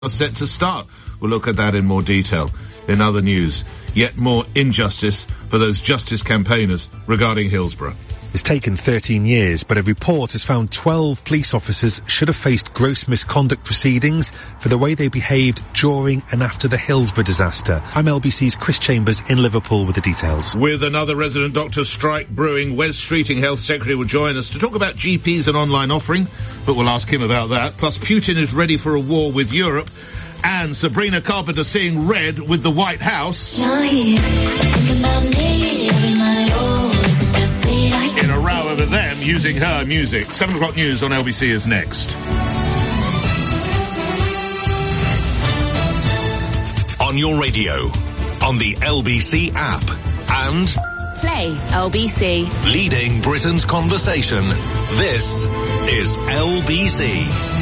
are set to start. We'll look at that in more detail. In other news, yet more injustice for those justice campaigners regarding Hillsborough. It's taken 13 years, but a report has found 12 police officers should have faced gross misconduct proceedings for the way they behaved during and after the Hillsborough disaster. I'm LBC's Chris Chambers in Liverpool with the details. With another resident doctor strike brewing, Wes Streeting, Health Secretary, will join us to talk about GPs and online offering, but we'll ask him about that. Plus, Putin is ready for a war with Europe, and Sabrina Carpenter seeing red with the White House. In a row over them using her music. 7 o'clock news on LBC is next. On your radio, on the LBC app, and Play LBC. Leading Britain's conversation. This is LBC.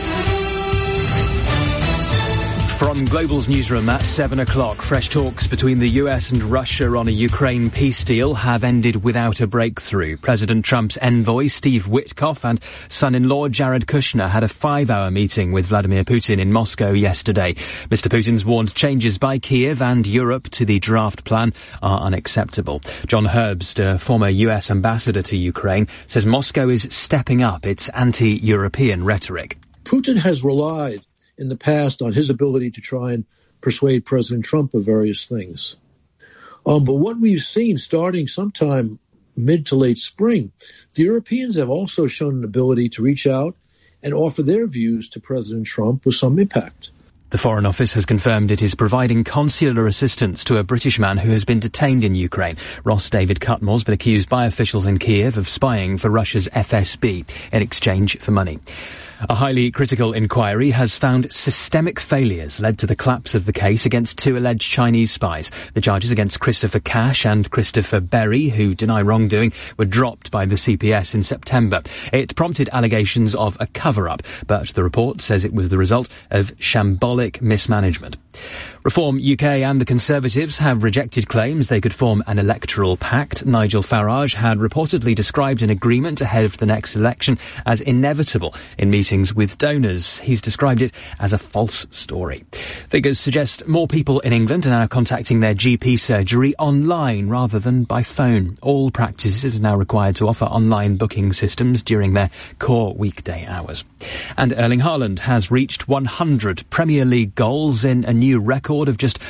From Global's newsroom at 7 o'clock, fresh talks between the US and Russia on a Ukraine peace deal have ended without a breakthrough. President Trump's envoy, Steve Witkoff, and son-in-law Jared Kushner had a 5-hour meeting with Vladimir Putin in Moscow yesterday. Mr. Putin's warned changes by Kiev and Europe to the draft plan are unacceptable. John Herbst, a former US ambassador to Ukraine, says Moscow is stepping up its anti-European rhetoric. Putin has relied in the past on his ability to try and persuade President Trump of various things. But what we've seen starting sometime mid to late spring, the Europeans have also shown an ability to reach out and offer their views to President Trump with some impact. The Foreign Office has confirmed it is providing consular assistance to a British man who has been detained in Ukraine. Ross David Cutmore's been accused by officials in Kiev of spying for Russia's FSB in exchange for money. A highly critical inquiry has found systemic failures led to the collapse of the case against 2 alleged Chinese spies. The charges against Christopher Cash and Christopher Berry, who deny wrongdoing, were dropped by the CPS in September. It prompted allegations of a cover-up, but the report says it was the result of shambolic mismanagement. Reform UK and the Conservatives have rejected claims they could form an electoral pact. Nigel Farage had reportedly described an agreement ahead of the next election as inevitable in meetings with donors. He's described it as a false story. Figures suggest more people in England are now contacting their GP surgery online rather than by phone. All practices are now required to offer online booking systems during their core weekday hours. And Erling Haaland has reached 100 Premier League goals in a new record of just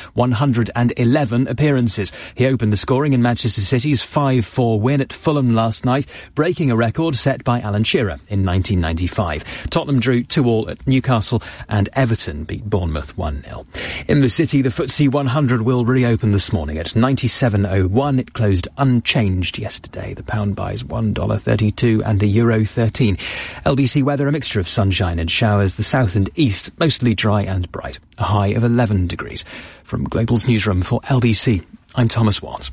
111 appearances. He opened the scoring in Manchester City's 5-4 win at Fulham last night, breaking a record set by Alan Shearer in 1995. Tottenham drew 2-2 at Newcastle and Everton beat Bournemouth 1-0. In the city, the FTSE 100 will reopen this morning at 97.01. It closed unchanged yesterday. The pound buys $1.32 and €1.13. LBC weather, a mixture of sunshine and showers. The south and east mostly dry and bright. A high of 11 degrees. From Global's newsroom for LBC, I'm Thomas Watts.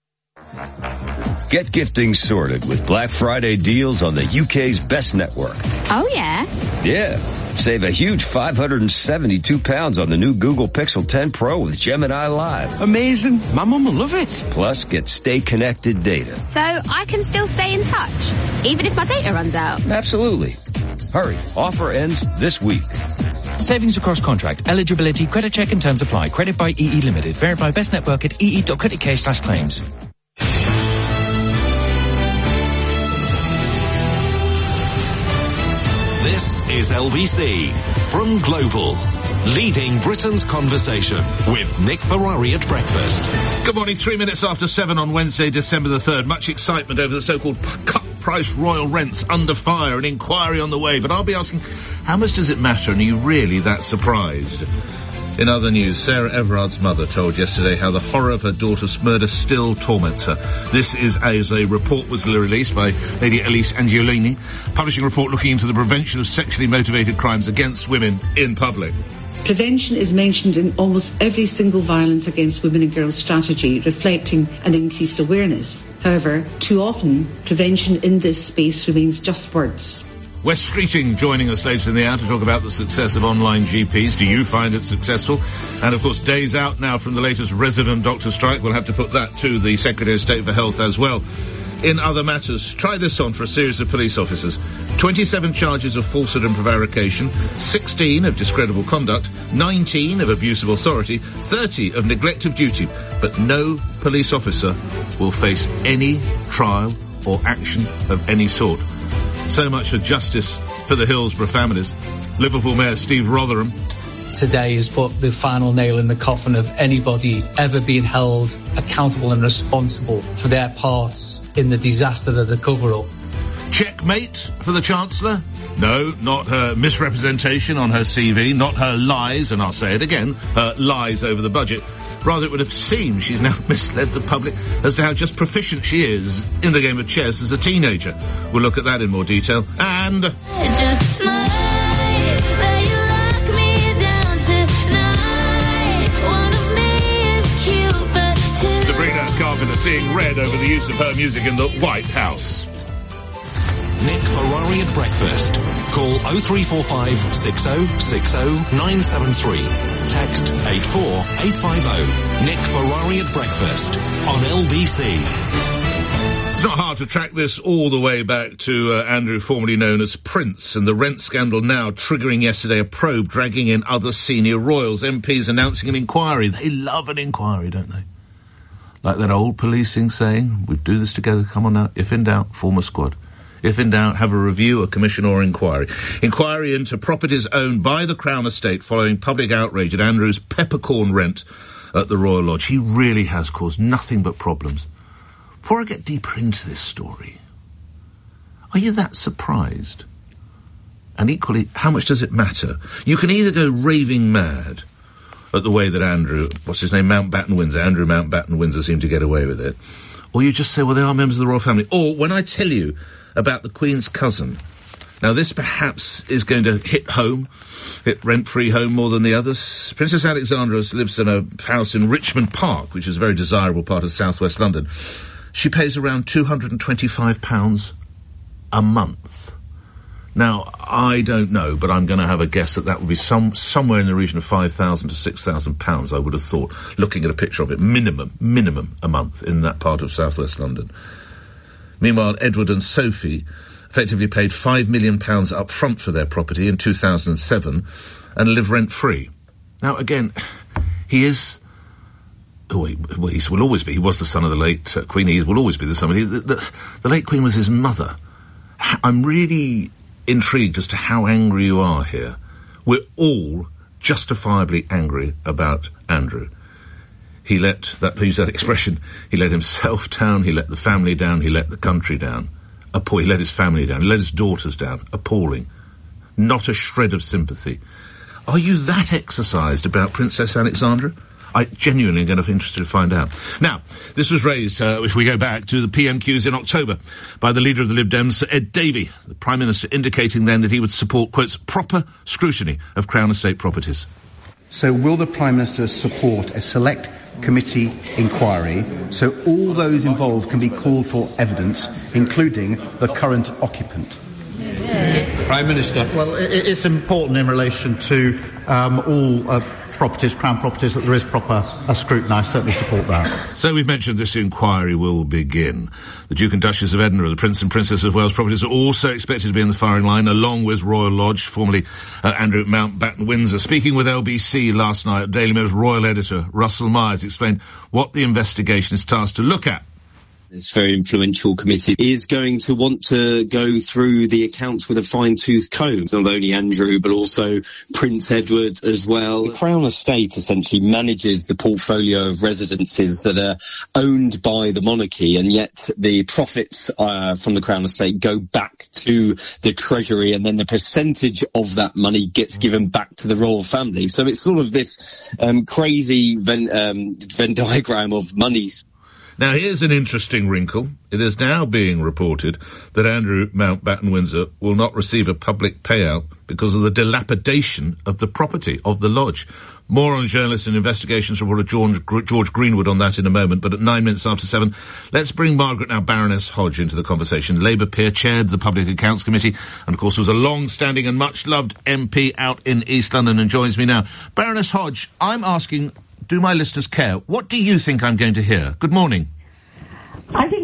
Get gifting sorted with Black Friday deals on the UK's best network. Oh, yeah? Yeah. Save a huge £572 on the new Google Pixel 10 Pro with Gemini Live. Amazing. My mum will love it. Plus, get Stay Connected data. So I can still stay in touch, even if my data runs out? Absolutely. Hurry. Offer ends this week. Savings across contract. Eligibility, credit check and terms apply. Credit by EE Limited. Verify best network at ee.co.uk/claims. This is LBC from Global. Leading Britain's conversation with Nick Ferrari at breakfast. Good morning, 3 minutes after 7 on Wednesday, December the 3rd. Much excitement over the so-called cut-price royal rents under fire, an inquiry on the way. But I'll be asking, how much does it matter, and are you really that surprised? In other news, Sarah Everard's mother told yesterday how the horror of her daughter's murder still torments her. This is as a report was released by Lady Elise Angiolini, publishing a report looking into the prevention of sexually motivated crimes against women in public. Prevention is mentioned in almost every single violence against women and girls strategy, reflecting an increased awareness. However, too often, prevention in this space remains just words. Wes Streeting joining us later in the hour to talk about the success of online GPs. Do you find it successful? And, of course, days out now from the latest resident doctor strike. We'll have to put that to the Secretary of State for Health as well. In other matters, try this on for a series of police officers. 27 charges of falsehood and prevarication, 16 of discreditable conduct, 19 of abuse of authority, 30 of neglect of duty. But no police officer will face any trial or action of any sort. So much for justice for the Hillsborough families. Liverpool Mayor Steve Rotherham. Today has put the final nail in the coffin of anybody ever being held accountable and responsible for their parts in the disaster of the cover-up. Checkmate for the Chancellor? No, not her misrepresentation on her CV, not her lies, and I'll say it again, her lies over the budget. Rather, it would have seemed she's now misled the public as to how just proficient she is in the game of chess as a teenager. We'll look at that in more detail. And... Sabrina Carpenter seeing red over the use of her music in the White House. Nick Ferrari at breakfast. Call 0345 6060 973. Text 84850. Nick Ferrari at breakfast on LBC. It's not hard to track this all the way back to Andrew, formerly known as Prince, and the rent scandal now triggering yesterday a probe dragging in other senior royals. MPs announcing an inquiry. They love an inquiry, don't they? Like that old policing saying, we do this together, come on now. If in doubt, form a squad. If in doubt, have a review, a commission or inquiry. Inquiry into properties owned by the Crown Estate following public outrage at Andrew's peppercorn rent at the Royal Lodge. He really has caused nothing but problems. Before I get deeper into this story, are you that surprised? And equally, how much does it matter? You can either go raving mad at the way that Andrew, Mountbatten Windsor seemed to get away with it, or you just say, well, they are members of the royal family. Or when I tell you about the Queen's cousin, now this perhaps is going to hit rent-free home more than the others. Princess Alexandra lives in a house in Richmond Park, which is a very desirable part of southwest London. She pays around £225 a month. Now, I don't know, but I'm going to have a guess that would be somewhere in the region of £5,000 to £6,000, I would have thought, looking at a picture of it, minimum a month in that part of southwest London. Meanwhile, Edward and Sophie effectively paid £5 million up front for their property in 2007 and live rent-free. Now, again, he is... he will always be. He was the son of the late Queen. He will always be the son of... The late Queen was his mother. I'm really intrigued as to how angry you are here. We're all justifiably angry about Andrew. He let use that expression, he let himself down, he let the family down, he let the country down. He let his family down, he let his daughters down. Appalling. Not a shred of sympathy. Are you that exercised about Princess Alexandra? I genuinely am going to be interested to find out. Now, this was raised, if we go back to the PMQs in October, by the leader of the Lib Dems, Sir Ed Davey, the Prime Minister indicating then that he would support, quotes, proper scrutiny of Crown Estate properties. So will the Prime Minister support a select committee inquiry so all those involved can be called for evidence, including the current occupant? Prime Minister. Well, it's important in relation to all properties, Crown properties, that there is proper scrutiny. I certainly support that. So we've mentioned this inquiry will begin. The Duke and Duchess of Edinburgh, the Prince and Princess of Wales properties are also expected to be in the firing line, along with Royal Lodge, formerly Andrew Mountbatten Windsor. Speaking with LBC last night, Daily Mail's royal editor, Russell Myers, explained what the investigation is tasked to look at. This very influential committee is going to want to go through the accounts with a fine-tooth comb. Not only Andrew, but also Prince Edward as well. The Crown Estate essentially manages the portfolio of residences that are owned by the monarchy, and yet the profits from the Crown Estate go back to the Treasury, and then the percentage of that money gets given back to the royal family. So it's sort of this crazy Venn diagram of money. Now, here's an interesting wrinkle. It is now being reported that Andrew Mountbatten Windsor will not receive a public payout because of the dilapidation of the property of the lodge. More on journalist and investigations reporter George Greenwood on that in a moment, but at 7:09, let's bring Margaret, now Baroness Hodge, into the conversation. Labour peer, chaired the Public Accounts Committee, and of course was a long-standing and much-loved MP out in East London, and joins me now. Baroness Hodge, I'm asking... do my listeners care? What do you think I'm going to hear? Good morning. I think people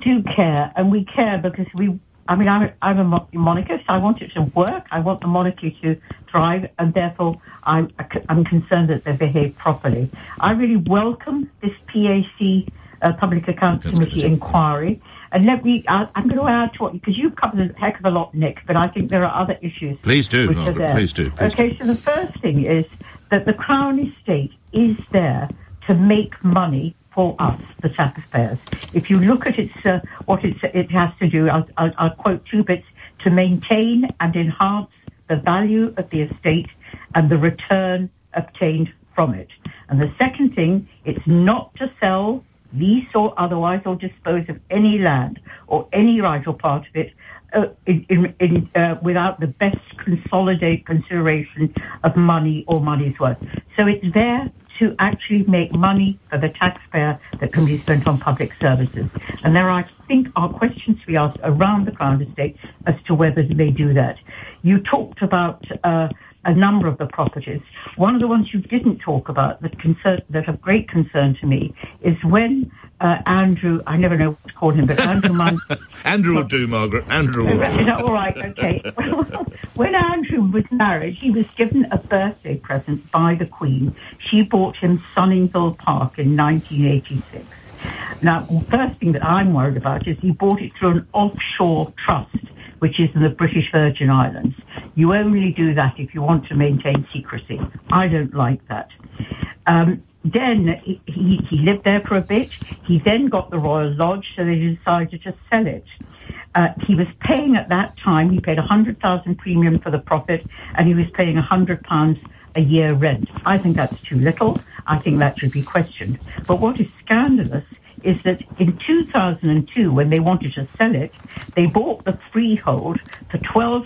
do care, and we care because I'm a monarchist. I want it to work. I want the monarchy to thrive, and therefore I'm concerned that they behave properly. I really welcome this PAC, Public Accounts Committee inquiry. And I'm going to add to what, because you've covered a heck of a lot, Nick, but I think there are other issues. Please do, Margaret, please do. Okay, so the first thing is that the Crown Estate is there to make money for us, the taxpayers. If you look at what it has to do, I'll quote two bits: to maintain and enhance the value of the estate and the return obtained from it. And the second thing, it's not to sell, lease or otherwise, or dispose of any land or any right or part of it without the best consolidated consideration of money or money's worth. So it's there to actually make money for the taxpayer that can be spent on public services. And there, I think, are questions to be asked around the Crown Estate as to whether they do that. You talked about a number of the properties. One of the ones you didn't talk about that have great concern to me is when Andrew, I never know what to call him, but Andrew Andrew will do, Margaret. Andrew will. Is that all right? Okay. When Andrew was married, he was given a birthday present by the Queen. She bought him Sunninghill Park in 1986. Now, the first thing that I'm worried about is he bought it through an offshore trust, which is in the British Virgin Islands. You only do that if you want to maintain secrecy. I don't like that. Then he lived there for a bit. He then got the Royal Lodge, so they decided to sell it. He was paying at that time, he paid £100,000 premium for the profit, and he was paying £100 a year rent. I think that's too little. I think that should be questioned. But what is scandalous is that in 2002, when they wanted to sell it, they bought the freehold for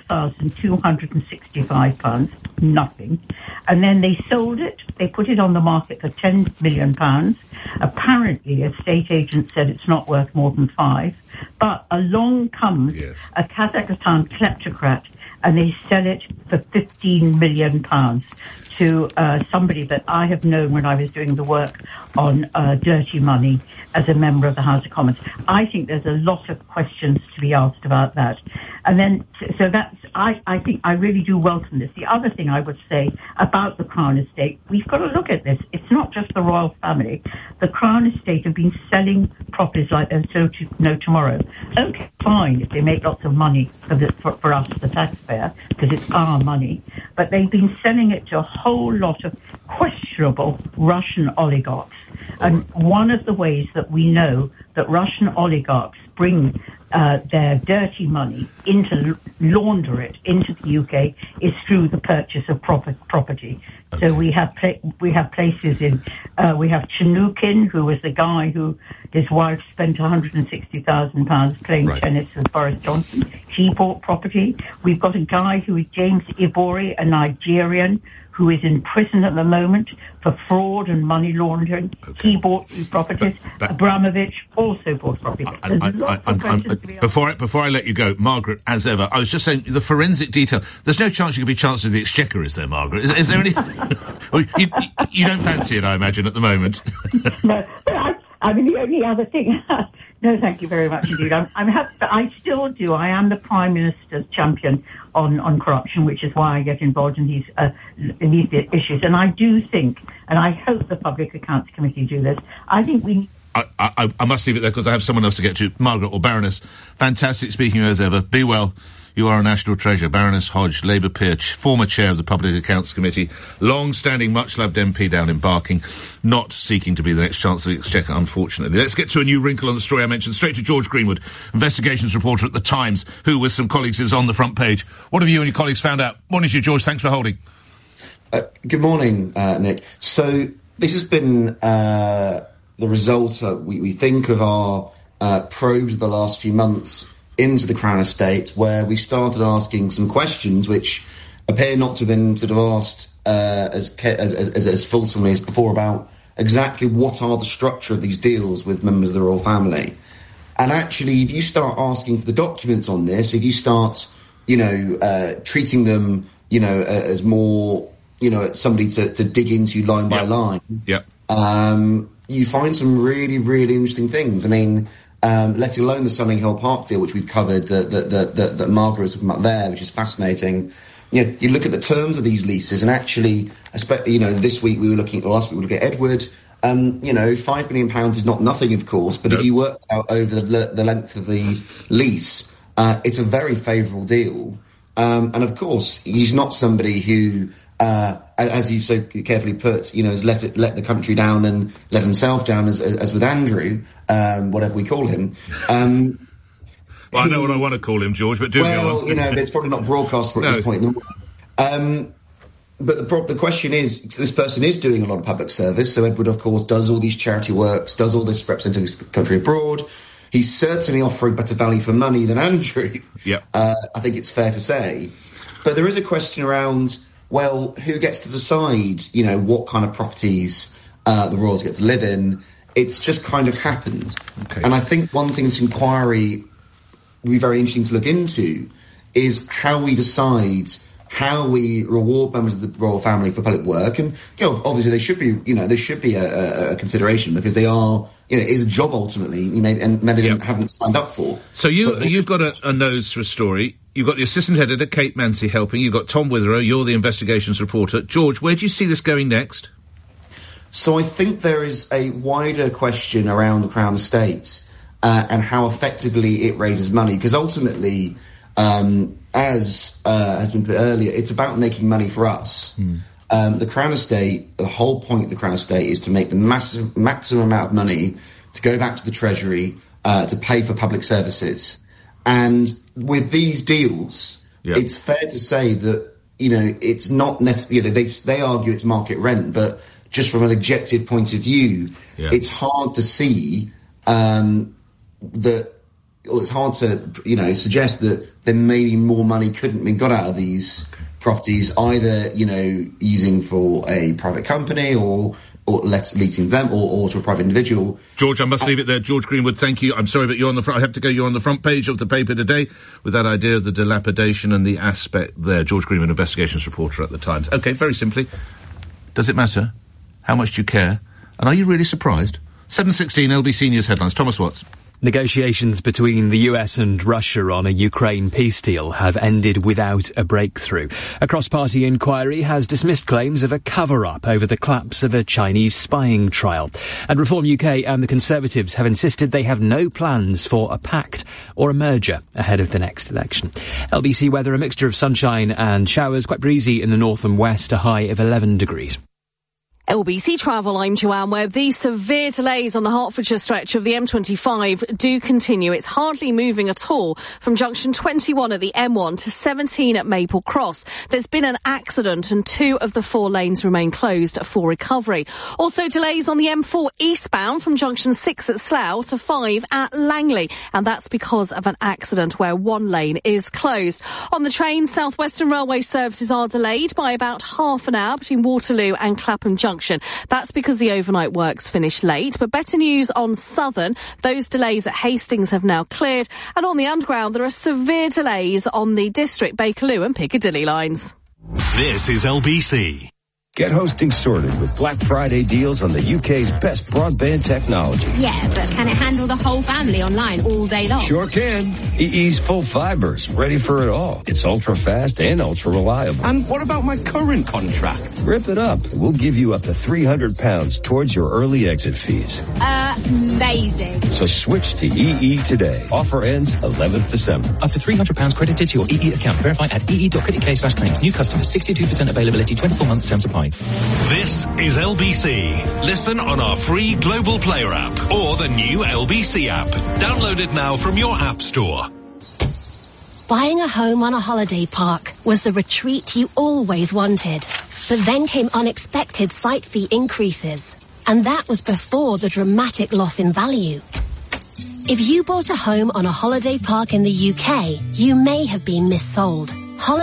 £12,265, nothing. And then they sold it. They put it on the market for £10 million. Apparently, estate agents said it's not worth more than 5. But along comes a Kazakhstan kleptocrat, and they sell it for £15 million to somebody that I have known when I was doing the work on dirty money as a member of the House of Commons. I think there's a lot of questions to be asked about that. And then, so that's, I think I really do welcome this. The other thing I would say about the Crown Estate, we've got to look at this. It's not just the royal family. The Crown Estate have been selling properties like there's no tomorrow. Okay, fine, if they make lots of money for us, the taxpayer, because it's our money. But they've been selling it to a whole lot of questionable Russian oligarchs. And one of the ways that we know that Russian oligarchs bring their dirty money launder it into the UK is through the purchase of property. Okay. So we have places in, we have Chanukin, who was the guy who his wife spent £160,000 playing tennis with Boris Johnson. He bought property. We've got a guy who is James Ibori, a Nigerian, who is in prison at the moment for fraud and money laundering. Okay. He bought these properties. Abramovich also bought property. Before I let you go, Margaret, as ever, I was just saying, the forensic detail, there's no chance you could be Chancellor of the Exchequer, is there, Margaret? Is there any... you don't fancy it, I imagine, at the moment. No, but I mean, the only other thing... No, thank you very much indeed. I'm happy, but I still do. I am the Prime Minister's champion on corruption, which is why I get involved in these issues. And I do think, and I hope the Public Accounts Committee do this, I think we... I must leave it there because I have someone else to get to. Margaret or Baroness, fantastic speaking as ever. Be well. You are a national treasure. Baroness Hodge, Labour peer, former chair of the Public Accounts Committee, long-standing, much-loved MP down in Barking, not seeking to be the next Chancellor of the Exchequer, unfortunately. Let's get to a new wrinkle on the story I mentioned. Straight to George Greenwood, investigations reporter at The Times, who, with some colleagues, is on the front page. What have you and your colleagues found out? Morning to you, George. Thanks for holding. Good morning, Nick. So this has been the result, we think, of our probes of the last few months into the Crown Estate, where we started asking some questions which appear not to have been sort of asked as fulsomely as before about exactly what are the structure of these deals with members of the royal family. And actually, if you start asking for the documents on this, if you start, treating them, as more, somebody to dig into line by line, you find some really, really interesting things. I mean, let alone the Sunning Hill Park deal, which we've covered, that Margaret was talking about there, which is fascinating. You know, you look at the terms of these leases, and actually, you know, this week we were looking, or last week we were looking at Edward. You know, £5 million is not nothing, of course, but if you work out over the length of the lease, it's a very favourable deal. And of course, he's not somebody who, as you've so carefully put, you know, has let the country down and let himself down, as with Andrew, whatever we call him. Well, I know what I want to call him, George, but do go on. Well, you know, it's probably not broadcastable at this point in the morning. But the question is, this person is doing a lot of public service. So Edward, of course, does all these charity works, does all this representing the country abroad. He's certainly offering better value for money than Andrew. Yep. I think it's fair to say. But there is a question around, well, who gets to decide, you know, what kind of properties the royals get to live in? It's just kind of happened. Okay. And I think one thing this inquiry would be very interesting to look into is how we decide how we reward members of the royal family for public work. And, you know, obviously there should be a consideration, because they are, you know, it is a job ultimately, and many of them haven't signed up for. So you've got a nose for a story. You've got the assistant editor, Kate Mancy, helping. You've got Tom Witherow. You're the investigations reporter. George, where do you see this going next? So I think there is a wider question around the Crown Estate and how effectively it raises money, because ultimately, as has been put earlier, it's about making money for us. The Crown Estate, the whole point of the Crown Estate is to make the maximum amount of money to go back to the Treasury to pay for public services. And with these deals, it's fair to say that, you know, it's not necessarily, they argue it's market rent, but just from an objective point of view, it's hard to see it's hard to, you know, suggest that there may be more money couldn't be got out of these properties, either, you know, using for a private company or leasing them or to a private individual. George, I must leave it there. George Greenwood, thank you. I'm sorry, but you're on the front. I have to go. You're on the front page of the paper today with that idea of the dilapidation and the aspect there. George Greenwood, investigations reporter at the Times. Okay, very simply, does it matter? How much do you care? And are you really surprised? 7:16 LBC News headlines. Thomas Watts. Negotiations between the US and Russia on a Ukraine peace deal have ended without a breakthrough. A cross-party inquiry has dismissed claims of a cover-up over the collapse of a Chinese spying trial. And Reform UK and the Conservatives have insisted they have no plans for a pact or a merger ahead of the next election. LBC weather, a mixture of sunshine and showers, quite breezy in the north and west, a high of 11 degrees. LBC Travel, I'm Joanne, where these severe delays on the Hertfordshire stretch of the M25 do continue. It's hardly moving at all from junction 21 at the M1 to 17 at Maple Cross. There's been an accident and 2 of the 4 lanes remain closed for recovery. Also delays on the M4 eastbound from junction 6 at Slough to 5 at Langley, and that's because of an accident where 1 lane is closed. On the train, South Western Railway services are delayed by about half an hour between Waterloo and Clapham Junction. That's because the overnight works finished late. But better news on Southern. Those delays at Hastings have now cleared. And on the Underground, there are severe delays on the District, Bakerloo and Piccadilly lines. This is LBC. Get hosting sorted with Black Friday deals on the UK's best broadband technology. Yeah, but can it handle the whole family online all day long? Sure can. EE's full fiber's ready for it all. It's ultra fast and ultra reliable. And what about my current contract? Rip it up. We'll give you up to £300 towards your early exit fees. Amazing. So switch to EE today. Offer ends 11th December. Up to £300 credited to your EE account. Verify at ee.co.uk/claims. New customers, 62% availability, 24 months terms apply. This is LBC. Listen on our free Global Player app or the new LBC app. Download it now from your app store. Buying a home on a holiday park was the retreat you always wanted. But then came unexpected site fee increases. And that was before the dramatic loss in value. If you bought a home on a holiday park in the UK, you may have been missold.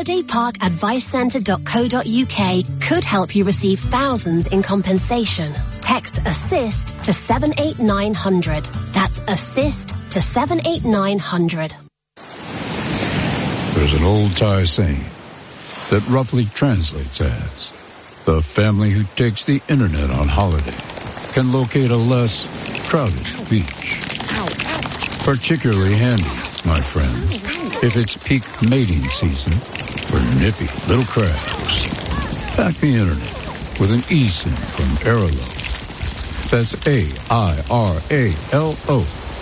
HolidayParkAdviceCentre.co.uk could help you receive thousands in compensation. Text ASSIST to 78900. That's ASSIST to 78900. There's an old Thai saying that roughly translates as, the family who takes the internet on holiday can locate a less crowded beach. Particularly handy, my friends, if it's peak mating season for nippy little crabs. Back the internet with an eSIM from Airalo. That's AIRALO.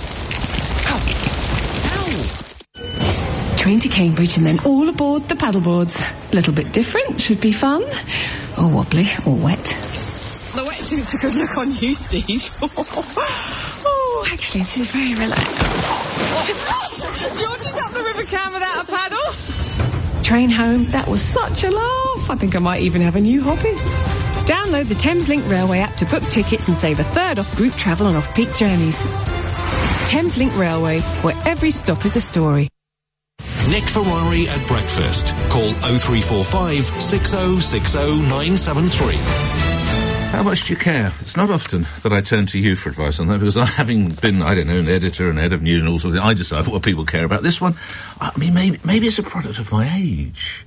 Train to Cambridge and then all aboard the paddleboards. Little bit different, should be fun. Or wobbly, or wet. The wetsuit's a good look on you, Steve. Oh, actually, this is very relaxed. George is up the River Cam without a paddle. Train home, that was such a laugh. I think I might even have a new hobby. Download the Thameslink Railway app to book tickets and save a third off group travel on off-peak journeys. Thameslink Railway, where every stop is a story. Nick Ferrari at breakfast. Call 0345 6060 973. How much do you care? It's not often that I turn to you for advice on that, because having been, I don't know, an editor and head of news and all sorts of things, I decide what people care about. This one, I mean, maybe it's a product of my age.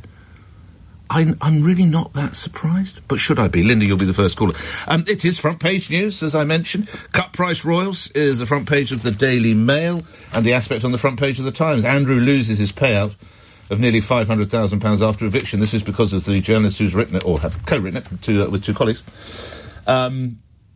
I'm really not that surprised. But should I be? Linda, you'll be the first caller. It is front page news, as I mentioned. Cut price royals is the front page of the Daily Mail, and the aspect on the front page of the Times. Andrew loses his payout of nearly £500,000 after eviction. This is because of the journalist who's written it, or have co-written it, with two colleagues. The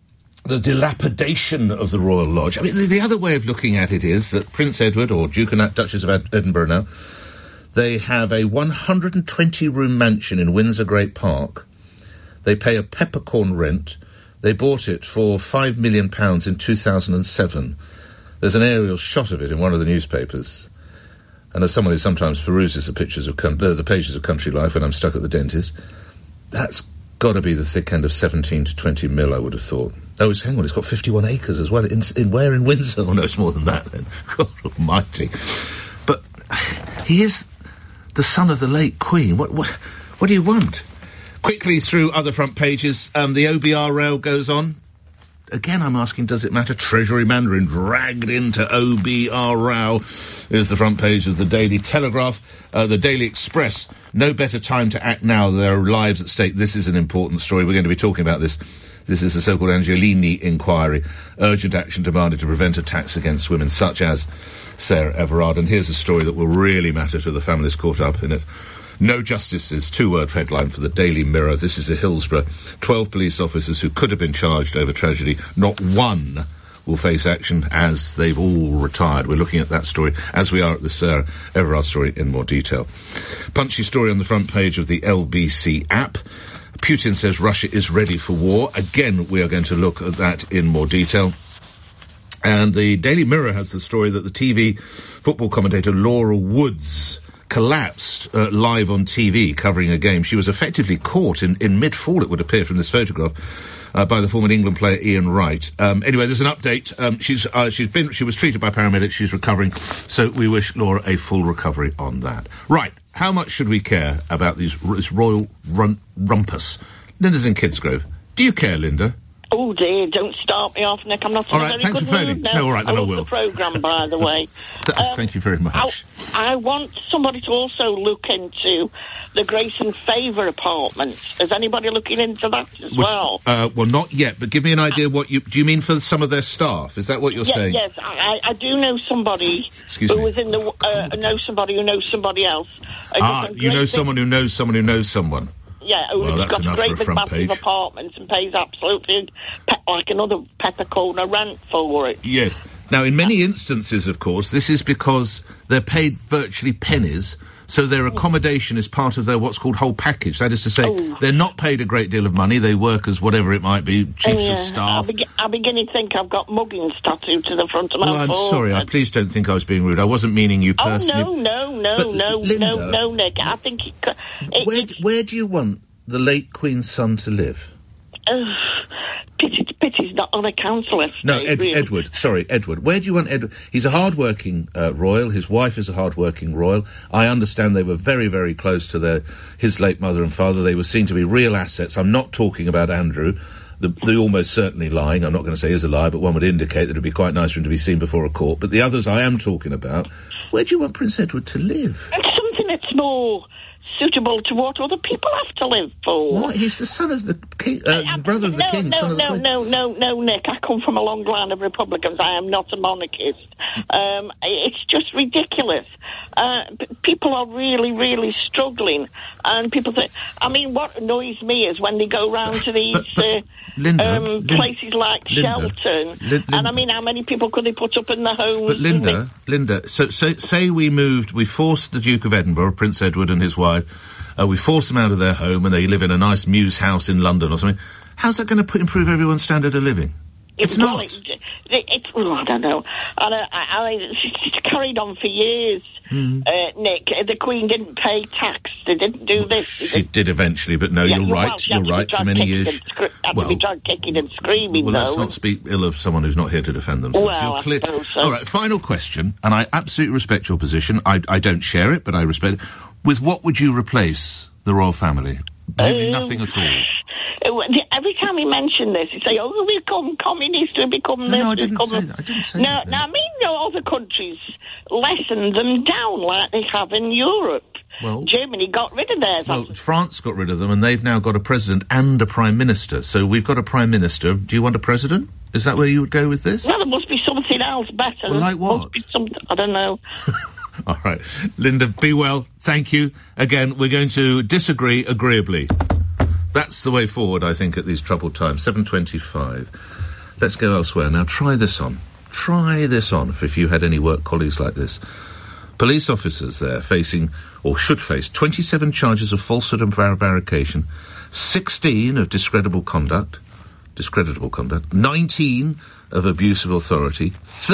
dilapidation of the Royal Lodge. I mean, the other way of looking at it is that Prince Edward, or Duke and Duchess of Edinburgh now, they have a 120-room mansion in Windsor Great Park. They pay a peppercorn rent. They bought it for £5 million in 2007. There's an aerial shot of it in one of the newspapers. And as someone who sometimes peruses the pictures of the pages of Country Life when I'm stuck at the dentist, that's got to be the thick end of 17 to 20 mil, I would have thought. Oh, hang on, it's got 51 acres as well. In where in Windsor? Oh, no, it's more than that then. God almighty. But he is the son of the late Queen. What do you want? Quickly through other front pages, the OBR rail goes on. Again, I'm asking, does it matter? Treasury Mandarin dragged into OBR row is the front page of the Daily Telegraph. The Daily Express, no better time to act now. There are lives at stake. This is an important story. We're going to be talking about this. This is the so-called Angelini inquiry. Urgent action demanded to prevent attacks against women, such as Sarah Everard. And here's a story that will really matter to the families caught up in it. No justices, two-word headline for the Daily Mirror. This is a Hillsborough. 12 police officers who could have been charged over tragedy. Not one will face action, as they've all retired. We're looking at that story, as we are at the Sarah Everard story, in more detail. Punchy story on the front page of the LBC app. Putin says Russia is ready for war. Again, we are going to look at that in more detail. And the Daily Mirror has the story that the TV football commentator Laura Woods collapsed live on TV covering a game. She was effectively caught in mid-fall, it would appear from this photograph, by the former England player Ian Wright. Anyway, there's an update. She was treated by paramedics. She's recovering. So we wish Laura a full recovery on that. Right. How much should we care about this royal rumpus? Linda's in Kidsgrove. Do you care, Linda? Oh dear, don't start me off, Nick. I'm not in a very good mood now. No, all right, then I will. I love the programme, by the way. Thank you very much. I want somebody to also look into the Grace and Favour apartments. Is anybody looking into that as well? Well, not yet, but give me an idea what do you mean for some of their staff? Is that what you're saying? Yes, I do know somebody was in the, know somebody who knows somebody else. You know someone who knows someone who knows someone. Yeah, who's got a great big massive apartment and pays absolutely like another peppercorn rent for it. Yes. Now, in many instances, of course, this is because they're paid virtually pennies, so their accommodation is part of their what's called whole package. That is to say, they're not paid a great deal of money. They work as whatever it might be, chiefs of staff. I'm beginning to think I've got muggings tattooed to the front of my forehead. I'm sorry. Please don't think I was being rude. I wasn't meaning you personally. Oh, no, Nick. I think where do you want the late Queen's son to live? Pity's not on a council estate. No, Edward. Sorry, Edward. Where do you want Edward? He's a hard-working royal. His wife is a hard-working royal. I understand they were very, very close to his late mother and father. They were seen to be real assets. I'm not talking about Andrew. The almost certainly lying. I'm not going to say is a lie, but one would indicate that it would be quite nice for him to be seen before a court. But the others I am talking about. Where do you want Prince Edward to live? Something that's more suitable to what other people have to live for. What? He's the son of the king, brother of the king, son of the queen. No, Nick. I come from a long line of Republicans. I am not a monarchist. It's just ridiculous. People are really, really struggling, and people think. I mean, what annoys me is when they go round to these places like Shelton, and I mean, how many people could they put up in the homes? But Linda, so say we forced the Duke of Edinburgh, Prince Edward and his wife, we forced them out of their home and they live in a nice mews house in London or something. How's that going to improve everyone's standard of living? It's not. I don't know. It's carried on for years, Nick. The Queen didn't pay tax. They didn't do this. She did eventually, but no, you're right. You're right. For many years, we tried kicking and screaming. Well, let's not speak ill of someone who's not here to defend themselves. Well, you're clear. So. All right, final question, and I absolutely respect your position. I don't share it, but I respect it. With what would you replace the royal family? Presumably nothing at all. Every time we mention this, you say, "Oh, we become communist, we become this." No, I didn't say that. No, I mean, other countries lessen them down like they have in Europe. Well, Germany got rid of theirs. Well, France got rid of them, and they've now got a president and a prime minister. So we've got a prime minister. Do you want a president? Is that where you would go with this? Well, there must be something else better. Well, like what? Must be something, I don't know. All right. Linda, be well. Thank you. Again, we're going to disagree agreeably. That's the way forward, I think, at these troubled times. 7:25. Let's go elsewhere. Now, try this on. Try this on if you had any work colleagues like this. Police officers there facing, or should face, 27 charges of falsehood and prevarication, 16 of discreditable conduct, 19 of abuse of authority,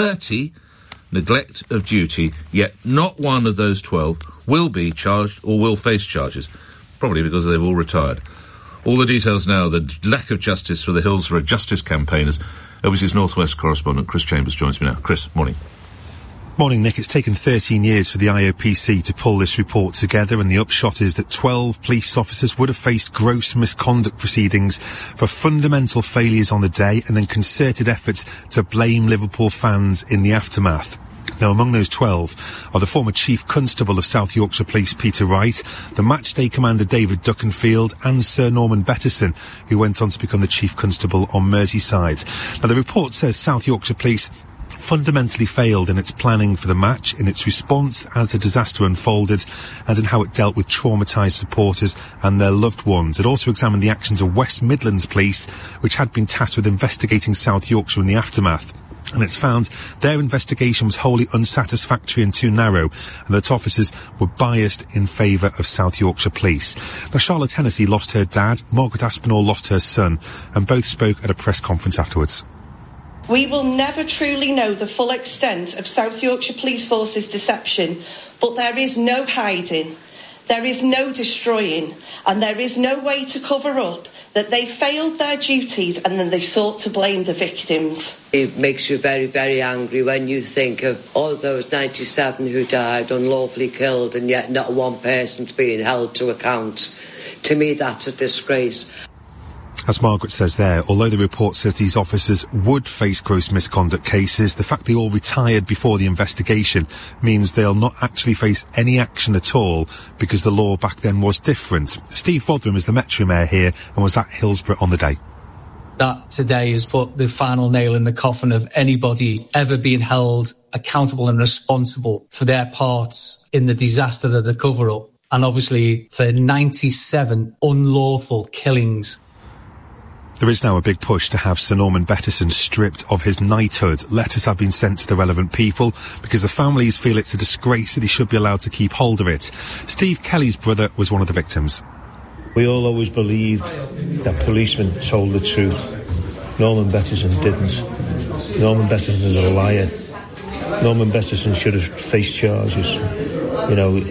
30 neglect of duty, yet not one of those 12 will be charged or will face charges, probably because they've all retired. All the details now, the lack of justice for the Hillsborough Justice campaigners. OBC's North West correspondent Chris Chambers joins me now. Chris, morning. Morning, Nick. It's taken 13 years for the IOPC to pull this report together, and the upshot is that 12 police officers would have faced gross misconduct proceedings for fundamental failures on the day and then concerted efforts to blame Liverpool fans in the aftermath. Now, among those 12 are the former Chief Constable of South Yorkshire Police, Peter Wright, the Matchday Commander, David Duckenfield, and Sir Norman Bettison, who went on to become the Chief Constable on Merseyside. Now, the report says South Yorkshire Police fundamentally failed in its planning for the match, in its response as the disaster unfolded, and in how it dealt with traumatised supporters and their loved ones. It also examined the actions of West Midlands Police, which had been tasked with investigating South Yorkshire in the aftermath. And it's found their investigation was wholly unsatisfactory and too narrow, and that officers were biased in favour of South Yorkshire Police. Now, Charlotte Hennessy lost her dad, Margaret Aspinall lost her son, and both spoke at a press conference afterwards. We will never truly know the full extent of South Yorkshire Police Force's deception, but there is no hiding, there is no destroying, and there is no way to cover up that they failed their duties and then they sought to blame the victims. It makes you very, very angry when you think of all of those 97 who died unlawfully killed, and yet not one person's being held to account. To me, that's a disgrace. As Margaret says there, although the report says these officers would face gross misconduct cases, the fact they all retired before the investigation means they'll not actually face any action at all, because the law back then was different. Steve Rotherham is the Metro Mayor here and was at Hillsborough on the day. That today has put the final nail in the coffin of anybody ever being held accountable and responsible for their parts in the disaster of the cover-up, and obviously for 97 unlawful killings. There is now a big push to have Sir Norman Bettison stripped of his knighthood. Letters have been sent to the relevant people because the families feel it's a disgrace that he should be allowed to keep hold of it. Steve Kelly's brother was one of the victims. We all always believed that policemen told the truth. Norman Bettison didn't. Norman Bettison is a liar. Norman Bettison should have faced charges. You know,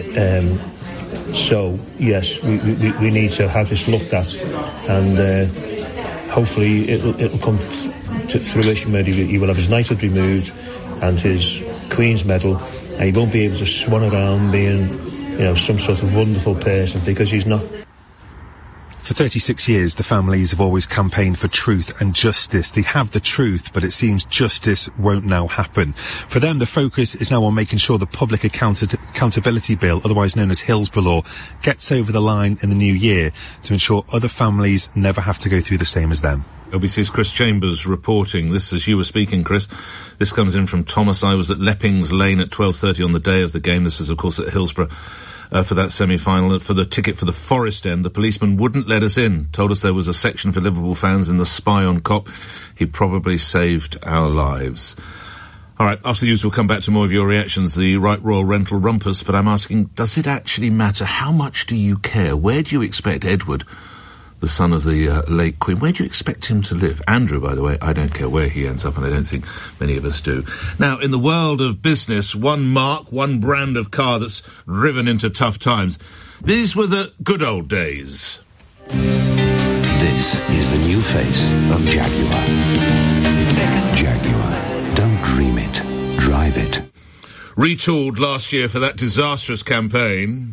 so yes, we need to have this looked at, and hopefully it'll come to fruition where he will have his knighthood removed and his Queen's medal, and he won't be able to swan around being, you know, some sort of wonderful person, because he's not. For 36 years, the families have always campaigned for truth and justice. They have the truth, but it seems justice won't now happen. For them, the focus is now on making sure the Public Accountability Bill, otherwise known as Hillsborough Law, gets over the line in the new year to ensure other families never have to go through the same as them. LBC's Chris Chambers reporting. This, as you were speaking, Chris, this comes in from Thomas. I was at Leppings Lane at 12:30 on the day of the game. This was, of course, at Hillsborough. For that semi-final, for the ticket for the Forest End, the policeman wouldn't let us in. Told us there was a section for Liverpool fans in the Spy on Cop. He probably saved our lives. All right, after the news, we'll come back to more of your reactions, the Right Royal Rental Rumpus, but I'm asking, does it actually matter? How much do you care? Where do you expect Edward, the son of the late Queen, where do you expect him to live? Andrew, by the way, I don't care where he ends up, and I don't think many of us do. Now, in the world of business, one mark, one brand of car that's driven into tough times. These were the good old days. This is the new face of Jaguar. Jaguar. Don't dream it. Drive it. Retooled last year for that disastrous campaign.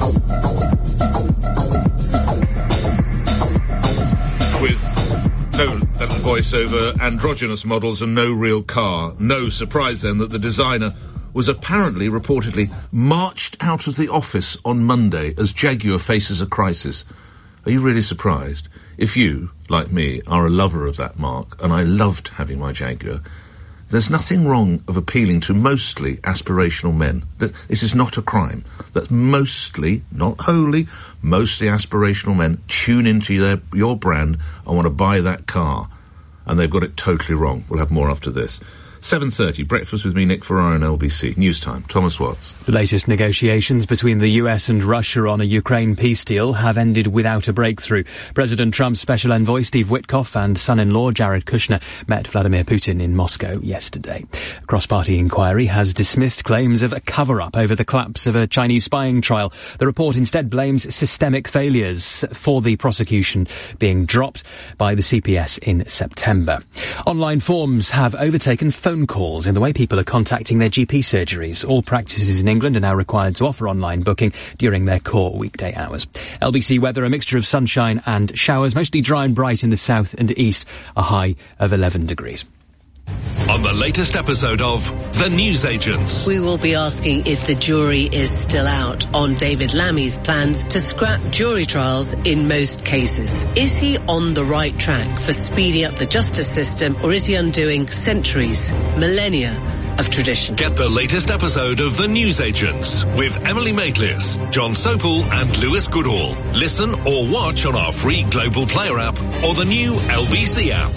With no voiceover, androgynous models and no real car. No surprise then that the designer was reportedly marched out of the office on Monday as Jaguar faces a crisis. Are you really surprised? If you, like me, are a lover of that marque, and I loved having my Jaguar, there's nothing wrong of appealing to mostly aspirational men. That it is not a crime. That mostly, not wholly, mostly aspirational men tune into your brand and want to buy that car. And they've got it totally wrong. We'll have more after this. 7:30, breakfast with me, Nick Ferrara, on LBC. News time, Thomas Watts. The latest negotiations between the US and Russia on a Ukraine peace deal have ended without a breakthrough. President Trump's special envoy, Steve Witkoff, and son-in-law, Jared Kushner, met Vladimir Putin in Moscow yesterday. A cross-party inquiry has dismissed claims of a cover-up over the collapse of a Chinese spying trial. The report instead blames systemic failures for the prosecution being dropped by the CPS in September. Online forms have overtaken phone calls in the way people are contacting their GP surgeries. All practices in England are now required to offer online booking during their core weekday hours. LBC weather, a mixture of sunshine and showers, mostly dry and bright in the south and east, a high of 11 degrees. On the latest episode of The Newsagents, we will be asking if the jury is still out on David Lammy's plans to scrap jury trials in most cases. Is he on the right track for speeding up the justice system, or is he undoing centuries, millennia of tradition? Get the latest episode of The Newsagents with Emily Maitlis, John Sopel and Lewis Goodall. Listen or watch on our free Global Player app or the new LBC app.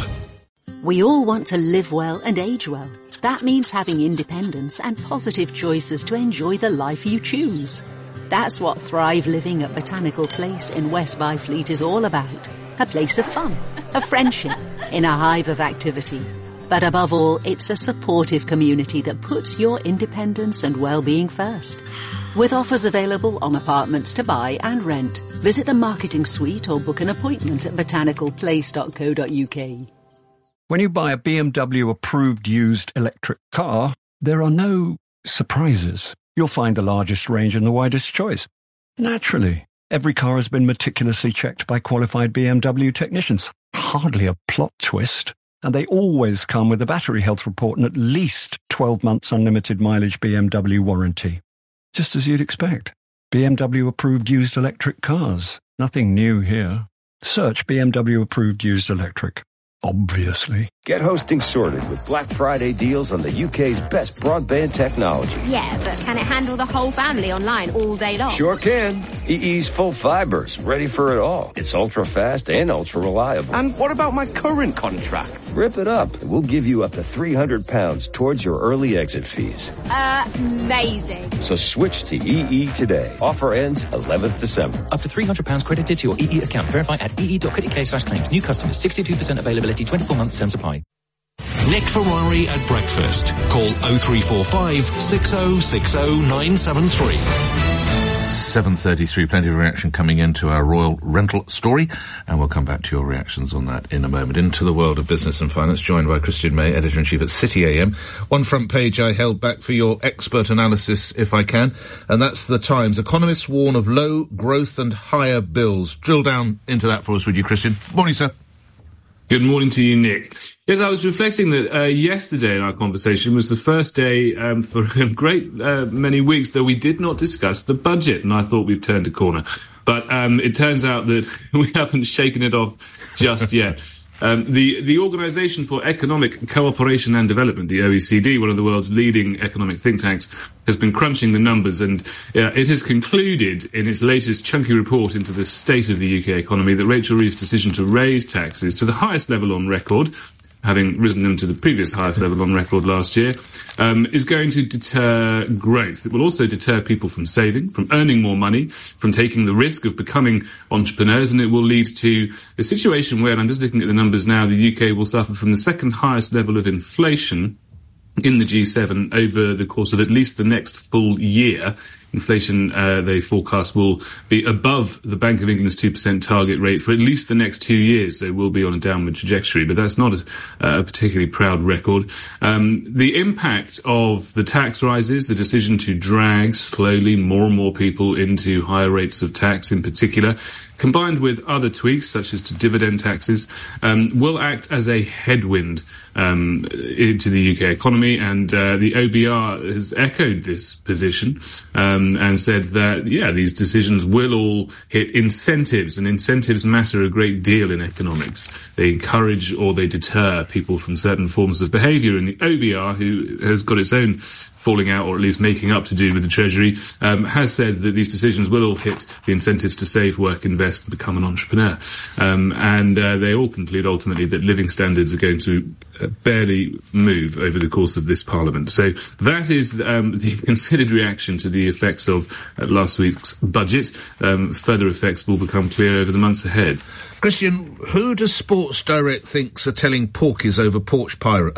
We all want to live well and age well. That means having independence and positive choices to enjoy the life you choose. That's what Thrive Living at Botanical Place in West Byfleet is all about. A place of fun, of friendship, in a hive of activity. But above all, it's a supportive community that puts your independence and well-being first. With offers available on apartments to buy and rent, visit the marketing suite or book an appointment at botanicalplace.co.uk. When you buy a BMW approved used electric car, there are no surprises. You'll find the largest range and the widest choice. Naturally, every car has been meticulously checked by qualified BMW technicians. Hardly a plot twist. And they always come with a battery health report and at least 12 months unlimited mileage BMW warranty. Just as you'd expect. BMW approved used electric cars. Nothing new here. Search BMW approved used electric. Obviously. Get hosting sorted with Black Friday deals on the UK's best broadband technology. Yeah, but can it handle the whole family online all day long? Sure can. EE's full fiber's ready for it all. It's ultra fast and ultra reliable. And what about my current contract? Rip it up and we'll give you up to £300 towards your early exit fees. Amazing. So switch to EE today. Offer ends 11th December. Up to £300 credited to your EE account. Verify at ee.co.uk/claims. New customers, 62% availability, 24 months terms apply. Nick Ferrari at breakfast. Call 0345 6060 973. 7:33, plenty of reaction coming into our Royal Rental story, and we'll come back to your reactions on that in a moment. Into the world of business and finance, joined by Christian May, Editor-in-Chief at City AM. One front page I held back for your expert analysis, if I can, and that's the Times. Economists warn of low growth and higher bills. Drill down into that for us, would you, Christian? Morning, sir. Good morning to you, Nick. Yes, I was reflecting that yesterday in our conversation was the first day for a great many weeks that we did not discuss the budget, and I thought we've turned a corner. But it turns out that we haven't shaken it off just yet. The Organisation for Economic Cooperation and Development, the OECD, one of the world's leading economic think tanks, has been crunching the numbers, and it has concluded in its latest chunky report into the state of the UK economy that Rachel Reeves' decision to raise taxes to the highest level on record, having risen them to the previous highest level on record last year, is going to deter growth. It will also deter people from saving, from earning more money, from taking the risk of becoming entrepreneurs, and it will lead to a situation where, and I'm just looking at the numbers now, the UK will suffer from the second highest level of inflation in the G7 over the course of at least the next full year. Inflation, they forecast, will be above the Bank of England's 2% target rate for at least the next 2 years. They will be on a downward trajectory, but that's not a particularly proud record. The impact of the tax rises, the decision to drag slowly more and more people into higher rates of tax in particular, combined with other tweaks, such as to dividend taxes, will act as a headwind into the UK economy. And the OBR has echoed this position and said that, these decisions will all hit incentives, and incentives matter a great deal in economics. They encourage or they deter people from certain forms of behaviour. And the OBR, who has got its own falling out, or at least making up to do with the Treasury, has said that these decisions will all hit the incentives to save, work, invest, and become an entrepreneur. And they all conclude ultimately that living standards are going to barely move over the course of this Parliament. So that is the considered reaction to the effects of last week's budget. Further effects will become clear over the months ahead. Christian, who does Sports Direct thinks are telling porkies over porch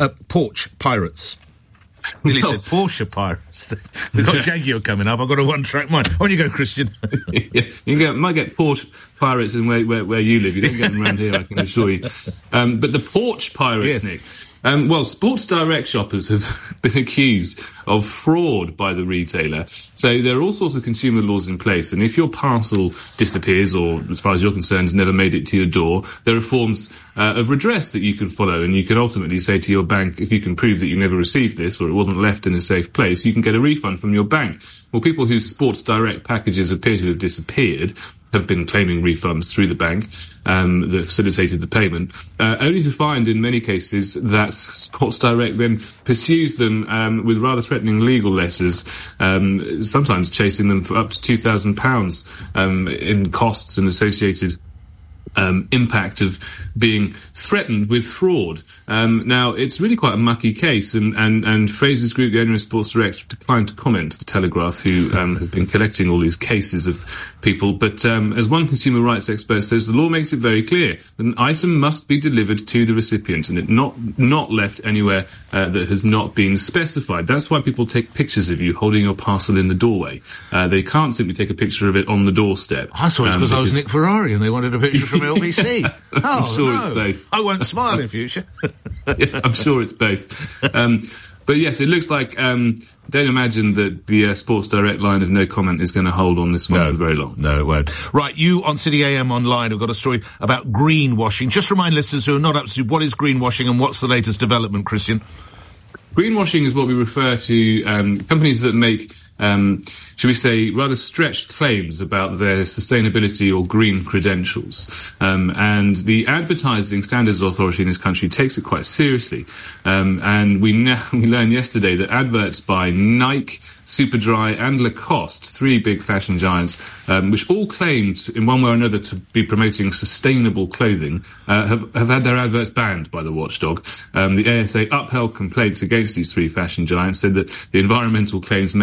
pirates? Nearly said Porsche pirates. We've got Jaguar coming up. I've got a one-track mind. On you go, Christian. You might get Porsche pirates in where you live. You don't get them around here, I can assure you. But the porch pirates, yes. Nick. Sports Direct shoppers have been accused of fraud by the retailer. So there are all sorts of consumer laws in place, and if your parcel disappears, or as far as you're concerned, has never made it to your door, there are forms of redress that you can follow, and you can ultimately say to your bank, if you can prove that you never received this, or it wasn't left in a safe place, you can get a refund from your bank. Well, people whose Sports Direct packages appear to have disappeared have been claiming refunds through the bank that facilitated the payment, only to find in many cases that Sports Direct then pursues them with rather threatening legal letters, sometimes chasing them for up to £2,000 in costs and associated impact of being threatened with fraud. Now, it's really quite a mucky case, and Fraser's Group, the owner of Sports Direct, declined to comment to The Telegraph, who have been collecting all these cases of people. But as one consumer rights expert says, the law makes it very clear that an item must be delivered to the recipient, and it not left anywhere that has not been specified. That's why people take pictures of you holding your parcel in the doorway. They can't simply take a picture of it on the doorstep. I thought it's because I was Nick Ferrari and they wanted a picture from LBC. I'm sure it's both. I won't smile in future. Yeah, I'm sure it's both. But yes, it looks like, don't imagine that the Sports Direct line of no comment is going to hold on this one for very long. No, it won't. Right, you on City AM Online have got a story about greenwashing. Just remind listeners who are not up to what is greenwashing and what's the latest development, Christian? Greenwashing is what we refer to companies that make, should we say, rather stretched claims about their sustainability or green credentials. And the Advertising Standards Authority in this country takes it quite seriously. And we learned yesterday that adverts by Nike, Superdry and Lacoste, three big fashion giants, which all claimed in one way or another to be promoting sustainable clothing, have had their adverts banned by the watchdog. The ASA upheld complaints against these three fashion giants, said that the environmental claims made in a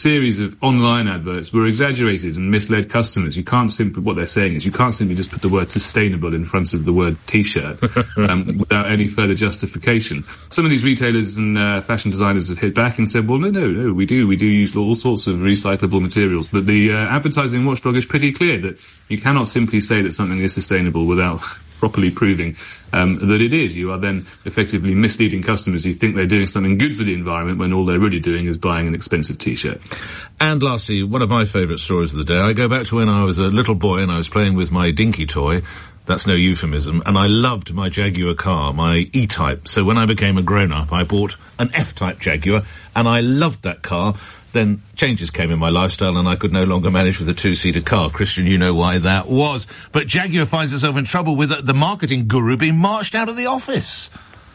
series of online adverts were exaggerated and misled customers. What they're saying is you can't simply just put the word sustainable in front of the word T-shirt without any further justification. Some of these retailers and fashion designers have hit back and said, well, no, we do use all sorts of recyclable materials. But the advertising watchdog is pretty clear that you cannot simply say that something is sustainable without properly proving that it is. You are then effectively misleading customers who think they're doing something good for the environment when all they're really doing is buying an expensive T-shirt. And lastly, one of my favourite stories of the day, I go back to when I was a little boy and I was playing with my dinky toy. That's no euphemism. And I loved my Jaguar car, my E-Type. So when I became a grown-up, I bought an F-Type Jaguar, and I loved that car. Then changes came in my lifestyle and I could no longer manage with a two-seater car. Christian, you know why that was. But Jaguar finds itself in trouble with the marketing guru being marched out of the office.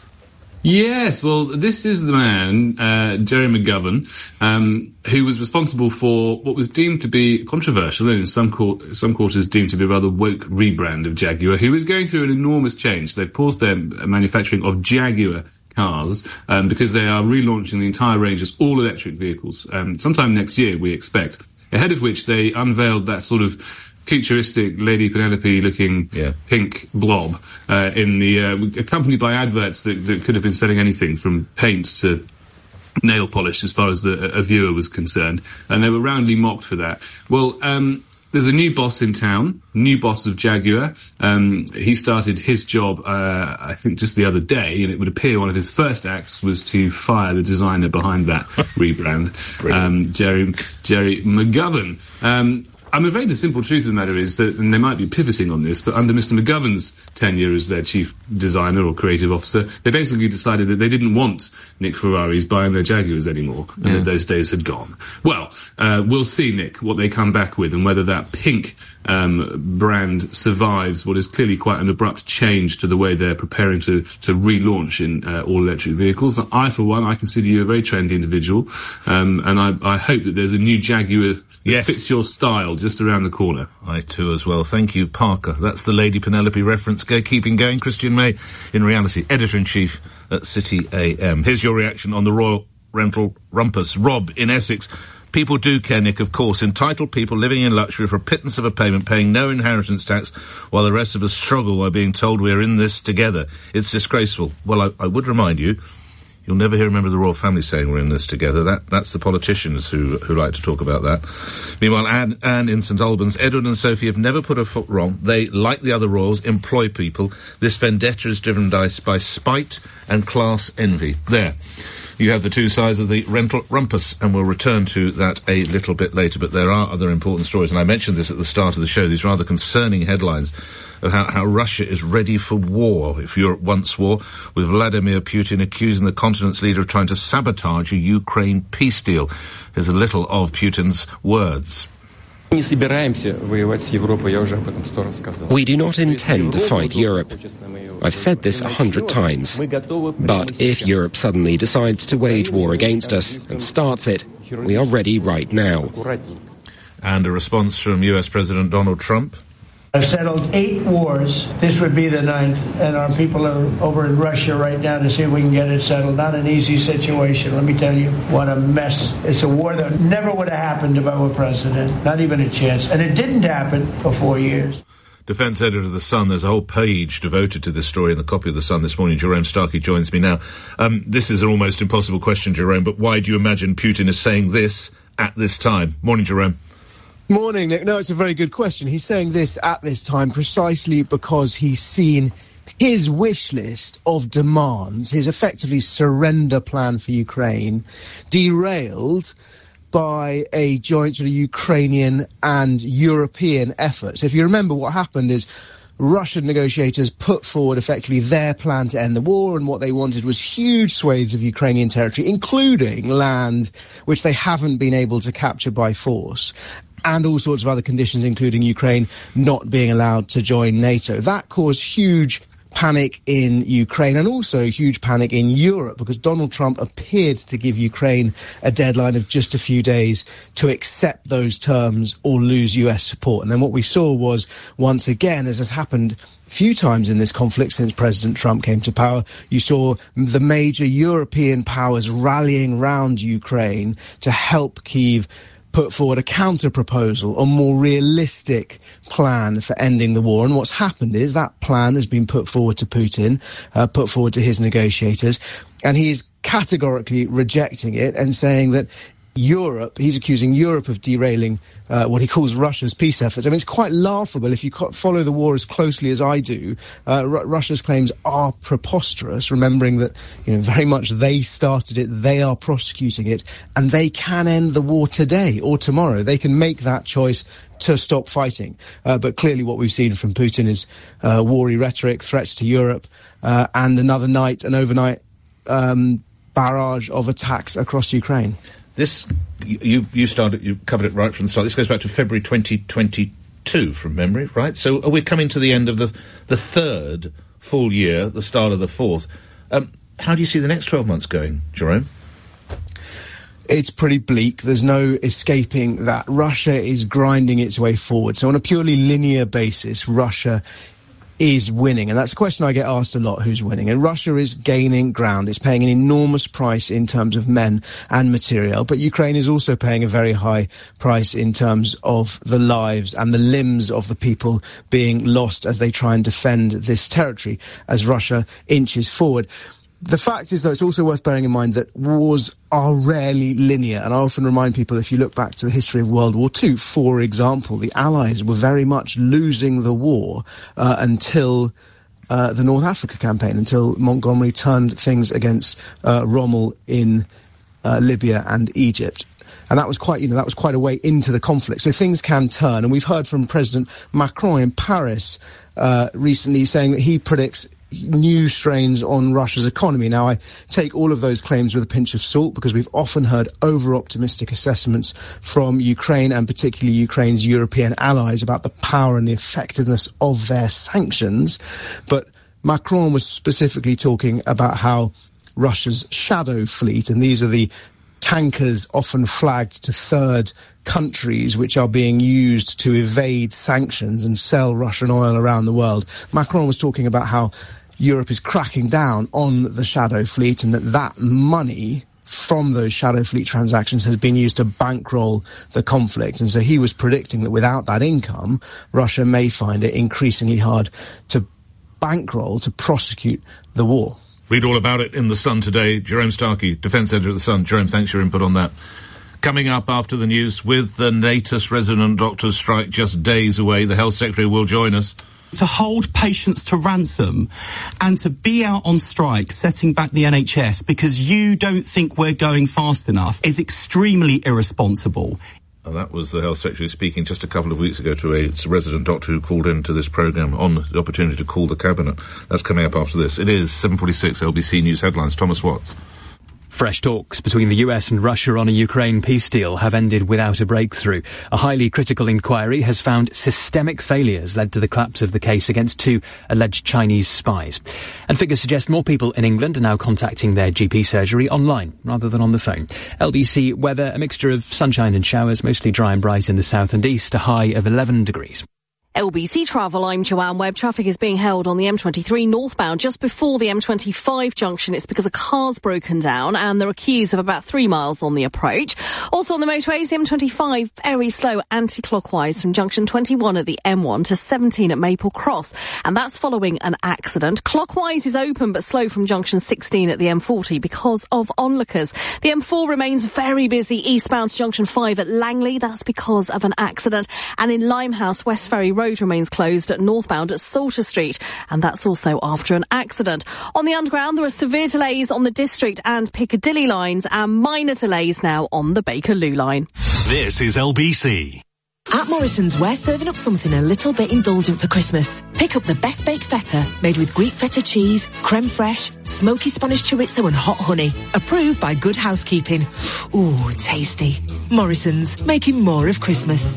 Yes, well, this is the man, Jerry McGovern, who was responsible for what was deemed to be controversial and in some quarters deemed to be a rather woke rebrand of Jaguar, who is going through an enormous change. They've paused their manufacturing of Jaguar cars because they are relaunching the entire range as all-electric vehicles sometime next year, we expect, ahead of which they unveiled that sort of futuristic Lady Penelope-looking pink blob accompanied by adverts that could have been selling anything from paint to nail polish as far as a viewer was concerned, and they were roundly mocked for that. Well, there's a new boss in town, new boss of Jaguar. He started his job, I think, just the other day, and it would appear one of his first acts was to fire the designer behind that rebrand, Jerry McGovern. I'm afraid the simple truth of the matter is that, and they might be pivoting on this, but under Mr. McGovern's tenure as their chief designer or creative officer, they basically decided that they didn't want Nick Ferraris buying their Jaguars anymore, and that those days had gone. Well, we'll see, Nick, what they come back with and whether that pink brand survives what is clearly quite an abrupt change to the way they're preparing to relaunch in all-electric vehicles. For one, I consider you a very trendy individual, and I hope that there's a new Jaguar that fits your style just around the corner. I too as well. Thank you, Parker. That's the Lady Penelope reference. Keeping going. Christian May, in reality, Editor-in-Chief at City AM. Here's your reaction on the Royal Rental Rumpus. Rob in Essex. People do care, Nick, of course. Entitled people living in luxury for a pittance of a payment, paying no inheritance tax, while the rest of us struggle by being told we're in this together. It's disgraceful. Well, I would remind you, you'll never hear a member of the royal family saying we're in this together. That's the politicians who like to talk about that. Meanwhile, Anne in St Albans, Edward and Sophie have never put a foot wrong. They, like the other royals, employ people. This vendetta is driven by spite and class envy. There. You have the two sides of the rental rumpus, and we'll return to that a little bit later. But there are other important stories, and I mentioned this at the start of the show, these rather concerning headlines of how Russia is ready for war, if Europe wants war, with Vladimir Putin accusing the continent's leader of trying to sabotage a Ukraine peace deal. Here's a little of Putin's words. We do not intend to fight Europe. I've said this 100 times. But if Europe suddenly decides to wage war against us and starts it, we are ready right now. And a response from US President Donald Trump. I've settled 8 wars. This would be the 9th, and our people are over in Russia right now to see if we can get it settled. Not an easy situation, let me tell you. What a mess. It's a war that never would have happened if I were president. Not even a chance. And it didn't happen for 4 years. Defence editor of The Sun, there's a whole page devoted to this story in the copy of The Sun this morning. Jerome Starkey joins me now. This is an almost impossible question, Jerome, but why do you imagine Putin is saying this at this time? Morning, Jerome. Morning, Nick. No, it's a very good question. He's saying this at this time precisely because he's seen his wish list of demands, his effectively surrender plan for Ukraine, derailed by a joint sort of Ukrainian and European effort. So if you remember, what happened is Russian negotiators put forward effectively their plan to end the war, and what they wanted was huge swathes of Ukrainian territory, including land which they haven't been able to capture by force, and all sorts of other conditions, including Ukraine not being allowed to join NATO. That caused huge panic in Ukraine and also huge panic in Europe, because Donald Trump appeared to give Ukraine a deadline of just a few days to accept those terms or lose US support. And then what we saw was, once again, as has happened few times in this conflict since President Trump came to power. You saw the major European powers rallying round Ukraine to help Kyiv put forward a counter-proposal, a more realistic plan for ending the war. And what's happened is that plan has been put forward to Putin, put forward to his negotiators, and he is categorically rejecting it and saying that he's accusing Europe of derailing what he calls Russia's peace efforts. I mean, it's quite laughable if you follow the war as closely as I do. Russia's claims are preposterous, remembering that, very much they started it, they are prosecuting it, and they can end the war today or tomorrow. They can make that choice to stop fighting. But clearly what we've seen from Putin is war-y rhetoric, threats to Europe, and an overnight barrage of attacks across Ukraine. This, you covered it right from the start. This goes back to February 2022 from memory, right? So we're coming to the end of the third full year, the start of the fourth. How do you see the next 12 months going, Jerome? It's pretty bleak. There's no escaping that. Russia is grinding its way forward. So on a purely linear basis, Russia is winning. And that's a question I get asked a lot, who's winning. And Russia is gaining ground. It's paying an enormous price in terms of men and material. But Ukraine is also paying a very high price in terms of the lives and the limbs of the people being lost as they try and defend this territory as Russia inches forward. The fact is, though, it's also worth bearing in mind that wars are rarely linear. And I often remind people, if you look back to the history of World War II, for example, the Allies were very much losing the war until the North Africa campaign, until Montgomery turned things against Rommel in Libya and Egypt. And that was quite a way into the conflict. So things can turn. And we've heard from President Macron in Paris recently saying that he predicts new strains on Russia's economy. Now, I take all of those claims with a pinch of salt because we've often heard over-optimistic assessments from Ukraine and particularly Ukraine's European allies about the power and the effectiveness of their sanctions. But Macron was specifically talking about how Russia's shadow fleet, and these are the tankers often flagged to third countries which are being used to evade sanctions and sell Russian oil around the world. Macron was talking about how Europe is cracking down on the shadow fleet and that money from those shadow fleet transactions has been used to bankroll the conflict. And so he was predicting that without that income, Russia may find it increasingly hard to bankroll, to prosecute the war. Read all about it in The Sun today. Jerome Starkey, defence editor of The Sun. Jerome, thanks for your input on that. Coming up after the news, with the latest resident doctors' strike just days away, the Health Secretary will join us. To hold patients to ransom and to be out on strike setting back the NHS because you don't think we're going fast enough is extremely irresponsible. And that was the Health Secretary speaking just a couple of weeks ago to a resident doctor who called into this programme on the opportunity to call the Cabinet. That's coming up after this. It is 7:46 LBC News Headlines. Thomas Watts. Fresh talks between the US and Russia on a Ukraine peace deal have ended without a breakthrough. A highly critical inquiry has found systemic failures led to the collapse of the case against two alleged Chinese spies. And figures suggest more people in England are now contacting their GP surgery online rather than on the phone. LBC weather, a mixture of sunshine and showers, mostly dry and bright in the south and east, a high of 11 degrees. LBC Travel, I'm Joanne Webb. Traffic is being held on the M23 northbound just before the M25 junction. It's because a car's broken down and there are queues of about 3 miles on the approach. Also on the motorways, the M25 very slow anti-clockwise from junction 21 at the M1 to 17 at Maple Cross. And that's following an accident. Clockwise is open but slow from junction 16 at the M40 because of onlookers. The M4 remains very busy eastbound to junction 5 at Langley. That's because of an accident. And in Limehouse, West Ferry Road remains closed at northbound at Salter Street, and that's also after an accident. On the underground, there are severe delays on the District and Piccadilly lines and minor delays now on the Bakerloo line. This is LBC. At Morrison's, we're serving up something a little bit indulgent for Christmas. Pick up the best baked feta, made with Greek feta cheese, creme fraiche, smoky Spanish chorizo and hot honey. Approved by Good Housekeeping. Ooh, tasty. Morrison's, making more of Christmas.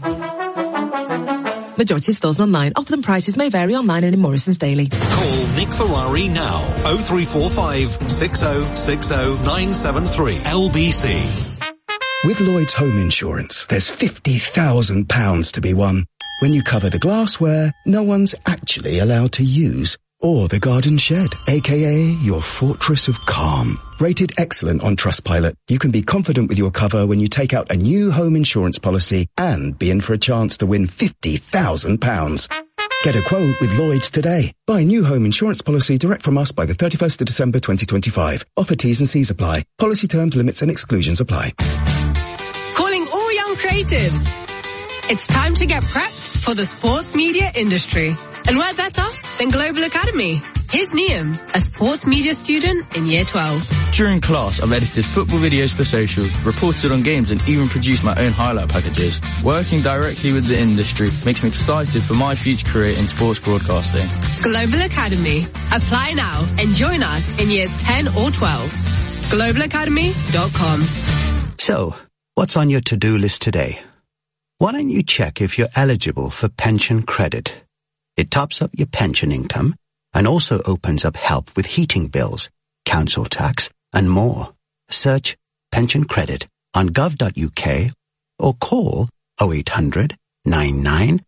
Majority of stores and online. Offers and prices may vary online and in Morrison's daily. Call Nick Ferrari now. 0345 6060 973 LBC. With Lloyd's Home Insurance, there's £50,000 to be won. when you cover the glassware no one's actually allowed to use. Or the garden shed, aka your fortress of calm. Rated excellent on Trustpilot, you can be confident with your cover when you take out a new home insurance policy and be in for a chance to win £50,000. Get a quote with Lloyds today. Buy a new home insurance policy direct from us by the 31st of December 2025. Offer T's and C's apply. Policy terms, limits and exclusions apply. Calling all young creatives. It's time to get prepped for the sports media industry. And where better than Global Academy? Here's Niam, a sports media student in Year 12. During class, I've edited football videos for socials, reported on games and even produced my own highlight packages. Working directly with the industry makes me excited for my future career in sports broadcasting. Global Academy. Apply now and join us in Years 10 or 12. globalacademy.com. So, what's on your to-do list today? Why don't you check if you're eligible for pension credit? It tops up your pension income and also opens up help with heating bills, council tax and more. Search pension credit on gov.uk or call 0800 99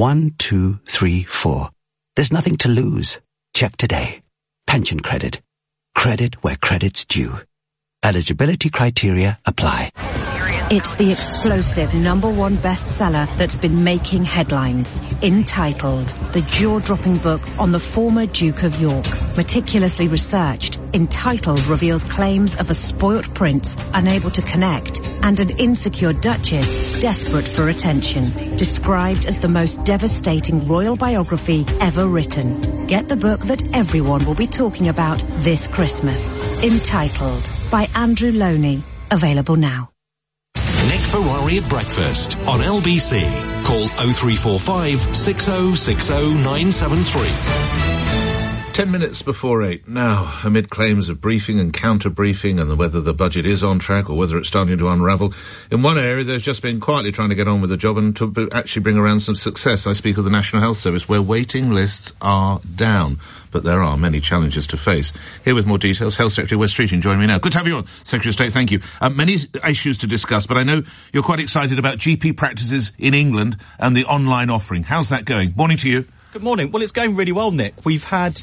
1234. There's nothing to lose. Check today. Pension credit. Credit where credit's due. Eligibility criteria apply. It's the explosive #1 bestseller that's been making headlines. Entitled The Jaw-Dropping Book on the Former Duke of York. Meticulously researched, Entitled reveals claims of a spoilt prince unable to connect and an insecure duchess desperate for attention. Described as the most devastating royal biography ever written. Get the book that everyone will be talking about this Christmas. Entitled by Andrew Loney. Available now. Nick Ferrari at breakfast on LBC. Call 0345 6060973. 10 minutes before 8. Now, amid claims of briefing and counter-briefing and whether the budget is on track or whether it's starting to unravel, in one area there's just been quietly trying to get on with the job and to actually bring around some success. I speak of the National Health Service, where waiting lists are down. But there are many challenges to face. Here with more details, Health Secretary Wes Streeting joining me now. Good to have you on, Secretary of State. Thank you. Many issues to discuss, but I know you're quite excited about GP practices in England and the online offering. How's that going? Morning to you. Good morning. Well, it's going really well, Nick. We've had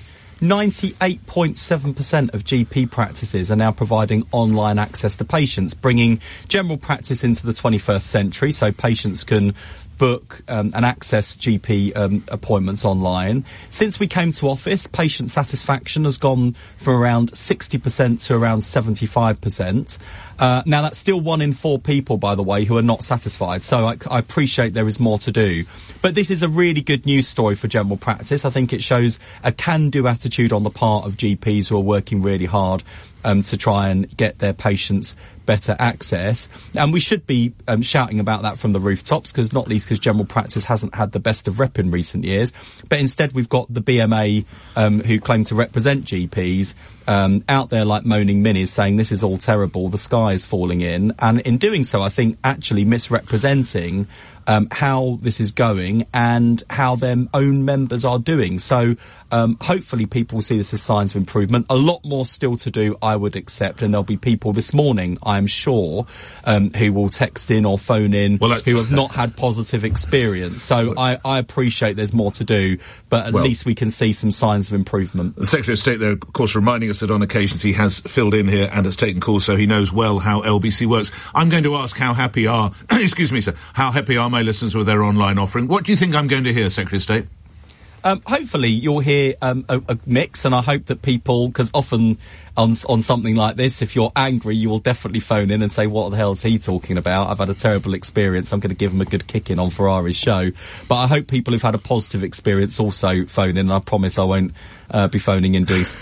98.7% of GP practices are now providing online access to patients, bringing general practice into the 21st century, so patients can book and access GP appointments online. Since we came to office, patient satisfaction has gone from around 60% to around 75%. Now, that's still 1 in 4 people, by the way, who are not satisfied. So I appreciate there is more to do. But this is a really good news story for general practice. I think it shows a can-do attitude on the part of GPs who are working really hard to try and get their patients better access. And we should be shouting about that from the rooftops, because not least because general practice hasn't had the best of rep in recent years. But instead we've got the BMA who claim to represent GPs out there like moaning minis, saying this is all terrible, the sky is falling in. And in doing so, I think actually misrepresenting how this is going and how their own members are doing. So hopefully people will see this as signs of improvement. A lot more still to do, I would accept, and there'll be people this morning, I'm sure, who will text in or phone in who have not had positive experience. So I appreciate there's more to do, but at least we can see some signs of improvement. The Secretary of State, though, of course, reminding us that on occasions he has filled in here and has taken calls, so he knows well how LBC works. I'm going to ask how happy are, excuse me, sir, how happy are my listeners with their online offering? What do you think I'm going to hear, Secretary of State? Hopefully you'll hear a mix, and I hope that people, because often on something like this, if you're angry, you will definitely phone in and say, what the hell is he talking about? I've had a terrible experience. I'm going to give him a good kick in on Ferrari's show. But I hope people who've had a positive experience also phone in, and I promise I won't be phoning in doing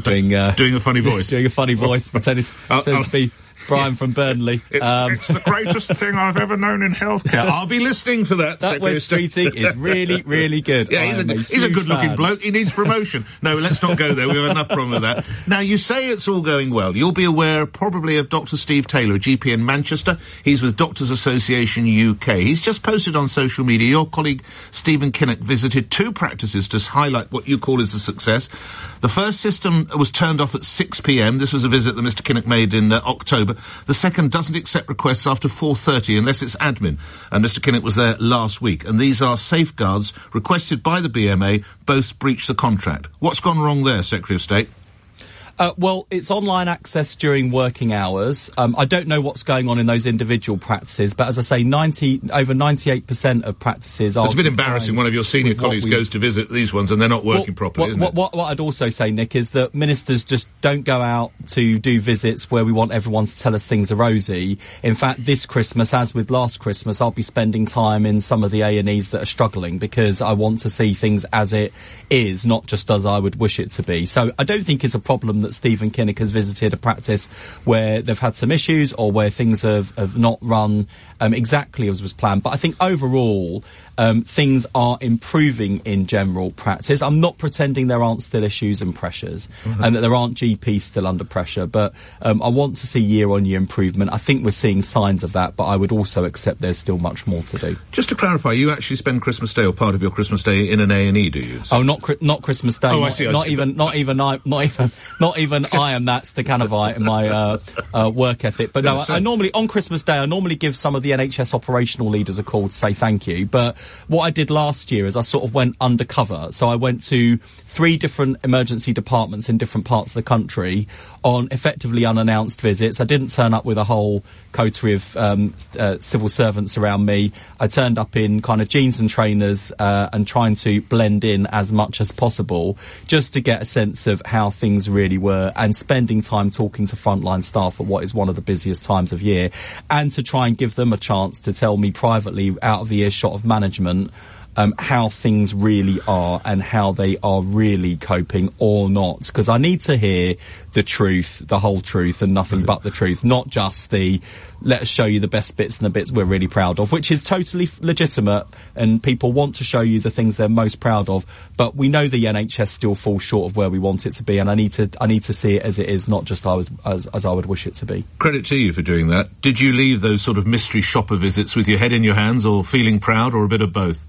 a funny voice. Doing a funny voice, pretending to be Brian from Burnley. It's the greatest thing I've ever known in healthcare. I'll be listening for that. That Wes Streeting is really, really good. Yeah, he's a good-looking bloke. He needs promotion. No, let's not go there. We've had enough problem with that. Now, you say it's all going well. You'll be aware probably of Dr. Steve Taylor, a GP in Manchester. He's with Doctors Association UK. He's just posted on social media, your colleague Stephen Kinnock visited 2 practices to highlight what you call is a success. The first system was turned off at 6 p.m. This was a visit that Mr. Kinnock made in October. The second doesn't accept requests after 4:30 unless it's admin. And Mr. Kinnock was there last week. And these are safeguards requested by the BMA. Both breach the contract. What's gone wrong there, Secretary of State? Well, it's online access during working hours. I don't know what's going on in those individual practices, but as I say, over 98% of practices are... It's a bit embarrassing. One of your senior colleagues goes to visit these ones and they're not working properly, isn't it? What I'd also say, Nick, is that ministers just don't go out to do visits where we want everyone to tell us things are rosy. In fact, this Christmas, as with last Christmas, I'll be spending time in some of the A&Es that are struggling because I want to see things as it is, not just as I would wish it to be. So I don't think it's a problem that Stephen Kinnock has visited a practice where they've had some issues or where things have not run exactly as was planned. But I think overall, things are improving in general practice. I'm not pretending there aren't still issues and pressures and that there aren't GPs still under pressure, but I want to see year-on-year improvement. I think we're seeing signs of that, but I would also accept there's still much more to do. Just to clarify, you actually spend Christmas Day or part of your Christmas Day in an A&E, do you? Oh, not Christmas Day. Oh, I see. Not even I am that Stakhanovite in my work ethic. But no, I normally, on Christmas Day, I normally give some of the NHS operational leaders a call to say thank you. But what I did last year is I sort of went undercover. So I went to 3 different emergency departments in different parts of the country on effectively unannounced visits. I didn't turn up with a whole coterie of civil servants around me. I turned up in kind of jeans and trainers and trying to blend in as much as possible just to get a sense of how things really were and spending time talking to frontline staff at what is one of the busiest times of year and to try and give them a chance to tell me privately out of the earshot of management how things really are and how they are really coping or not. Because I need to hear the truth, the whole truth and nothing but the truth, not just the let us show you the best bits and the bits we're really proud of, which is totally legitimate and people want to show you the things they're most proud of. But we know the NHS still falls short of where we want it to be, and I need to see it as it is, not just as I would wish it to be. Credit to you for doing that. Did you leave those sort of mystery shopper visits with your head in your hands or feeling proud or a bit of both?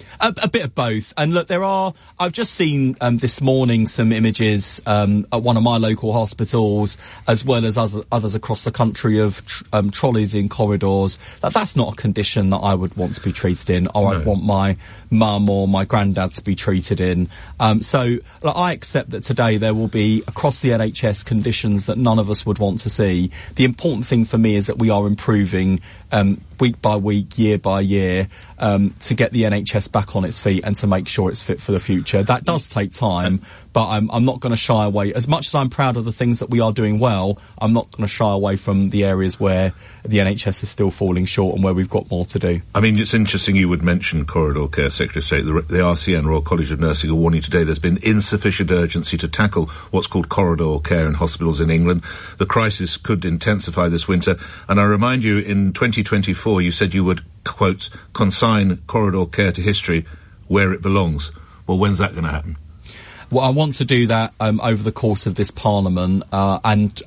A bit of both. And look, I've just seen this morning some images at one of my local hospitals, as well as others across the country of trolleys in corridors. That's not a condition that I would want to be treated in, or I'd want my mum or my granddad to be treated in. So look, I accept that today there will be, across the NHS, conditions that none of us would want to see. The important thing for me is that we are improving week by week, year by year, to get the NHS back on its feet and to make sure it's fit for the future. That does take time, but I'm not going to shy away. As much as I'm proud of the things that we are doing well, I'm not going to shy away from the areas where the NHS is still falling short and where we've got more to do. I mean, it's interesting you would mention corridor care, Secretary of State. The RCN, Royal College of Nursing, are warning today there's been insufficient urgency to tackle what's called corridor care in hospitals in England. The crisis could intensify this winter, and I remind you, in 2024, you said you would, quote, consign corridor care to history where it belongs. Well, when's that going to happen? Well, I want to do that over the course of this Parliament, and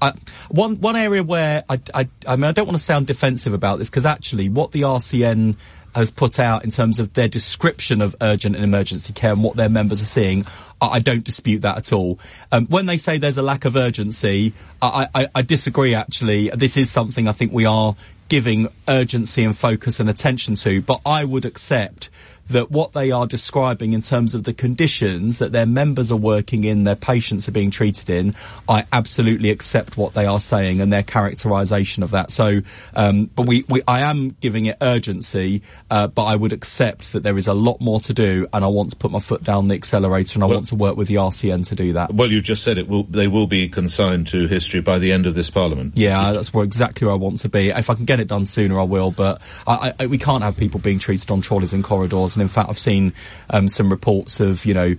one area where I mean, I don't want to sound defensive about this, because actually what the RCN has put out in terms of their description of urgent and emergency care and what their members are seeing, I don't dispute that at all. When they say there's a lack of urgency, I disagree, actually. This is something I think we are giving urgency and focus and attention to, but I would accept that what they are describing in terms of the conditions that their members are working in, their patients are being treated in, I absolutely accept what they are saying and their characterisation of that. So, but I am giving it urgency, but I would accept that there is a lot more to do, and I want to put my foot down the accelerator, and I want to work with the RCN to do that. Well, you've just said they will be consigned to history by the end of this Parliament. Yeah, that's exactly where I want to be. If I can get it done sooner, I will, but we can't have people being treated on trolleys in corridors. And in fact, I've seen some reports of, in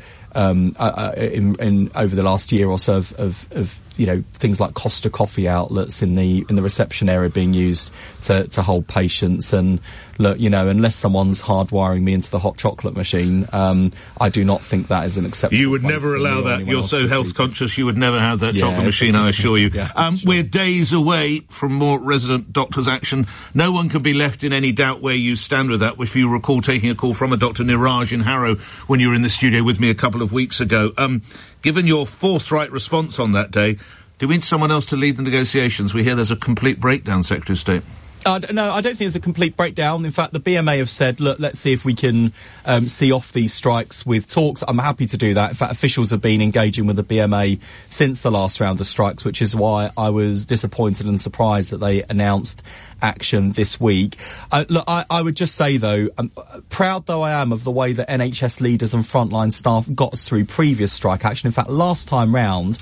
over the last year or so of things like Costa coffee outlets in the reception area being used to hold patients. And look, unless someone's hardwiring me into the hot chocolate machine, I do not think that is an acceptable. You would never allow that. You're so health conscious, you would never have that chocolate machine, I assure you. Yeah, sure. We're days away from more resident doctors' action. No one can be left in any doubt where you stand with that. If you recall taking a call from a Dr. Niraj in Harrow when you were in the studio with me a couple of weeks ago. Given your forthright response on that day, do we need someone else to lead the negotiations? We hear there's a complete breakdown, Secretary of State. No, I don't think there's a complete breakdown. In fact, the BMA have said, look, let's see if we can see off these strikes with talks. I'm happy to do that. In fact, officials have been engaging with the BMA since the last round of strikes, which is why I was disappointed and surprised that they announced action this week. Look, I would just say, though, proud though I am of the way that NHS leaders and frontline staff got us through previous strike action. In fact, last time round,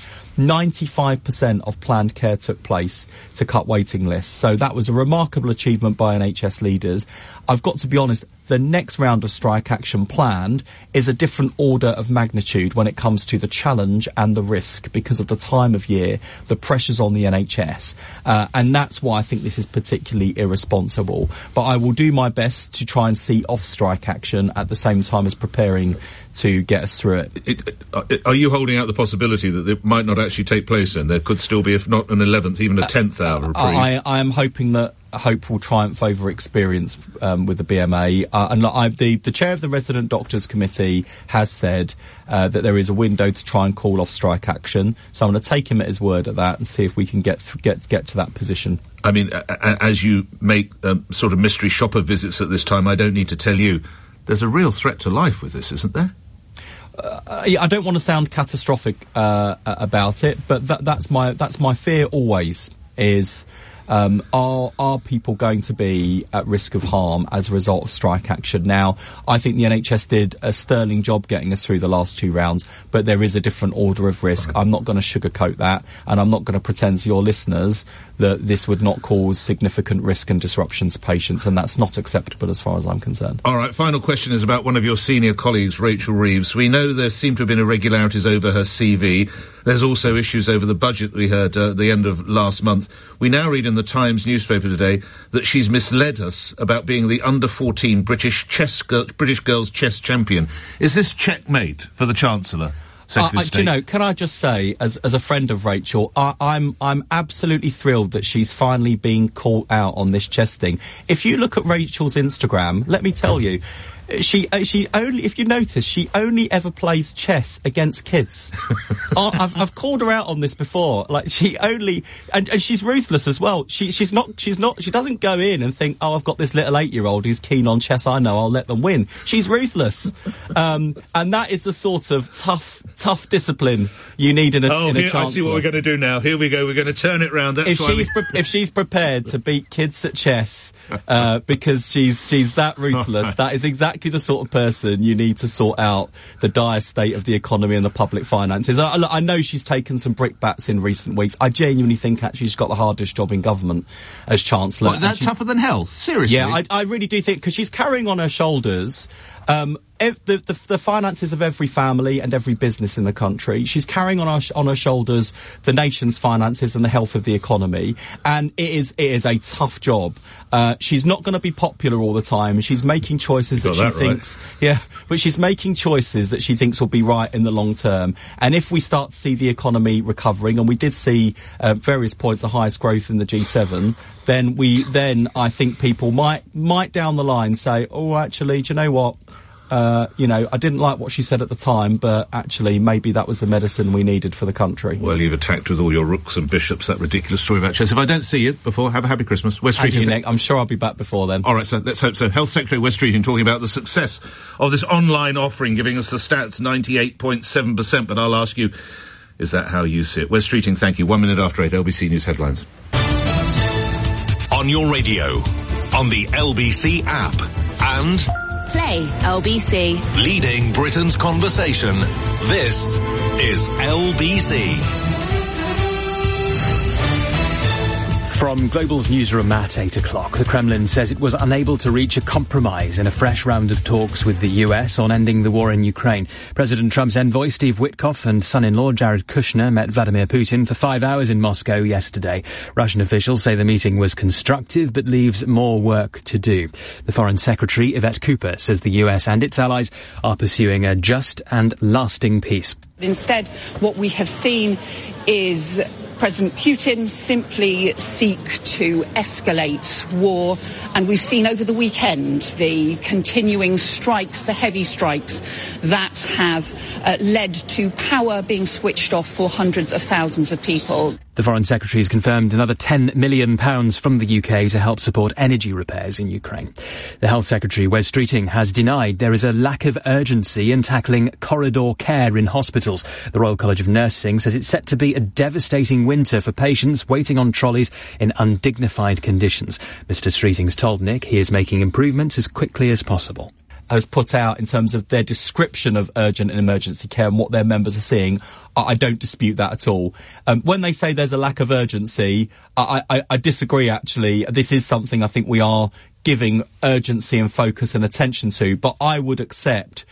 95% of planned care took place to cut waiting lists. So that was a remarkable achievement by NHS leaders. I've got to be honest, the next round of strike action planned is a different order of magnitude when it comes to the challenge and the risk because of the time of year, the pressures on the NHS. And that's why I think this is particularly irresponsible. But I will do my best to try and see off strike action at the same time as preparing to get us through it. Are you holding out the possibility that it might not actually take place then? There could still be, if not an 11th, even a 10th hour reprieve. I am hoping that hope will triumph over experience with the BMA. And the chair of the Resident Doctors Committee has said that there is a window to try and call off strike action. So I'm going to take him at his word at that and see if we can get to that position. I mean, as you make sort of mystery shopper visits at this time, I don't need to tell you, there's a real threat to life with this, isn't there? I don't want to sound catastrophic about it, but that's my fear always is. Are people going to be at risk of harm as a result of strike action? Now, I think the NHS did a sterling job getting us through the last two rounds, but there is a different order of risk. I'm not going to sugarcoat that, and I'm not going to pretend to your listeners that this would not cause significant risk and disruption to patients, and that's not acceptable as far as I'm concerned. All right, final question is about one of your senior colleagues, Rachel Reeves. We know there seem to have been irregularities over her CV. There's also issues over the budget that we heard at the end of last month. We now read in the Times newspaper today that she's misled us about being the under-14 British girls chess champion. Is this checkmate for the Chancellor? Secretary of State? Do you know, can I just say, as a friend of Rachel, I'm absolutely thrilled that she's finally being called out on this chess thing. If you look at Rachel's Instagram, let me tell you, she only, if you notice, she only ever plays chess against kids. I've called her out on this before. Like, she only, and she's ruthless as well. She doesn't go in and think, oh, I've got this little 8-year-old who's keen on chess, I know, I'll let them win. She's ruthless. And that is the sort of tough discipline you need in a chancellor. I see what we're going to do now. Here we go. We're going to turn it round. That's if she's prepared to beat kids at chess, because she's that ruthless, that is exactly the sort of person you need to sort out the dire state of the economy and the public finances. I know she's taken some brickbats in recent weeks. I genuinely think actually she's got the hardest job in government as Chancellor. What, is that tougher than health? Seriously? Yeah, I really do think, because she's carrying on her shoulders the finances of every family and every business in the country. She's carrying on her shoulders the nation's finances and the health of the economy, and it is a tough job. She's not going to be popular all the time. She's making choices that she thinks, but she's making choices that she thinks will be right in the long term. And if we start to see the economy recovering, and we did see various points the highest growth in the G7, then I think people might down the line say, oh, actually, do you know what? I didn't like what she said at the time, but actually maybe that was the medicine we needed for the country. Well, you've attacked with all your rooks and bishops that ridiculous story about chess. If I don't see you before, have a happy Christmas. Wes Streeting. Nick, I'm sure I'll be back before then. All right, so let's hope so. Health Secretary Wes Streeting talking about the success of this online offering, giving us the stats, 98.7%. But I'll ask you, is that how you see it? Wes Streeting, thank you. 1 minute after 8, LBC News headlines. On your radio, on the LBC app, and Play LBC. Leading Britain's conversation. This is LBC. From Global's newsroom at 8 o'clock, the Kremlin says it was unable to reach a compromise in a fresh round of talks with the US on ending the war in Ukraine. President Trump's envoy, Steve Witkoff, and son-in-law Jared Kushner met Vladimir Putin for 5 hours in Moscow yesterday. Russian officials say the meeting was constructive but leaves more work to do. The Foreign Secretary, Yvette Cooper, says the US and its allies are pursuing a just and lasting peace. Instead, what we have seen is President Putin simply seek to escalate war. And we've seen over the weekend the continuing strikes, the heavy strikes that have led to power being switched off for hundreds of thousands of people. The Foreign Secretary has confirmed another £10 million from the UK to help support energy repairs in Ukraine. The Health Secretary, Wes Streeting, has denied there is a lack of urgency in tackling corridor care in hospitals. The Royal College of Nursing says it's set to be a devastating winter for patients waiting on trolleys in undignified conditions. Mr. Streeting's told Nick he is making improvements as quickly as possible. Has put out in terms of their description of urgent and emergency care and what their members are seeing, I don't dispute that at all. When they say there's a lack of urgency, I disagree, actually. This is something I think we are giving urgency and focus and attention to, but I would accept.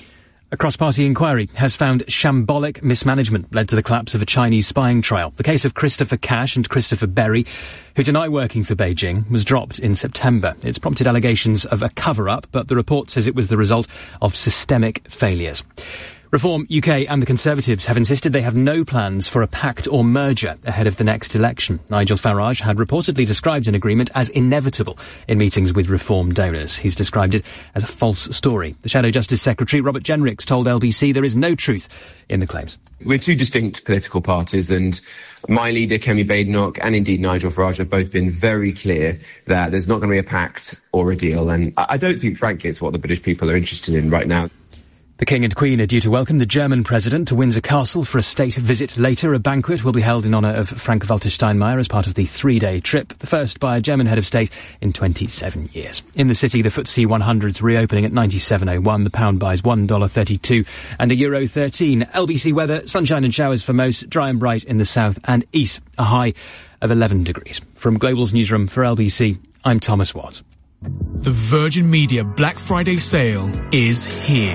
A cross-party inquiry has found shambolic mismanagement led to the collapse of a Chinese spying trial. The case of Christopher Cash and Christopher Berry, who deny working for Beijing, was dropped in September. It's prompted allegations of a cover-up, but the report says it was the result of systemic failures. Reform UK and the Conservatives have insisted they have no plans for a pact or merger ahead of the next election. Nigel Farage had reportedly described an agreement as inevitable in meetings with Reform donors. He's described it as a false story. The Shadow Justice Secretary, Robert Jenricks, told LBC there is no truth in the claims. We're two distinct political parties, and my leader, Kemi Badenoch, and indeed Nigel Farage have both been very clear that there's not going to be a pact or a deal, and I don't think, frankly, it's what the British people are interested in right now. The King and Queen are due to welcome the German President to Windsor Castle for a state visit later. A banquet will be held in honour of Frank-Walter Steinmeier as part of the 3-day trip, the first by a German head of state in 27 years. In the city, the FTSE 100's reopening at 97.01. The pound buys $1.32 and €1.13. LBC weather, sunshine and showers for most, dry and bright in the south and east. A high of 11 degrees. From Global's newsroom for LBC, I'm Thomas Watt. The Virgin Media Black Friday sale is here.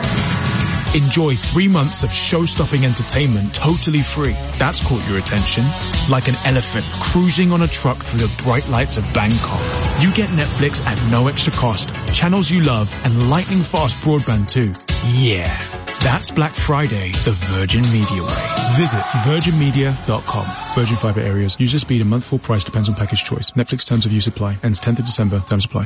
Enjoy 3 months of show-stopping entertainment totally free. That's caught your attention. Like an elephant cruising on a truck through the bright lights of Bangkok. You get Netflix at no extra cost, channels you love, and lightning-fast broadband too. Yeah, that's Black Friday the Virgin Media way. Visit virginmedia.com. Virgin Fibre areas. User speed and month full price depends on package choice. Netflix terms of use apply. Ends 10th of December. Terms apply.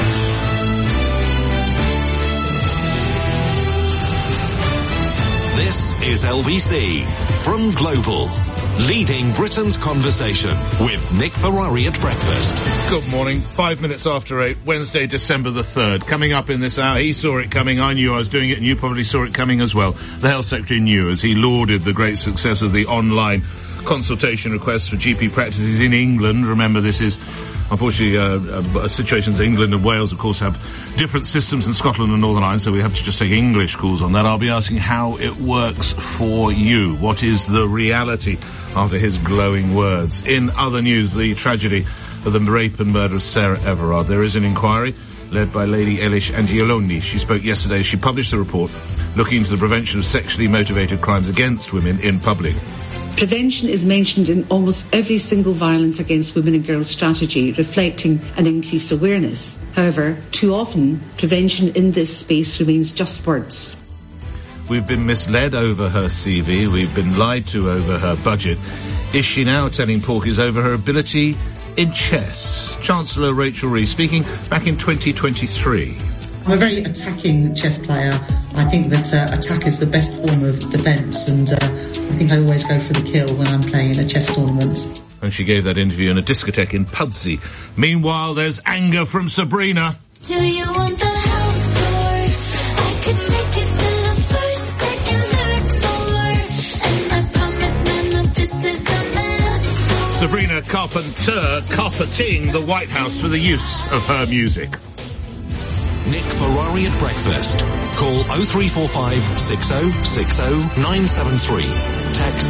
This is LBC from Global, leading Britain's conversation with Nick Ferrari at breakfast. Good morning. 5 minutes after 8, Wednesday, December the 3rd. Coming up in this hour, he saw it coming, I knew I was doing it, and you probably saw it coming as well. The Health Secretary knew as he lauded the great success of the online consultation requests for GP practices in England. Remember, this is unfortunately situations England and Wales, of course, have different systems than Scotland and Northern Ireland, so we have to just take English calls on that. I'll be asking how it works for you. What is the reality after his glowing words? In other news, the tragedy of the rape and murder of Sarah Everard. There is an inquiry led by Lady Elish Angioloni. She spoke yesterday. She published a report looking into the prevention of sexually motivated crimes against women in public. Prevention is mentioned in almost every single violence against women and girls strategy, reflecting an increased awareness. However, too often, prevention in this space remains just words. We've been misled over her CV. We've been lied to over her budget. Is she now telling porkies over her ability in chess? Chancellor Rachel Reeves speaking back in 2023. I'm a very attacking chess player. I think that attack is the best form of defence, and I think I always go for the kill when I'm playing in a chess tournament. And she gave that interview in a discotheque in Pudsey. Meanwhile, there's anger from Sabrina. Do you want the house tour? I could take you to the first, second, third floor. And I promise none of this is a metaphor. Sabrina Carpenter carpeting the White House for the use of her music. Nick Ferrari at breakfast. Call 0345 60 60 973. Text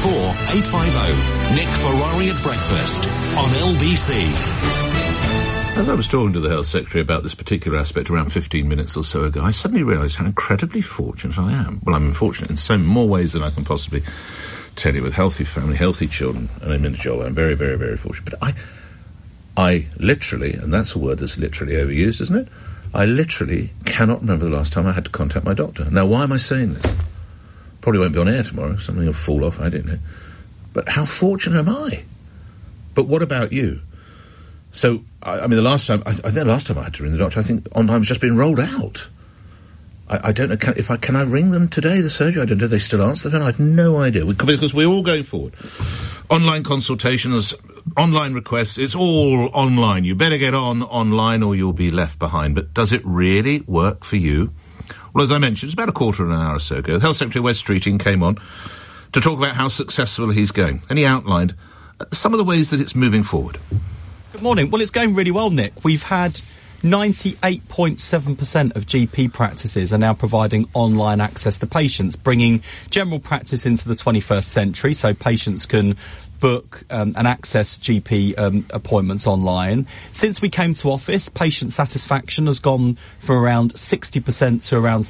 84850. Nick Ferrari at breakfast on LBC. As I was talking to the Health Secretary about this particular aspect around 15 minutes or so ago, I suddenly realised how incredibly fortunate I am. Well, I'm fortunate in so more ways than I can possibly tell you, with healthy family, healthy children, and I'm in a job. I'm very, very, very fortunate. But I literally, and that's a word that's literally overused, isn't it? I literally cannot remember the last time I had to contact my doctor. Now, why am I saying this? Probably won't be on air tomorrow. Something will fall off, I don't know. But how fortunate am I? But what about you? So, I mean, the last time I had to ring the doctor, I think online's just been rolled out. I don't know, can I ring them today, the surgery? I don't know, do they still answer the phone? I have no idea, because we're all going forward. Online consultations, online requests, it's all online. You better get online or you'll be left behind. But does it really work for you? Well, as I mentioned, it's about a quarter of an hour or so ago, Health Secretary Wes Streeting came on to talk about how successful he's going. And he outlined some of the ways that it's moving forward. Good morning. Well, it's going really well, Nick. We've had 98.7% of GP practices are now providing online access to patients, bringing general practice into the 21st century, so patients can book and access GP appointments online. Since we came to office, patient satisfaction has gone from around 60% to around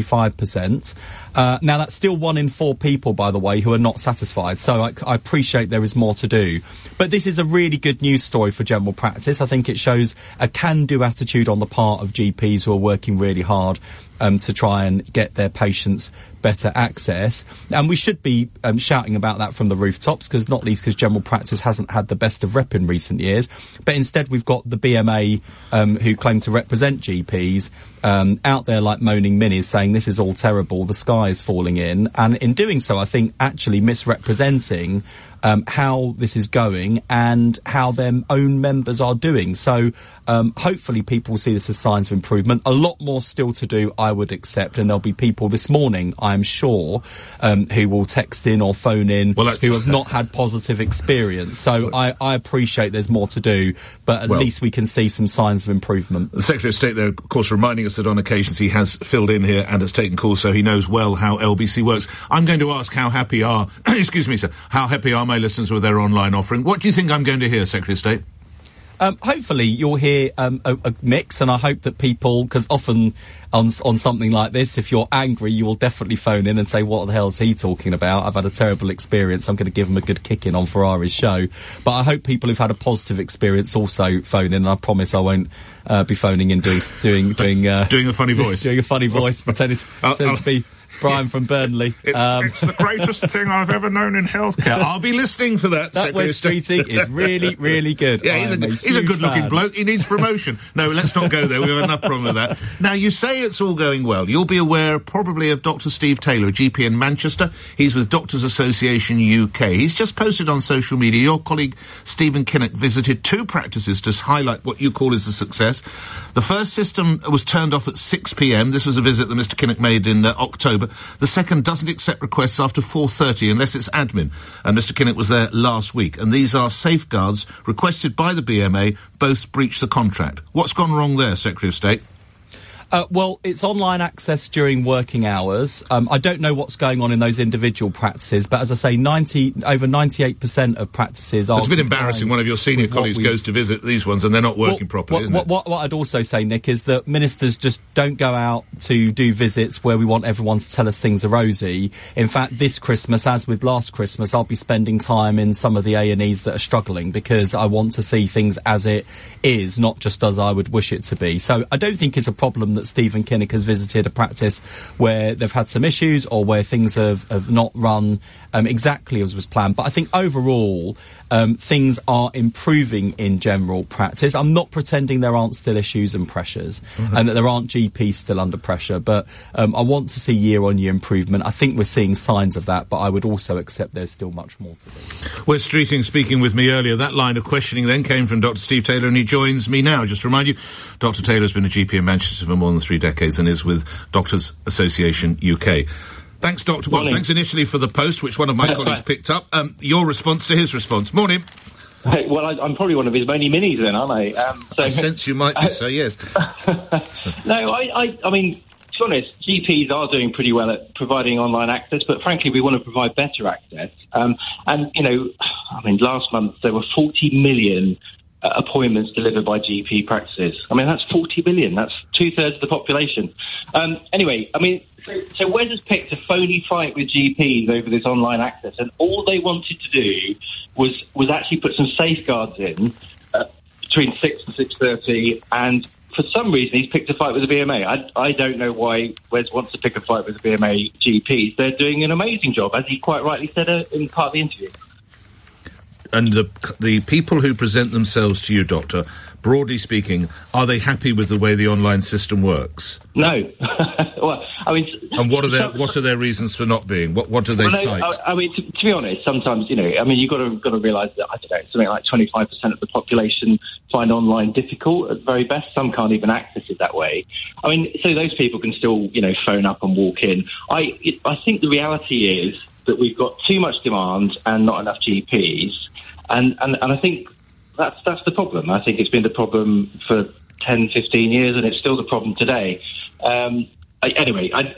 75%. Now, that's still 1 in 4 people, by the way, who are not satisfied, so I appreciate there is more to do. But this is a really good news story for general practice. I think it shows a can-do attitude on the part of GPs who are working really hard to try and get their patients better access. And we should be shouting about that from the rooftops, not least because general practice hasn't had the best of rep in recent years. But instead we've got the BMA who claim to represent GPs out there like moaning minis, saying this is all terrible, the sky is falling in. And in doing so, I think actually misrepresenting how this is going and how their own members are doing. So hopefully people will see this as signs of improvement. A lot more still to do, I would accept, and there'll be people this morning, I'm sure, who will text in or phone in who have not had positive experience. So I appreciate there's more to do, but at least we can see some signs of improvement. The Secretary of State, though, of course, reminding us that on occasions he has filled in here and has taken calls, so he knows well how LBC works. I'm going to ask how happy are, excuse me, sir, how happy are my listeners with their online offering? What do you think I'm going to hear, Secretary of State? Hopefully you'll hear a mix, and I hope that people, because often on something like this, if you're angry, you will definitely phone in and say, what the hell is he talking about? I've had a terrible experience. I'm going to give him a good kick in on Ferrari's show. But I hope people who've had a positive experience also phone in, and I promise I won't be phoning in doing a funny voice. Doing a funny voice, pretending to be Brian from Burnley. It's the greatest thing I've ever known in healthcare. I'll be listening for that. That Wes Streeting is really, really good. Yeah, he's a good-looking bloke. He needs promotion. No, let's not go there. We've had enough problem with that. Now, you say it's all going well. You'll be aware probably of Dr. Steve Taylor, a GP in Manchester. He's with Doctors Association UK. He's just posted on social media. Your colleague Stephen Kinnock visited 2 practices to highlight what you call is a success. The first system was turned off at 6 p.m. This was a visit that Mr. Kinnock made in October. The second doesn't accept requests after 4:30 unless it's admin. And Mr. Kinnock was there last week. And these are safeguards requested by the BMA. Both breach the contract. What's gone wrong there, Secretary of State? Well, it's online access during working hours. I don't know what's going on in those individual practices, but as I say, over 98% of practices are... It's a bit embarrassing. One of your senior colleagues goes to visit these ones and they're not working properly, isn't it? What I'd also say, Nick, is that ministers just don't go out to do visits where we want everyone to tell us things are rosy. In fact, this Christmas, as with last Christmas, I'll be spending time in some of the A&Es that are struggling because I want to see things as it is, not just as I would wish it to be. So I don't think it's a problem that Stephen Kinnock has visited a practice where they've had some issues or where things have not run exactly as was planned. But I think overall, things are improving in general practice. I'm not pretending there aren't still issues and pressures and that there aren't GPs still under pressure, but I want to see year-on-year improvement. I think we're seeing signs of that, but I would also accept there's still much more to do. Wes Streeting speaking with me earlier. That line of questioning then came from Dr. Steve Taylor, and he joins me now. Just to remind you, Dr. Taylor has been a GP in Manchester for more than 3 decades and is with Doctors Association UK. Thanks, Doctor. Well, thanks initially for the post, which one of my colleagues picked up. Your response to his response. Morning. Hey, well, I'm probably one of his many minis then, aren't I? I sense you might be so, yes. No, I mean, to be honest, GPs are doing pretty well at providing online access, but frankly, we want to provide better access. And, you know, I mean, last month there were 40 million appointments delivered by GP practices. I mean, that's 40 million. That's 2/3 of the population. Anyway, I mean, so Wes has picked a phony fight with GPs over this online access, and all they wanted to do was actually put some safeguards in between 6 and 6:30, and for some reason he's picked a fight with the BMA. I don't know why Wes wants to pick a fight with the BMA GPs. They're doing an amazing job, as he quite rightly said in part of the interview. the people who present themselves to you, Doctor, broadly speaking, are they happy with the way the online system works? No. Well, I mean... And what are their reasons for not being? What do they cite? I mean, to be honest, sometimes, you know, I mean, you've got to realise that, I don't know, something like 25% of the population find online difficult at the very best. Some can't even access it that way. I mean, so those people can still, you know, phone up and walk in. I think the reality is that we've got too much demand and not enough GPs. And I think that's the problem. I think it's been the problem for 10, 15 years, and it's still the problem today. Anyway, I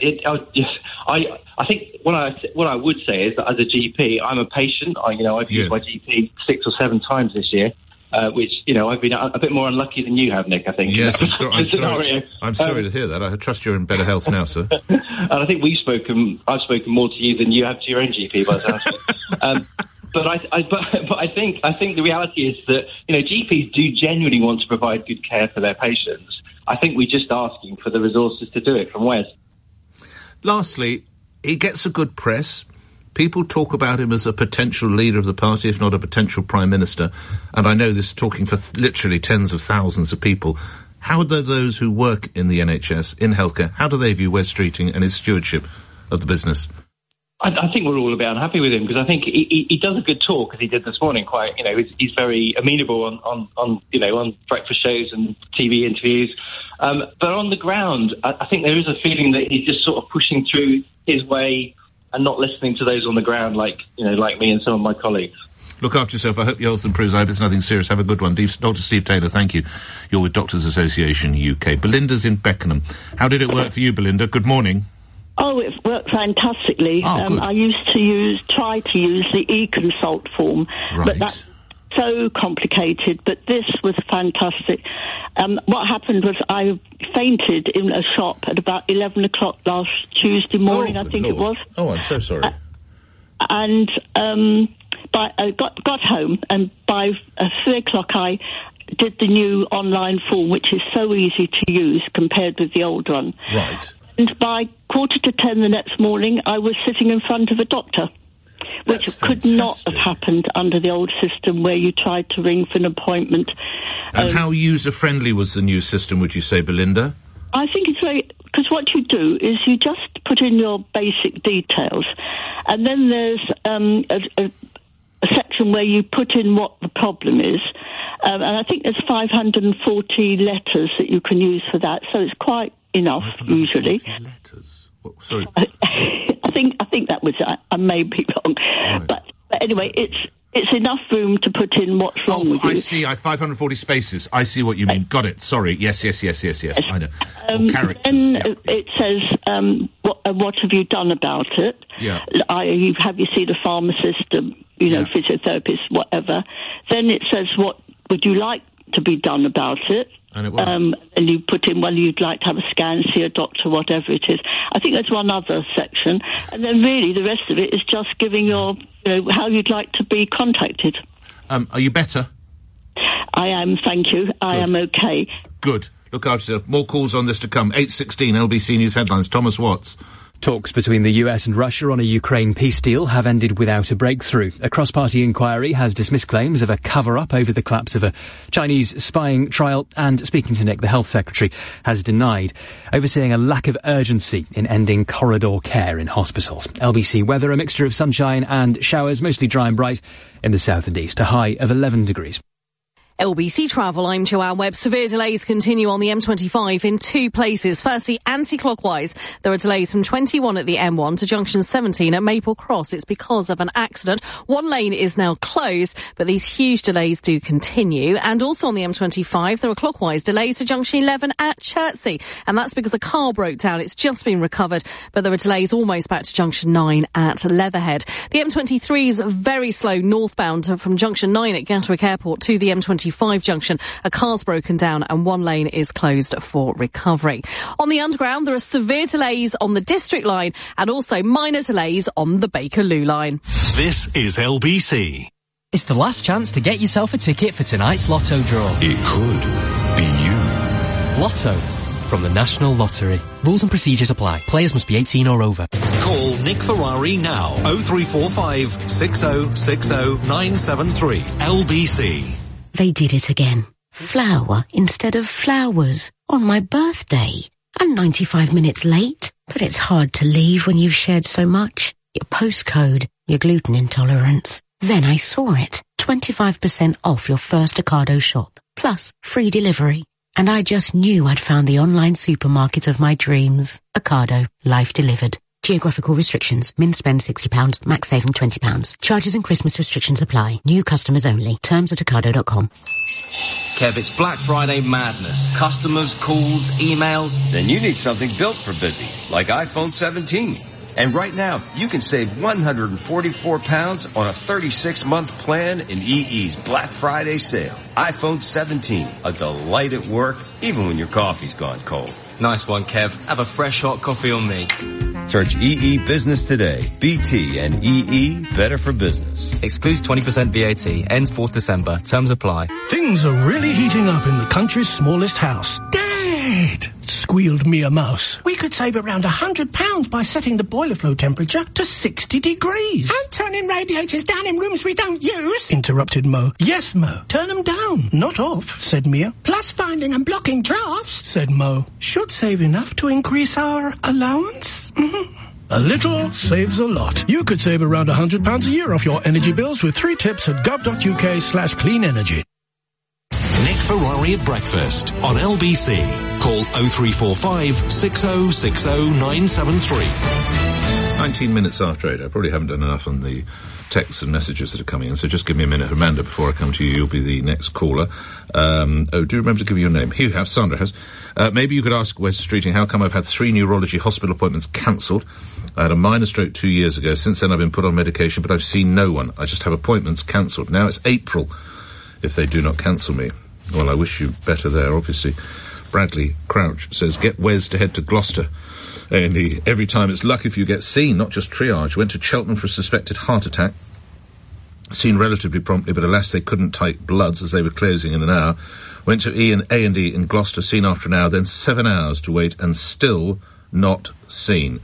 think what I would say is that as a GP, I'm a patient. I've used my GP 6 or 7 times this year, which, you know, I've been a bit more unlucky than you have, Nick, I think. Yes, I'm sorry to hear that. I trust you're in better health now, sir. And I think I've spoken more to you than you have to your own GP, by the sounds of it. But I think the reality is that, you know, GPs do genuinely want to provide good care for their patients. I think we're just asking for the resources to do it from Wes. Lastly, he gets a good press. People talk about him as a potential leader of the party, if not a potential prime minister. And I know this talking for literally tens of thousands of people. How do those who work in the NHS, in healthcare, how do they view Wes Streeting and his stewardship of the business? I think we're all a bit unhappy with him because I think he does a good talk, as he did this morning. Quite, you know, he's very amenable on breakfast shows and TV interviews. But on the ground, I think there is a feeling that he's just sort of pushing through his way and not listening to those on the ground, like me and some of my colleagues. Look after yourself. I hope your health improves. I hope it's nothing serious. Have a good one. Dr. Steve Taylor, thank you. You're with Doctors Association UK. Belinda's in Beckenham. How did it work for you, Belinda? Good morning. Oh, it worked fantastically. I used to try to use the e-consult form, but that's so complicated. But this was fantastic. What happened was I fainted in a shop at about 11 o'clock last Tuesday morning, I think it was. Oh, I'm so sorry. And I got home, and by 3 o'clock I did the new online form, which is so easy to use compared with the old one. Right. And by 9:45 the next morning, I was sitting in front of a doctor, which could not have happened under the old system where you tried to ring for an appointment. And how user-friendly was the new system, would you say, Belinda? I think it's very... Because what you do is you just put in your basic details, and then there's a section where you put in what the problem is, and I think there's 540 letters that you can use for that, so it's quite enough usually. Letters? Sorry. I think that was it. I may be wrong, right. but anyway, it's enough room to put in what's wrong with you. I see. 540 spaces. I see what you mean. Got it. Sorry. Yes. I know. Characters. Then it says, what have you done about it? Yeah. Have you seen a pharmacist, physiotherapist, whatever? Then it says, what would you like to be done about it? And it was. And you put in, well, you'd like to have a scan, see a doctor, whatever it is. I think there's one other section. And then really the rest of it is just giving your, how you'd like to be contacted. Are you better? I am, thank you. I am okay. Good. Look after yourself. More calls on this to come. 8:16 LBC News headlines. Thomas Watts. Talks between the US and Russia on a Ukraine peace deal have ended without a breakthrough. A cross-party inquiry has dismissed claims of a cover-up over the collapse of a Chinese spying trial, and speaking to Nick, the Health Secretary has denied overseeing a lack of urgency in ending corridor care in hospitals. LBC weather, a mixture of sunshine and showers, mostly dry and bright in the south and east, a high of 11 degrees. LBC Travel, I'm Joanne Webb. Severe delays continue on the M25 in 2 places. Firstly, anti-clockwise, there are delays from 21 at the M1 to junction 17 at Maple Cross. It's because of an accident. One lane is now closed, but these huge delays do continue. And also on the M25, there are clockwise delays to junction 11 at Chertsey. And that's because a car broke down. It's just been recovered, but there are delays almost back to junction 9 at Leatherhead. The M23 is very slow northbound from junction 9 at Gatwick Airport to the M25 junction. A car's broken down and one lane is closed for recovery. On the underground, there are severe delays on the District line and also minor delays on the Bakerloo line. This is LBC. It's the last chance to get yourself a ticket for tonight's Lotto draw. It could be you. Lotto from the National Lottery. Rules and procedures apply. Players must be 18 or over. Call Nick Ferrari now. 0345 6060 973 LBC. They did it again. Flour instead of flowers on my birthday. I'm 95 minutes late, but it's hard to leave when you've shared so much. Your postcode, your gluten intolerance. Then I saw it. 25% off your first Ocado shop, plus free delivery. And I just knew I'd found the online supermarket of my dreams. Ocado, life delivered. Geographical restrictions. Min spend £60, max saving £20. Charges and Christmas restrictions apply. New customers only. Terms at ocado.com. Kev, it's Black Friday madness. Customers, calls, emails. Then you need something built for busy, like iPhone 17. And right now, you can save £144 on a 36-month plan in EE's Black Friday sale. iPhone 17, a delight at work, even when your coffee's gone cold. Nice one, Kev. Have a fresh hot coffee on me. Search EE Business today. BT and EE, better for business. Excludes 20% VAT. Ends 4th December. Terms apply. Things are really heating up in the country's smallest house. Dad! Squealed Mia Mouse. We could save around £100 by setting the boiler flow temperature to 60 degrees. And turning radiators down in rooms we don't use. Interrupted Mo. Yes, Mo. Turn them down, not off, said Mia. Plus finding and blocking drafts, said Mo. Should save enough to increase our allowance? A little saves a lot. You could save around £100 a year off your energy bills with 3 tips at gov.uk/clean energy. Nick Ferrari at breakfast on LBC. Call 0345 6060 973. 19 minutes after 8. I probably haven't done enough on the texts and messages that are coming in, so just give me a minute. Amanda, before I come to you, you'll be the next caller. Do remember to give me your name. You have, Sandra has. Maybe you could ask Wes Streeting, how come I've had 3 neurology hospital appointments cancelled? I had a minor stroke 2 years ago. Since then I've been put on medication, but I've seen no one. I just have appointments cancelled. Now it's April if they do not cancel me. Well, I wish you better there, obviously. Bradley Crouch says, get Wes to head to Gloucester. And every time it's luck if you get seen, not just triage. Went to Cheltenham for a suspected heart attack. Seen relatively promptly, but alas, they couldn't take bloods as they were closing in an hour. Went to A&E in Gloucester, seen after an hour, then 7 hours to wait, and still not seen.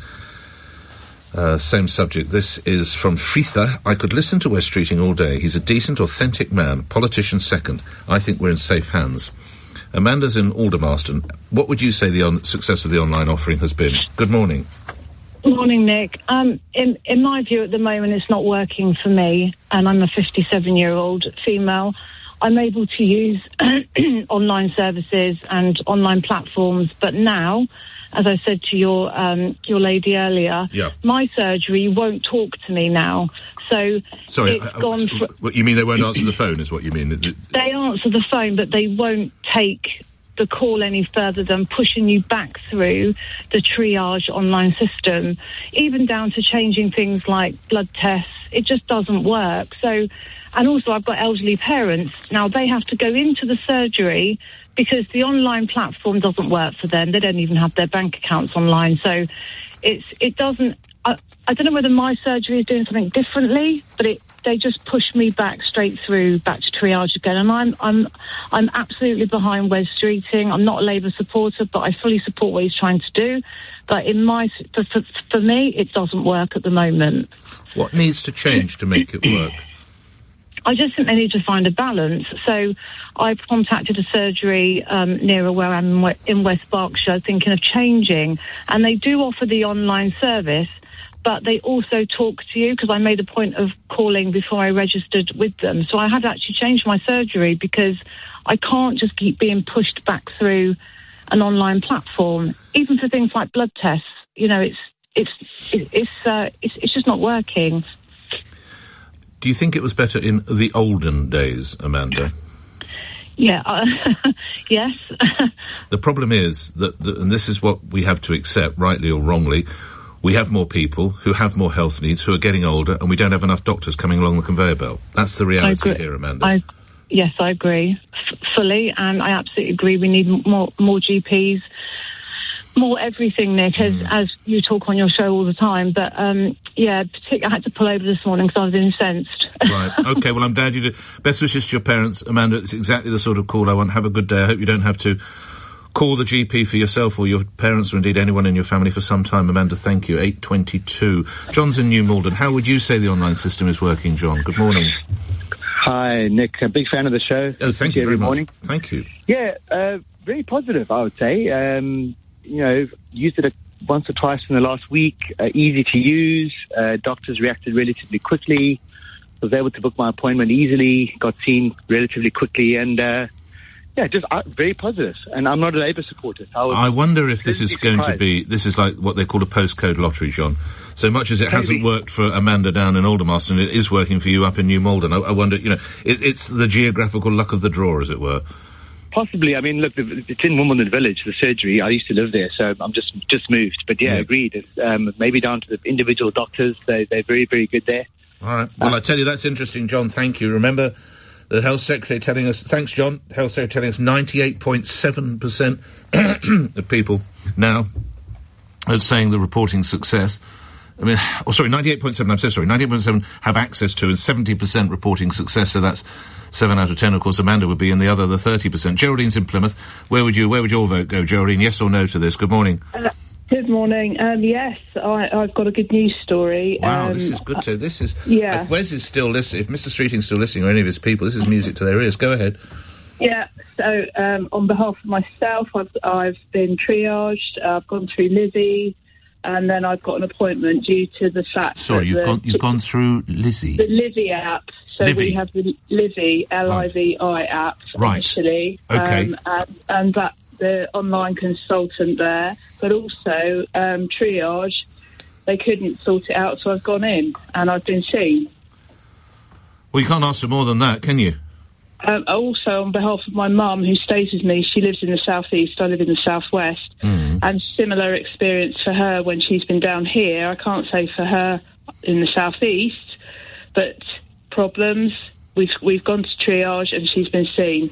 Same subject. This is from Fritha. I could listen to Wes Streeting all day. He's a decent, authentic man. Politician second. I think we're in safe hands. Amanda's in Aldermaston. What would you say the success of the online offering has been? Good morning. Good morning, Nick. In my view, at the moment, it's not working for me, and I'm a 57-year-old female. I'm able to use online services and online platforms, but now, as I said to your lady earlier, my surgery won't talk to me now. So sorry, it's gone from... What you mean they won't answer the phone is what you mean? They answer the phone, but they won't take the call any further than pushing you back through the triage online system, even down to changing things like blood tests. It just doesn't work. So, and also I've got elderly parents. Now they have to go into the surgery because the online platform doesn't work for them. They don't even have their bank accounts online. So it doesn't, I don't know whether my surgery is doing something differently, but they just push me back straight through, back to triage again. And I'm absolutely behind Wes Streeting. I'm not a Labour supporter, but I fully support what he's trying to do. But for me, it doesn't work at the moment. What needs to change to make it work? I just think they need to find a balance. So I've contacted a surgery nearer where I'm in West Berkshire, thinking of changing. And they do offer the online service, but they also talk to you, because I made a point of calling before I registered with them. So I had actually changed my surgery because I can't just keep being pushed back through an online platform, even for things like blood tests. You know, it's just not working. Do you think it was better in the olden days, Amanda? Yeah, yes. The problem is that, and this is what we have to accept, rightly or wrongly, we have more people who have more health needs, who are getting older, and we don't have enough doctors coming along the conveyor belt. That's the reality here, Amanda. Yes, I agree fully, and I absolutely agree. We need more GPs, more everything, Nick, as you talk on your show all the time. But, I had to pull over this morning because I was incensed. Right. Okay, well, I'm glad you did. Best wishes to your parents, Amanda. It's exactly the sort of call I want. Have a good day. I hope you don't have to call the GP for yourself or your parents or indeed anyone in your family for some time. Amanda, thank you. 8:22. John's in New Malden. How would you say the online system is working, John? Good morning. Hi, Nick. A big fan of the show. Oh, thank you very much. Thank you. Yeah, very positive, I would say. Used it once or twice in the last week. Easy to use. Doctors reacted relatively quickly. Was able to book my appointment easily. Got seen relatively quickly, and just very positive. And I'm not a Labour supporter. So I wonder if this is going to be. This is like what they call a postcode lottery, John. So much as it hasn't worked for Amanda down in Aldermaston, it is working for you up in New Malden. I wonder, it's the geographical luck of the draw, as it were. Possibly. I mean, look, it's in Wimbledon Village, the surgery. I used to live there, so I'm just moved. But agreed. It's, maybe down to the individual doctors. They're very, very good there. All right. Well, I tell you, that's interesting, John. Thank you. Remember the Health Secretary telling us... Thanks, John. Health Secretary telling us 98.7% of people now are saying the reporting success. I mean... 98.7, I'm so sorry. 98.7 have access to and 70% reporting success, so that's 7 out of 10. Of course, Amanda would be in the 30%. Geraldine's in Plymouth. Where would your vote go, Geraldine? Yes or no to this? Good morning. Good morning. Yes, I've got a good news story. Wow, this is good too. This is... If Wes is still listening, if Mr. Streeting's still listening, or any of his people, this is music to their ears. Go ahead. Yeah, so on behalf of myself, I've been triaged. I've gone through Lizzie, and then I've got an appointment due to the fact Sorry, you've gone through Lizzie? The Lizzie app. So Livy. we have the Lizzie, L-I-V-I app, initially. Okay. And that the online consultant there, but also triage, they couldn't sort it out, so I've gone in and I've been seen. Well, you can't ask for more than that, can you? Also, on behalf of my mum, who stays with me, she lives in the southeast, I live in the southwest, and similar experience for her when she's been down here. I can't say for her in the southeast, but problems. We've gone to triage and she's been seen.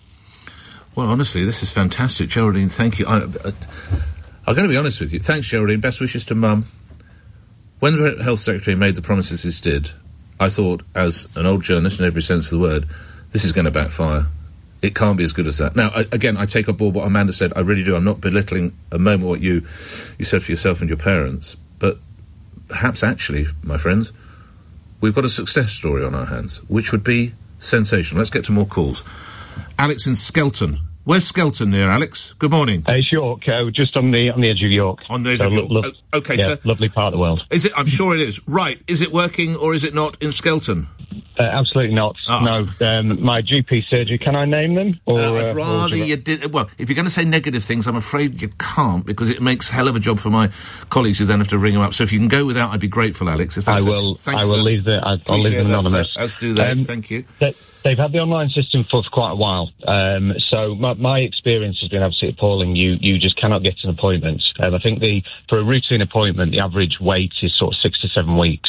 Well, honestly, this is fantastic. Geraldine, thank you. I'm going to be honest with you. Thanks, Geraldine. Best wishes to Mum. When the Health Secretary made the promises he did, I thought, as an old journalist in every sense of the word, this is going to backfire. It can't be as good as that. Now, again, I take on board what Amanda said. I really do. I'm not belittling a moment what you said for yourself and your parents. But perhaps, actually, my friends, we've got a success story on our hands, which would be sensational. Let's get to more calls. Alex in Skelton. Where's Skelton near, Alex? Good morning. It's York, just on the edge of York. On the edge of York. Okay, yeah, sir. Lovely part of the world. Is it? I'm sure it is. Right. Is it working or is it not in Skelton? Absolutely not. No. My GP surgery, can I name them? I'd rather you did. Well, if you're going to say negative things, I'm afraid you can't, because it makes a hell of a job for my colleagues who then have to ring them up. So if you can go without, I'd be grateful, Alex. If that's I will. Thanks, I will sir. leave I'll leave them anonymous. As do they. Thank you. They've had the online system for quite a while. So my experience has been absolutely appalling. You just cannot get an appointment. I think for a routine appointment, the average wait is sort of 6 to 7 weeks.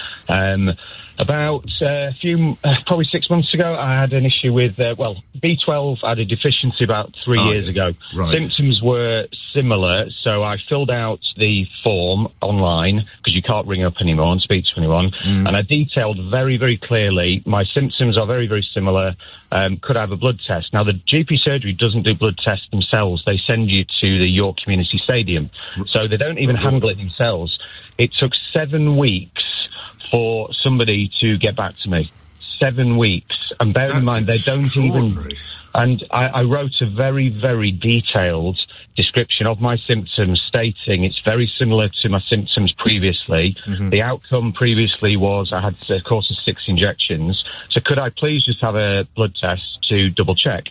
About probably 6 months ago, I had an issue with, B12. I had a deficiency about 3 years ago. Right. Symptoms were similar, so I filled out the form online, because you can't ring up anymore and speak to anyone, and I detailed very, very clearly, my symptoms are very, very similar, could I have a blood test? Now, the GP surgery doesn't do blood tests themselves. They send you to the York Community Stadium, so they don't even handle it themselves. It took 7 weeks for somebody to get back to me. 7 weeks. And bear in mind, they don't even... And I wrote a very, very detailed description of my symptoms, stating it's very similar to my symptoms previously. The outcome previously was I had a course of 6 injections. So could I please just have a blood test to double-check?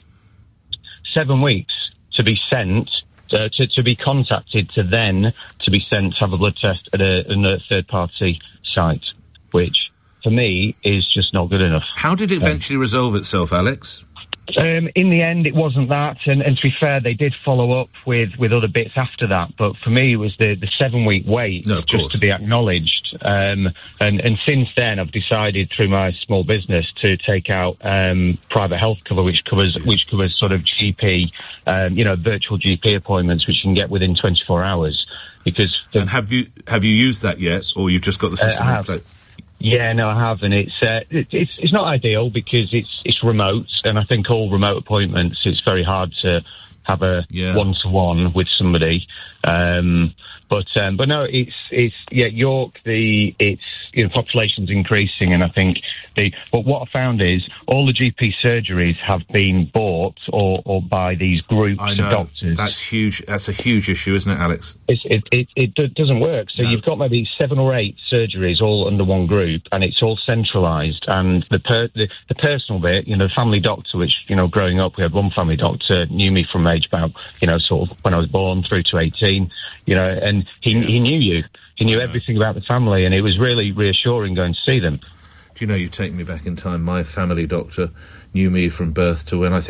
7 weeks to be sent... to be contacted to be sent to have a blood test at a third-party site, which, for me, is just not good enough. How did it eventually resolve itself, Alex? In the end, it wasn't that, and to be fair, they did follow up with other bits after that, but for me, it was the 7-week wait just to be acknowledged. And since then, I've decided through my small business to take out private health cover, which covers sort of GP, virtual GP appointments, which you can get within 24 hours. Because and have you used that yet, or you've just got the system in place? Yeah, no, I have, and it's not ideal because it's remote, and I think all remote appointments, it's very hard to have a one-to-one with somebody. But no, York, population's increasing, and I think but what I found is all the GP surgeries have been bought or by these groups of doctors. That's huge. That's a huge issue, isn't it, Alex? It doesn't work. So you've got maybe 7 or 8 surgeries all under one group, and it's all centralised. And the personal bit, the family doctor, which, growing up, we had one family doctor, knew me from age about, sort of when I was born through to 18, and he knew you. He knew everything about the family, and it was really reassuring going to see them. Do you know, you take me back in time. My family doctor knew me from birth to not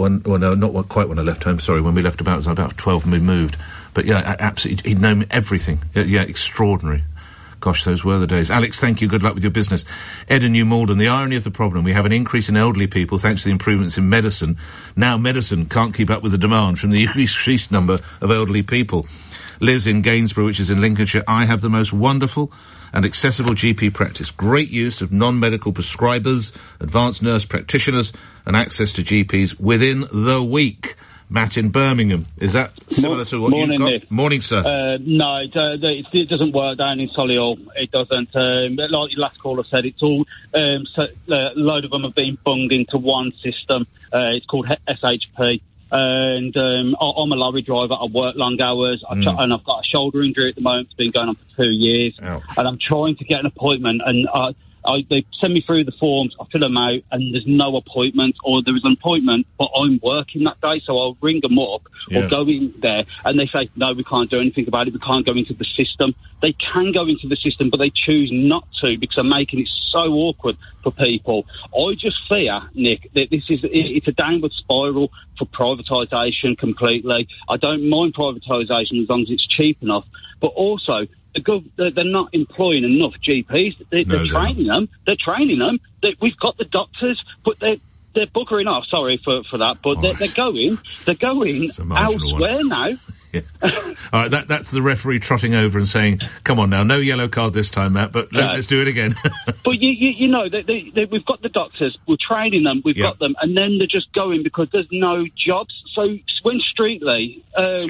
quite when I left home, sorry, when we left I was about 12 and we moved. But yeah, absolutely, he'd known everything. Yeah, extraordinary. Gosh, those were the days. Alex, thank you. Good luck with your business. Ed in New Malden, the irony of the problem, we have an increase in elderly people thanks to the improvements in medicine. Now medicine can't keep up with the demand from the increased number of elderly people. Liz in Gainsborough, which is in Lincolnshire, I have the most wonderful and accessible GP practice. Great use of non-medical prescribers, advanced nurse practitioners, and access to GPs within the week. Matt in Birmingham. Is that similar to what you've got? Nick. Morning, sir. No, it doesn't work down in Solihull. It doesn't. Like your last caller said, it's all a load of them have been bunged into one system. It's called SHP. And I'm a lorry driver. I work long hours, and I've got a shoulder injury at the moment. It's been going on for 2 years. Ouch. And I'm trying to get an appointment, and they send me through the forms, I fill them out, and there's no appointment, or there is an appointment, but I'm working that day, so I'll ring them up or go in there, and they say, no, we can't do anything about it, we can't go into the system. They can go into the system, but they choose not to because they're making it so awkward for people. I just fear, Nick, that it's a downward spiral for privatisation completely. I don't mind privatisation as long as it's cheap enough, but also they're not employing enough GPs. They're training them. They're training them. We've got the doctors, but they're buggering off. Sorry for that, but they're going elsewhere now. Yeah. All right, that's the referee trotting over and saying, "Come on now, no yellow card this time, Matt, but let's do it again." But you know, we've got the doctors, we're training them, we've got them, and then they're just going because there's no jobs. So when Streeting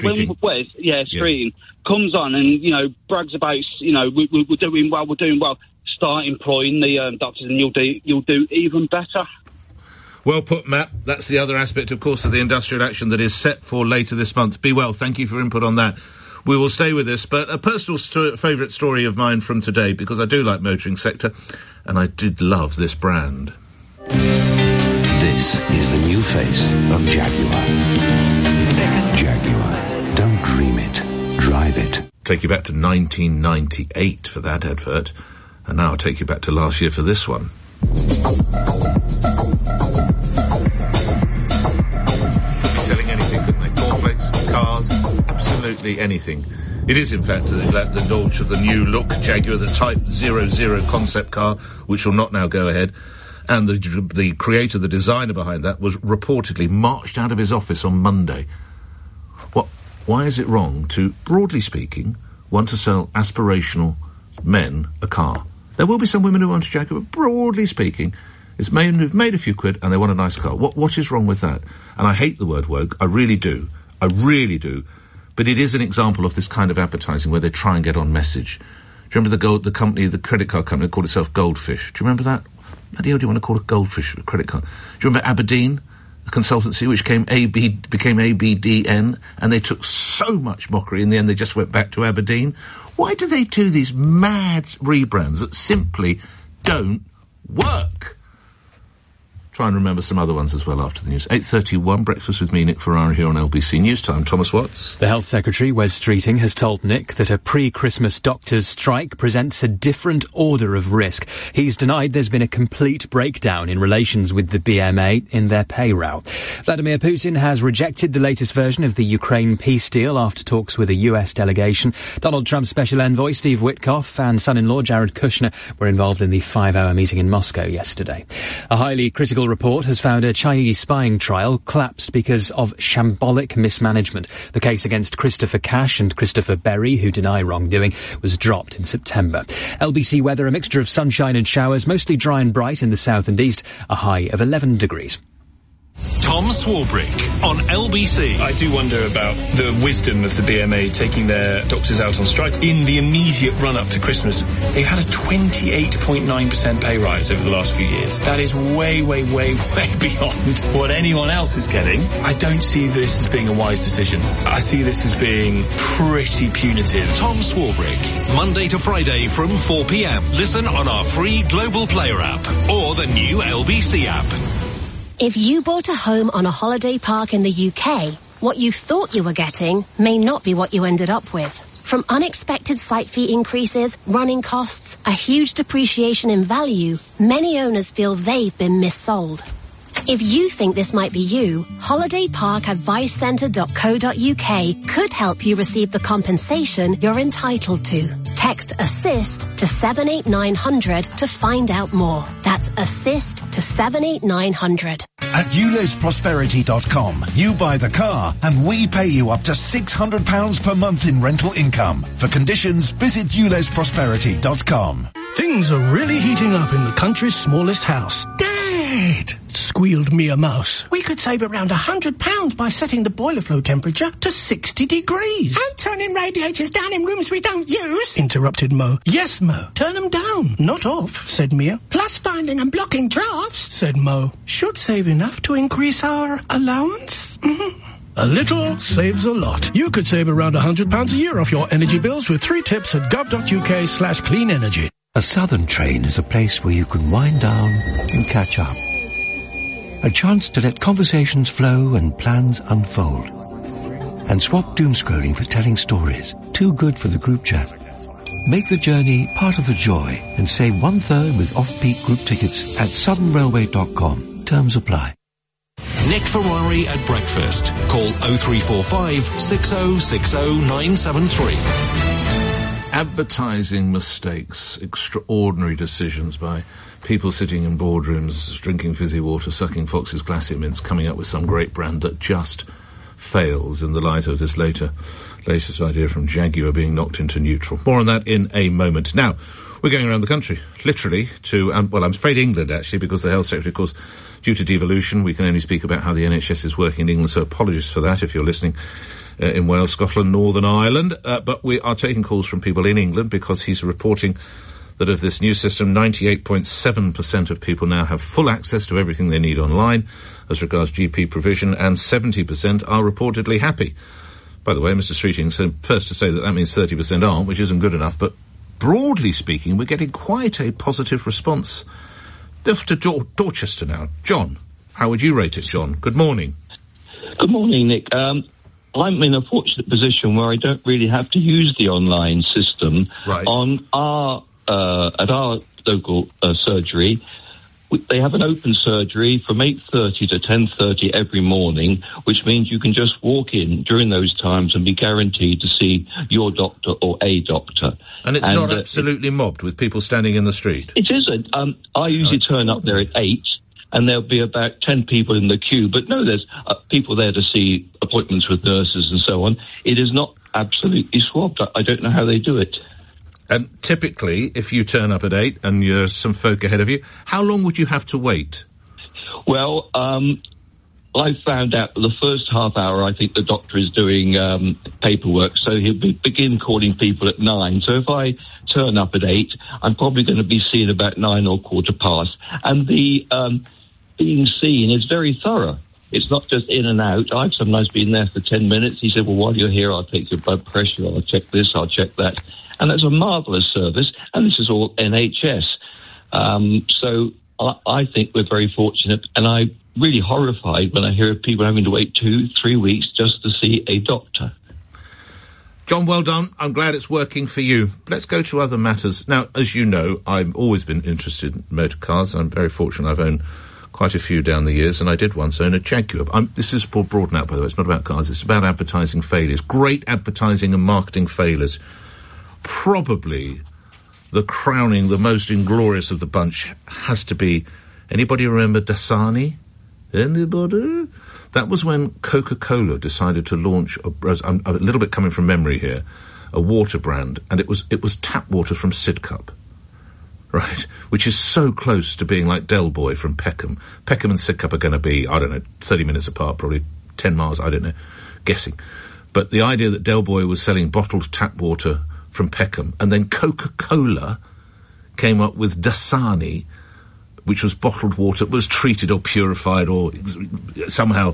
comes on and brags about we're doing well, start employing the doctors, and you'll do even better. Well put, Matt. That's the other aspect, of course, of the industrial action that is set for later this month. Be well. Thank you for input on that. We will stay with this, but a personal favourite story of mine from today, because I do like motoring sector, and I did love this brand. This is the new face of Jaguar. Jaguar. Don't dream it. Drive it. Take you back to 1998 for that advert, and now I'll take you back to last year for this one. Selling anything, couldn't they? Cornflakes, cars, absolutely anything. It is, in fact, the launch of the new look Jaguar, the Type 00 concept car, which will not now go ahead. And the creator, the designer behind that, was reportedly marched out of his office on Monday. Why is it wrong to, broadly speaking, want to sell aspirational men a car? There will be some women who want a Jaguar, but broadly speaking, it's men who've made a few quid and they want a nice car. What is wrong with that? And I hate the word woke. I really do. But it is an example of this kind of advertising where they try and get on message. Do you remember the credit card company that called itself Goldfish? Do you remember that? How do you want to call a Goldfish a credit card? Do you remember Aberdeen, a consultancy which became ABDN, and they took so much mockery, in the end they just went back to Aberdeen? Why do they do these mad rebrands that simply don't work? Try and remember some other ones as well after the news. 8:31, Breakfast with me, Nick Ferrari, here on LBC News Time. Thomas Watts. The Health Secretary, Wes Streeting, has told Nick that a pre-Christmas doctors' strike presents a different order of risk. He's denied there's been a complete breakdown in relations with the BMA in their pay row. Vladimir Putin has rejected the latest version of the Ukraine peace deal after talks with a US delegation. Donald Trump's special envoy, Steve Witkoff, and son-in-law, Jared Kushner, were involved in the 5-hour meeting in Moscow yesterday. A highly critical report has found a Chinese spying trial collapsed because of shambolic mismanagement. The case against Christopher Cash and Christopher Berry, who deny wrongdoing, was dropped in September. LBC weather, a mixture of sunshine and showers, mostly dry and bright in the south and east, a high of 11 degrees. Tom Swarbrick on LBC. I do wonder about the wisdom of the BMA taking their doctors out on strike. In the immediate run-up to Christmas, they've had a 28.9% pay rise over the last few years. That is way, way, way, way beyond what anyone else is getting. I don't see this as being a wise decision. I see this as being pretty punitive. Tom Swarbrick, Monday to Friday from 4 p.m. Listen on our free Global Player app or the new LBC app. If you bought a home on a holiday park in the UK, what you thought you were getting may not be what you ended up with. From unexpected site fee increases, running costs, a huge depreciation in value, many owners feel they've been missold. If you think this might be you, holidayparkadvicecentre.co.uk could help you receive the compensation you're entitled to. Text ASSIST to 78900 to find out more. That's ASSIST to 78900. At ulesprosperity.com, you buy the car and we pay you up to £600 per month in rental income. For conditions, visit ulesprosperity.com. Things are really heating up in the country's smallest house. Dad! Squealed Mia Mouse. We could save around £100 by setting the boiler flow temperature to 60 degrees. And turning radiators down in rooms we don't use. Interrupted Mo. Yes, Mo. Turn them down, not off, said Mia. Plus finding and blocking drafts, said Mo. Should save enough to increase our allowance? A little saves a lot. You could save around £100 a year off your energy bills with 3 tips at gov.uk/clean energy. A Southern train is a place where you can wind down and catch up. A chance to let conversations flow and plans unfold. And swap doom scrolling for telling stories. Too good for the group chat. Make the journey part of the joy and save 1/3 with off-peak group tickets at southernrailway.com. Terms apply. Nick Ferrari at breakfast. Call 0345 6060 973. Advertising mistakes, extraordinary decisions by people sitting in boardrooms, drinking fizzy water, sucking Fox's Classic Mints, coming up with some great brand that just fails in the light of this latest idea from Jaguar being knocked into neutral. More on that in a moment. Now, we're going around the country, literally, to, well, I'm afraid England, actually, because the Health Secretary, of course, due to devolution, we can only speak about how the NHS is working in England, so apologies for that if you're listening in Wales, Scotland, Northern Ireland. But we are taking calls from people in England because he's reporting that of this new system, 98.7% of people now have full access to everything they need online as regards GP provision, and 70% are reportedly happy. By the way, Mr. Streeting said first to say that means 30% aren't, which isn't good enough, but broadly speaking, we're getting quite a positive response. Off to Dorchester now. John, how would you rate it, John? Good morning. Good morning, Nick. I'm in a fortunate position where I don't really have to use the online system. Right. On our at our local surgery. They have an open surgery from 8:30 to 10:30 every morning, which means you can just walk in during those times and be guaranteed to see your doctor or a doctor. And it's not absolutely mobbed with people standing in the street? It isn't. I usually turn up there at 8, and there'll be about 10 people in the queue. But no, there's people there to see appointments with nurses and so on. It is not absolutely swabbed. I don't know how they do it. And typically, if you turn up at 8 and there's some folk ahead of you, how long would you have to wait? Well, I found out the first half hour, I think the doctor is doing paperwork, so he'll begin calling people at 9. So if I turn up at 8, I'm probably going to be seen about 9 or 15:15. And the being seen is very thorough. It's not just in and out. I've sometimes been there for 10 minutes. He said, well, while you're here, I'll take your blood pressure, I'll check this, I'll check that. And that's a marvellous service, and this is all NHS. So I think we're very fortunate, and I'm really horrified when I hear of people having to wait 2-3 weeks just to see a doctor. John, well done. I'm glad it's working for you. Let's go to other matters. Now, as you know, I've always been interested in motor cars. I'm very fortunate I've owned quite a few down the years, and I did once own a Jaguar. This is broaden out, by the way. It's not about cars. It's about advertising failures. Great advertising and marketing failures. Probably the crowning, the most inglorious of the bunch has to be, anybody remember Dasani? Anybody? That was when Coca-Cola decided to launch, I'm a little bit coming from memory here, a water brand, and it was tap water from Sidcup. right, which is so close to being like Del Boy from Peckham. Peckham and Sidcup are going to be, 30 minutes apart, probably 10 miles, I don't know, guessing. But the idea that Del Boy was selling bottled tap water from Peckham, and then Coca-Cola came up with Dasani, which was bottled water, was treated or purified or somehow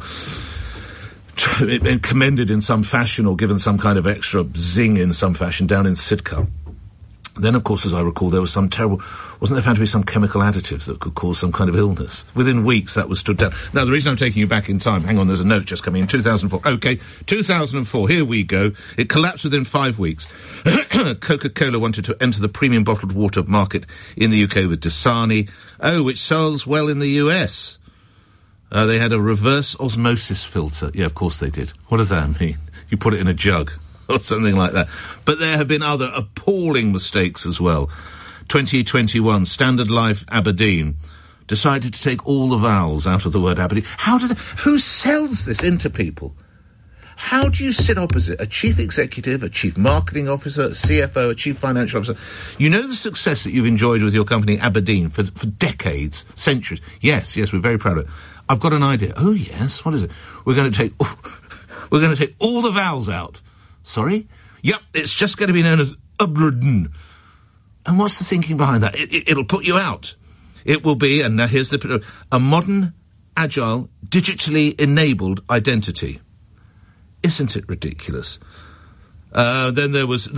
commended in some fashion or given some kind of extra zing in some fashion down in Sidcup. Then, of course, as I recall, there was some terrible... Wasn't there found to be some chemical additives that could cause some kind of illness? Within weeks, that was stood down. Now, the reason I'm taking you back in time... Hang on, there's a note just coming in. 2004. OK, 2004. Here we go. It collapsed within 5 weeks. Coca-Cola wanted to enter the premium bottled water market in the UK with Dasani. Oh, which sells well in the US. They had a reverse osmosis filter. Yeah, of course they did. What does that mean? You put it in a jug. Or something like that. But there have been other appalling mistakes as well. 2021, Standard Life Aberdeen decided to take all the vowels out of the word Aberdeen. Who sells this into people? How do you sit opposite a chief executive, a chief marketing officer, a CFO, a chief financial officer? You know the success that you've enjoyed with your company Aberdeen for decades, centuries. Yes, we're very proud of it. I've got an idea. Oh, yes, what is it? We're going to take all the vowels out. Sorry? Yep, it's just going to be known as Aberdeen. And what's the thinking behind that? It'll put you out. It will be, and now here's a modern, agile, digitally enabled identity. Isn't it ridiculous? Then there was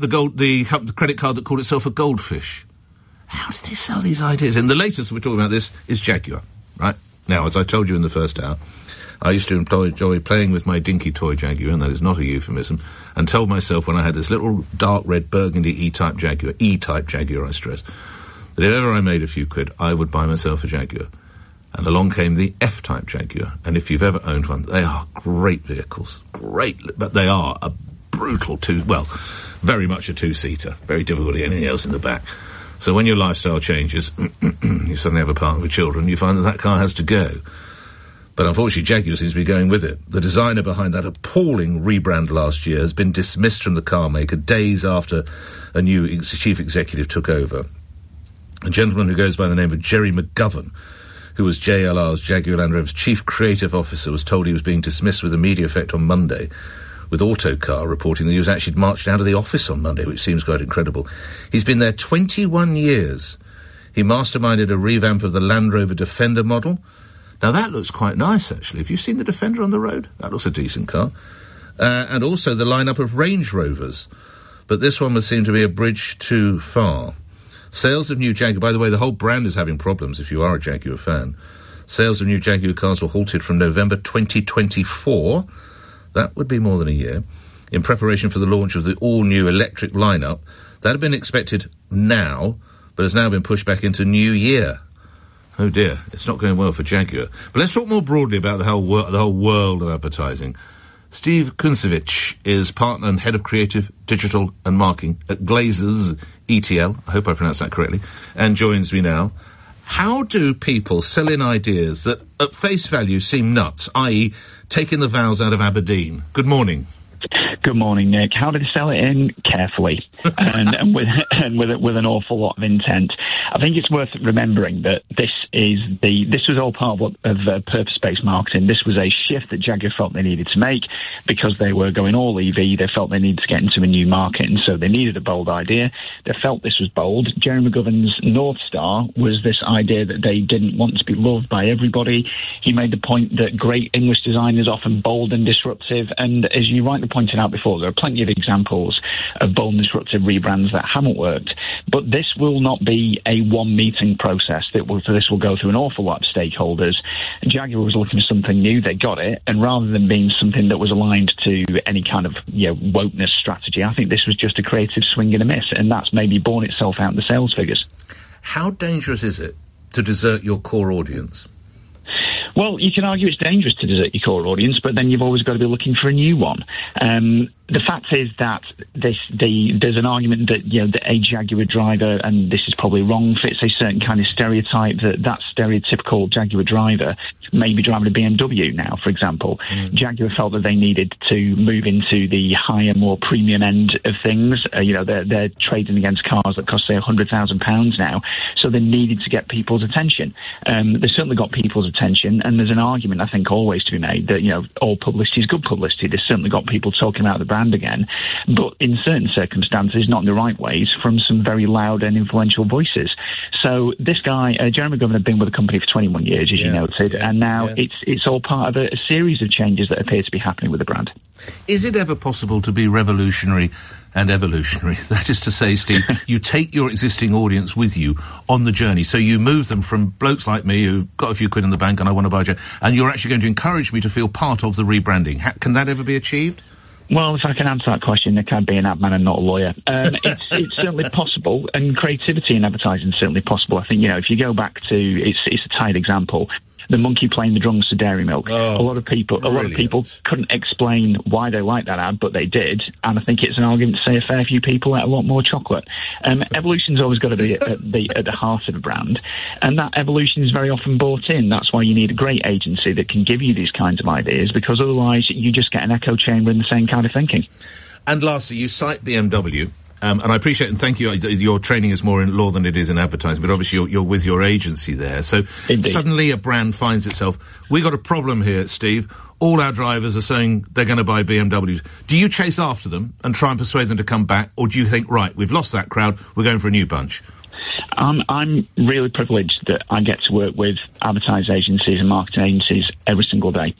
the credit card that called itself a Goldfish. How do they sell these ideas? And the latest we're talking about this is Jaguar, right? Now, as I told you in the first hour, I used to enjoy playing with my dinky toy Jaguar, and that is not a euphemism, and told myself when I had this little dark red burgundy E-type Jaguar, I stress, that if ever I made a few quid, I would buy myself a Jaguar. And along came the F-type Jaguar, and if you've ever owned one, they are great vehicles, but they are a brutal very much a two-seater, very difficult to get anything else in the back. So when your lifestyle changes, you suddenly have a partner with children, you find that car has to go. But unfortunately, Jaguar seems to be going with it. The designer behind that appalling rebrand last year has been dismissed from the car maker days after a new chief executive took over. A gentleman who goes by the name of Jerry McGovern, who was JLR's Jaguar Land Rover's chief creative officer, was told he was being dismissed with immediate effect on Monday, with Autocar reporting that he was actually marched out of the office on Monday, which seems quite incredible. He's been there 21 years. He masterminded a revamp of the Land Rover Defender model. Now, that looks quite nice, actually. Have you seen the Defender on the road? That looks a decent car. And also the lineup of Range Rovers. But this one must seem to be a bridge too far. Sales of new Jaguar... By the way, the whole brand is having problems, if you are a Jaguar fan. Sales of new Jaguar cars were halted from November 2024. That would be more than a year. In preparation for the launch of the all-new electric lineup. That had been expected now, but has now been pushed back into New Year. Oh dear, it's not going well for Jaguar. But let's talk more broadly about the whole world of advertising. Steve Kuncevich is partner and head of creative, digital and marketing at Glazers ETL. I hope I pronounced that correctly. And joins me now. How do people sell in ideas that at face value seem nuts, i.e. taking the vowels out of Aberdeen? Good morning. Good morning, Nick. How do they sell it in? Carefully and with an awful lot of intent. I think it's worth remembering that this was all part of purpose-based marketing. This was a shift that Jaguar felt they needed to make because they were going all EV. They felt they needed to get into a new market, and so they needed a bold idea. They felt this was bold. Jerry McGovern's North Star was this idea that they didn't want to be loved by everybody. He made the point that great English design is often bold and disruptive, and as you rightly pointed out before, there are plenty of examples of bold and disruptive rebrands that haven't worked. But this will not be a one-meeting process. This will go through an awful lot of stakeholders. Jaguar was looking for something new. They got it. And rather than being something that was aligned to any kind of wokeness strategy, I think this was just a creative swing and a miss. And that's maybe borne itself out in the sales figures. How dangerous is it to desert your core audience? Well, you can argue it's dangerous to desert your core audience, but then you've always got to be looking for a new one. The fact is that there's an argument that, you know, a Jaguar driver, and this is probably wrong, fits a certain kind of stereotype, that stereotypical Jaguar driver may be driving a BMW now, for example. Jaguar felt that they needed to move into the higher, more premium end of things. You know, they're trading against cars that cost, say, £100,000 now, so they needed to get people's attention. They certainly got people's attention, and there's an argument, I think, always to be made that, you know, all publicity is good publicity. They've certainly got people talking about the brand again, but in certain circumstances, not in the right ways, from some very loud and influential voices. So this guy, Jeremy McGovern, had been with the company for 21 years, as you noted, and now it's all part of a series of changes that appear to be happening with the brand. Is it ever possible to be revolutionary and evolutionary? That is to say, Steve, you take your existing audience with you on the journey, so you move them from blokes like me who've got a few quid in the bank and I want to buy a jet, and you're actually going to encourage me to feel part of the rebranding. Can that ever be achieved? Well, if I can answer that question, Nick, I'd be an ad man and not a lawyer. It's certainly possible, and creativity in advertising is certainly possible. I think, you know, if you go back to, it's a tight example, the monkey playing the drums for Dairy Milk. A lot of people couldn't explain why they liked that ad, but they did, and I think it's an argument to say a fair few people ate a lot more chocolate. Evolution's always got to be at the heart of a brand, and that evolution is very often bought in. That's why you need a great agency that can give you these kinds of ideas, because otherwise you just get an echo chamber in the same kind of thinking. And lastly, you cite BMW. And I appreciate and thank you. Your training is more in law than it is in advertising, but obviously you're with your agency there. So suddenly a brand finds itself, we got a problem here, Steve. All our drivers are saying they're going to buy BMWs. Do you chase after them and try and persuade them to come back, or do you think, right, we've lost that crowd, we're going for a new bunch? I'm really privileged that I get to work with advertising agencies and marketing agencies every single day.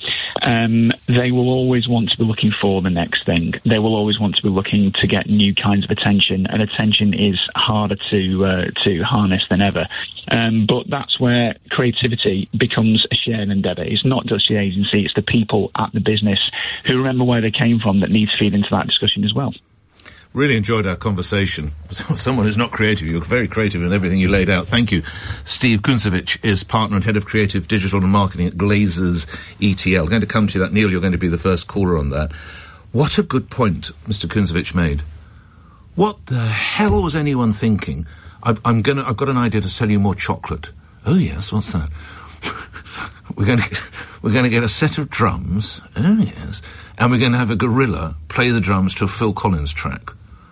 They will always want to be looking for the next thing. They will always want to be looking to get new kinds of attention, and attention is harder to harness than ever. But that's where creativity becomes a shared endeavour. It's not just the agency, it's the people at the business who remember where they came from that need to feed into that discussion as well. Really enjoyed our conversation. Someone who's not creative, you're very creative in everything you laid out. Thank you. Steve Kuncevich is partner and head of creative digital and marketing at Glazers ETL. I'm going to come to that. Neil, you're going to be the first caller on that. What a good point Mr. Kuncevich made. What the hell was anyone thinking? I've got an idea to sell you more chocolate. Oh yes, what's that? We're going to get a set of drums. Oh yes. And we're going to have a gorilla play the drums to a Phil Collins track.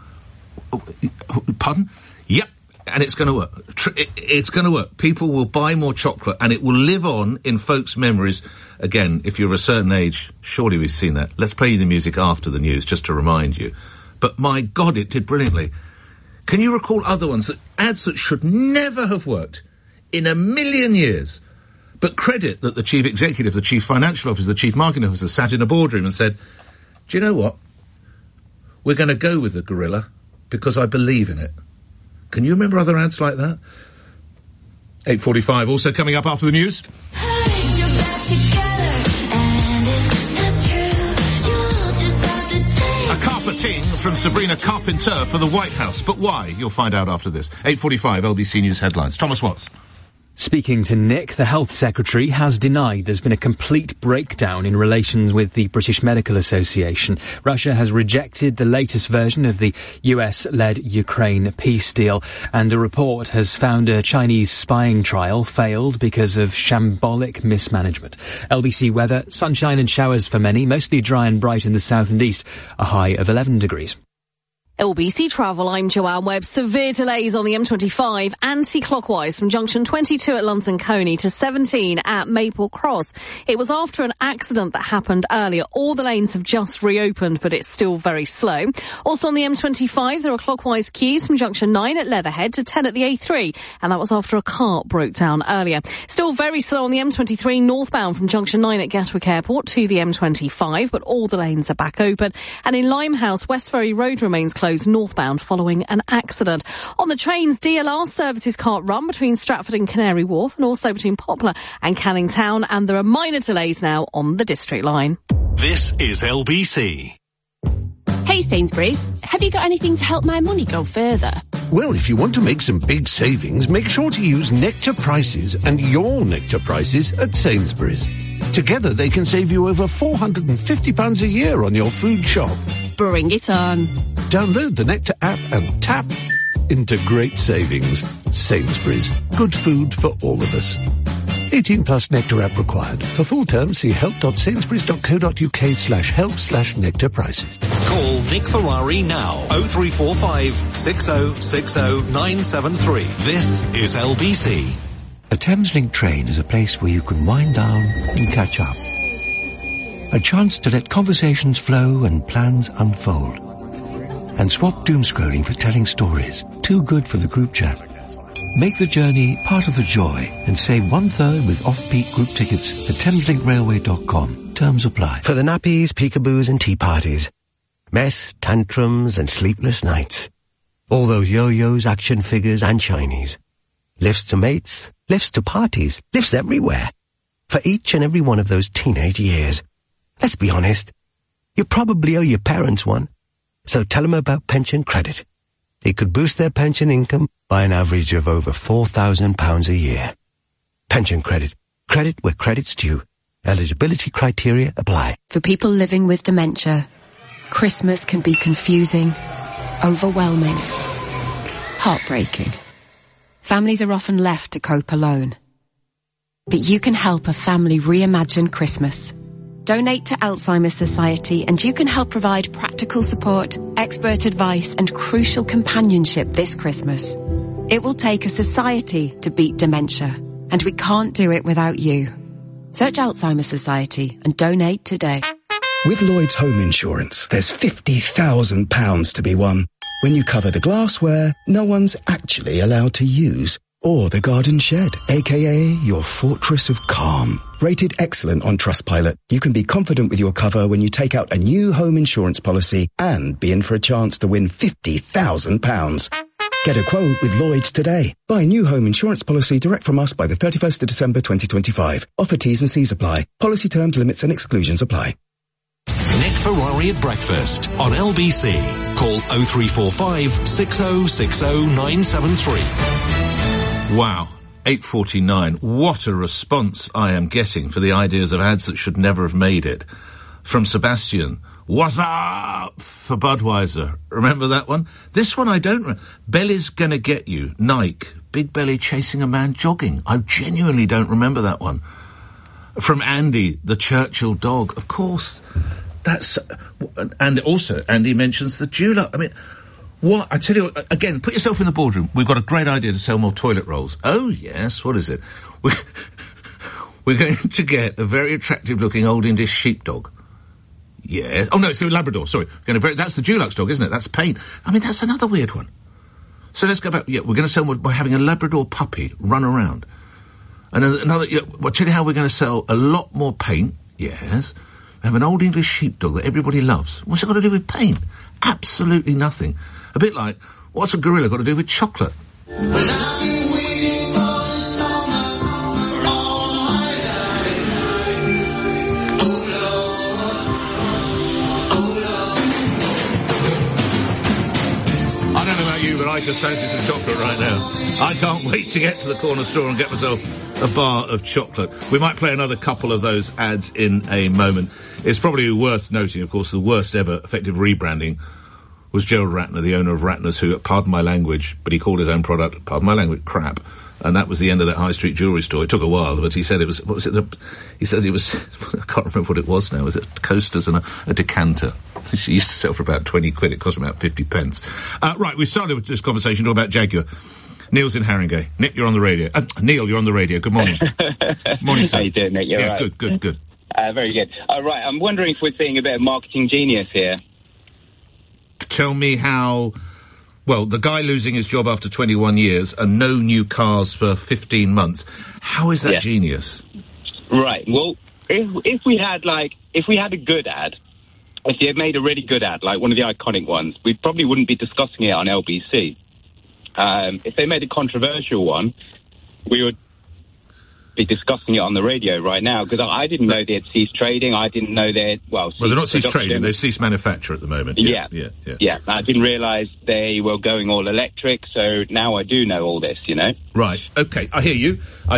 Pardon? Yep. And it's going to work. It's going to work. People will buy more chocolate and it will live on in folks' memories. Again, if you're a certain age, surely we've seen that. Let's play you the music after the news, just to remind you. But my God, it did brilliantly. Can you recall other ones, ads that should never have worked in a million years, but credit that the chief executive, the chief financial officer, the chief marketing officer sat in a boardroom and said, do you know what? We're going to go with the gorilla because I believe in it. Can you remember other ads like that? 8:45, also coming up after the news. A carpeting from Sabrina Carpenter for the White House. But why? You'll find out after this. 8:45, LBC News headlines. Thomas Watts. Speaking to Nick, the Health Secretary has denied there's been a complete breakdown in relations with the British Medical Association. Russia has rejected the latest version of the US-led Ukraine peace deal, and a report has found a Chinese spying trial failed because of shambolic mismanagement. LBC weather, sunshine and showers for many, mostly dry and bright in the south and east, a high of 11 degrees. LBC Travel, I'm Joanne Webb. Severe delays on the M25 anti-clockwise from junction 22 at London Coney to 17 at Maple Cross. It was after an accident that happened earlier. All the lanes have just reopened, but it's still very slow. Also on the M25, there are clockwise queues from junction 9 at Leatherhead to 10 at the A3, and that was after a cart broke down earlier. Still very slow on the M23 northbound from junction 9 at Gatwick Airport to the M25, but all the lanes are back open. And in Limehouse, West Ferry Road remains closed northbound following an accident. On the trains, DLR services can't run between Stratford and Canary Wharf and also between Poplar and Canning Town, and there are minor delays now on the District Line. This is LBC. Hey Sainsbury's, have you got anything to help my money go further? Well, if you want to make some big savings, make sure to use Nectar Prices and your Nectar Prices at Sainsbury's. Together they can save you over £450 a year on your food shop. Bring it on. Download the Nectar app and tap into great savings. Sainsbury's. Good food for all of us. 18 plus Nectar app required. For full terms, see help.sainsburys.co.uk/help/nectar prices. Call Nick Ferrari now. 0345 6060 973. This is LBC. A Thameslink train is a place where you can wind down and catch up. A chance to let conversations flow and plans unfold. And swap doom scrolling for telling stories. Too good for the group chat. Make the journey part of the joy and save 1/3 with off-peak group tickets at thameslinkrailway.com. Terms apply. For the nappies, peekaboos and tea parties. Mess, tantrums and sleepless nights. All those yo-yos, action figures and shinies. Lifts to mates, lifts to parties, lifts everywhere. For each and every one of those teenage years. Let's be honest. You probably owe your parents one. So tell them about pension credit. It could boost their pension income by an average of over £4,000 a year. Pension credit. Credit where credit's due. Eligibility criteria apply. For people living with dementia, Christmas can be confusing, overwhelming, heartbreaking. Families are often left to cope alone. But you can help a family reimagine Christmas. Donate to Alzheimer's Society and you can help provide practical support, expert advice and crucial companionship this Christmas. It will take a society to beat dementia, and we can't do it without you. Search Alzheimer's Society and donate today. With Lloyd's Home Insurance, there's £50,000 to be won when you cover the glassware no one's actually allowed to use. Or the garden shed, aka your fortress of calm. Rated excellent on Trustpilot, you can be confident with your cover when you take out a new home insurance policy and be in for a chance to win £50,000. Get a quote with Lloyd's today. Buy a new home insurance policy direct from us by the 31st of December 2025. Offer T's and C's apply. Policy terms, limits and exclusions apply. Nick Ferrari at breakfast on LBC. Call 0345 6060 973. Wow. 8:49. What a response I am getting for the ideas of ads that should never have made it. From Sebastian. What's up for Budweiser? Remember that one? This one I don't remember. Belly's Gonna Get You. Nike. Big belly chasing a man jogging. I genuinely don't remember that one. From Andy. The Churchill dog. Of course. That's... And also, Andy mentions the jeweler. I mean... What? I tell you, again, put yourself in the boardroom. We've got a great idea to sell more toilet rolls. Oh, yes, what is it? We're going to get a very attractive-looking Old English sheepdog. Yeah. Oh, no, it's a Labrador, sorry. That's the Dulux dog, isn't it? That's paint. I mean, that's another weird one. So let's go back. Yeah, we're going to sell more by having a Labrador puppy run around. And another, I'll tell you how we're going to sell a lot more paint. Yes. We have an Old English sheepdog that everybody loves. What's it got to do with paint? Absolutely nothing. A bit like, what's a gorilla got to do with chocolate? I don't know about you, but I just fancy some chocolate right now. I can't wait to get to the corner store and get myself a bar of chocolate. We might play another couple of those ads in a moment. It's probably worth noting, of course, the worst ever effective rebranding was Gerald Ratner, the owner of Ratner's, who, pardon my language, but he called his own product, pardon my language, crap. And that was the end of that high street jewellery store. It took a while, but he said it was, what was it? He said it was, I can't remember what it was now. Was it coasters and a decanter? She used to sell for about 20 quid. It cost me about 50 pence. Right, we started with this conversation talking about Jaguar. Neil's in Haringey. Nick, you're on the radio. Neil, you're on the radio. Good morning. Morning, sir. How you doing, Nick? You're right. Good. Very good. Right, I'm wondering if we're seeing a bit of marketing genius here. Tell me how... Well, the guy losing his job after 21 years and no new cars for 15 months. How is that genius? Right. Well, if we had a good ad, if they had made a really good ad, like one of the iconic ones, we probably wouldn't be discussing it on LBC. If they made a controversial one, we would be discussing it on the radio right now, because I didn't know they had ceased trading. I didn't know they're they're not ceased trading. They've ceased manufacture at the moment. Yeah. I didn't realise they were going all electric, so now I do know all this, you know. Right. Okay. I hear you.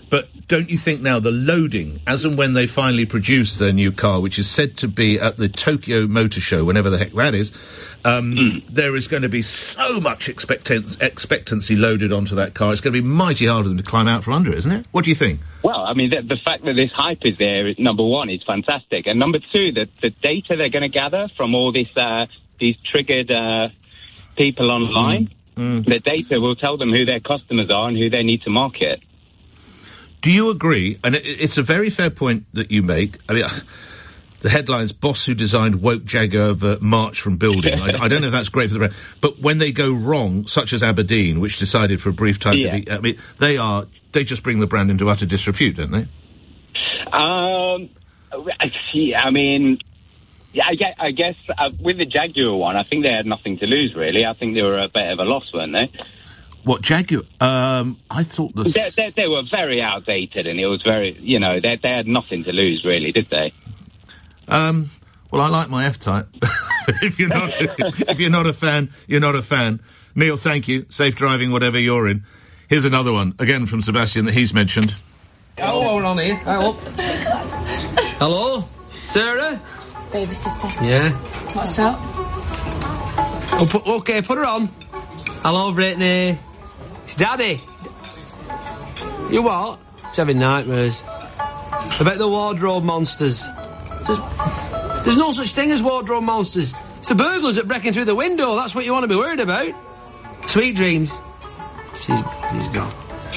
But don't you think now the loading, as and when they finally produce their new car, which is said to be at the Tokyo Motor Show, whenever the heck that is, there is going to be so much expectancy loaded onto that car. It's going to be mighty hard for them to climb out from under it, isn't it? What do you think? Well, I mean, the fact that this hype is there, number one, is fantastic. And number two, the data they're going to gather from all this, these triggered people online, the data will tell them who their customers are and who they need to market. Do you agree? And it's a very fair point that you make. I mean, the headline's "Boss who designed woke Jaguar march from building." I don't know if that's great for the brand, but when they go wrong, such as Aberdeen, which decided for a brief time to be, I mean, they just bring the brand into utter disrepute, don't they? I mean, I guess with the Jaguar one, I think they had nothing to lose, really. I think they were a bit of a loss, weren't they? What, Jaguar? I thought they were very outdated, and it was very, they had nothing to lose, really, did they? Well, I like my F-Type. if you're not a fan, you're not a fan. Neil, thank you. Safe driving, whatever you're in. Here's another one, again from Sebastian, that he's mentioned. Oh, we're on here. Hello. Hello? Sarah? It's babysitter. Yeah. What's up? Oh, okay, put her on. Hello, Brittany. It's Daddy. You what? She's having nightmares. About the wardrobe monsters. There's no such thing as wardrobe monsters. It's the burglars that breaking through the window. That's what you want to be worried about. Sweet dreams. She's gone.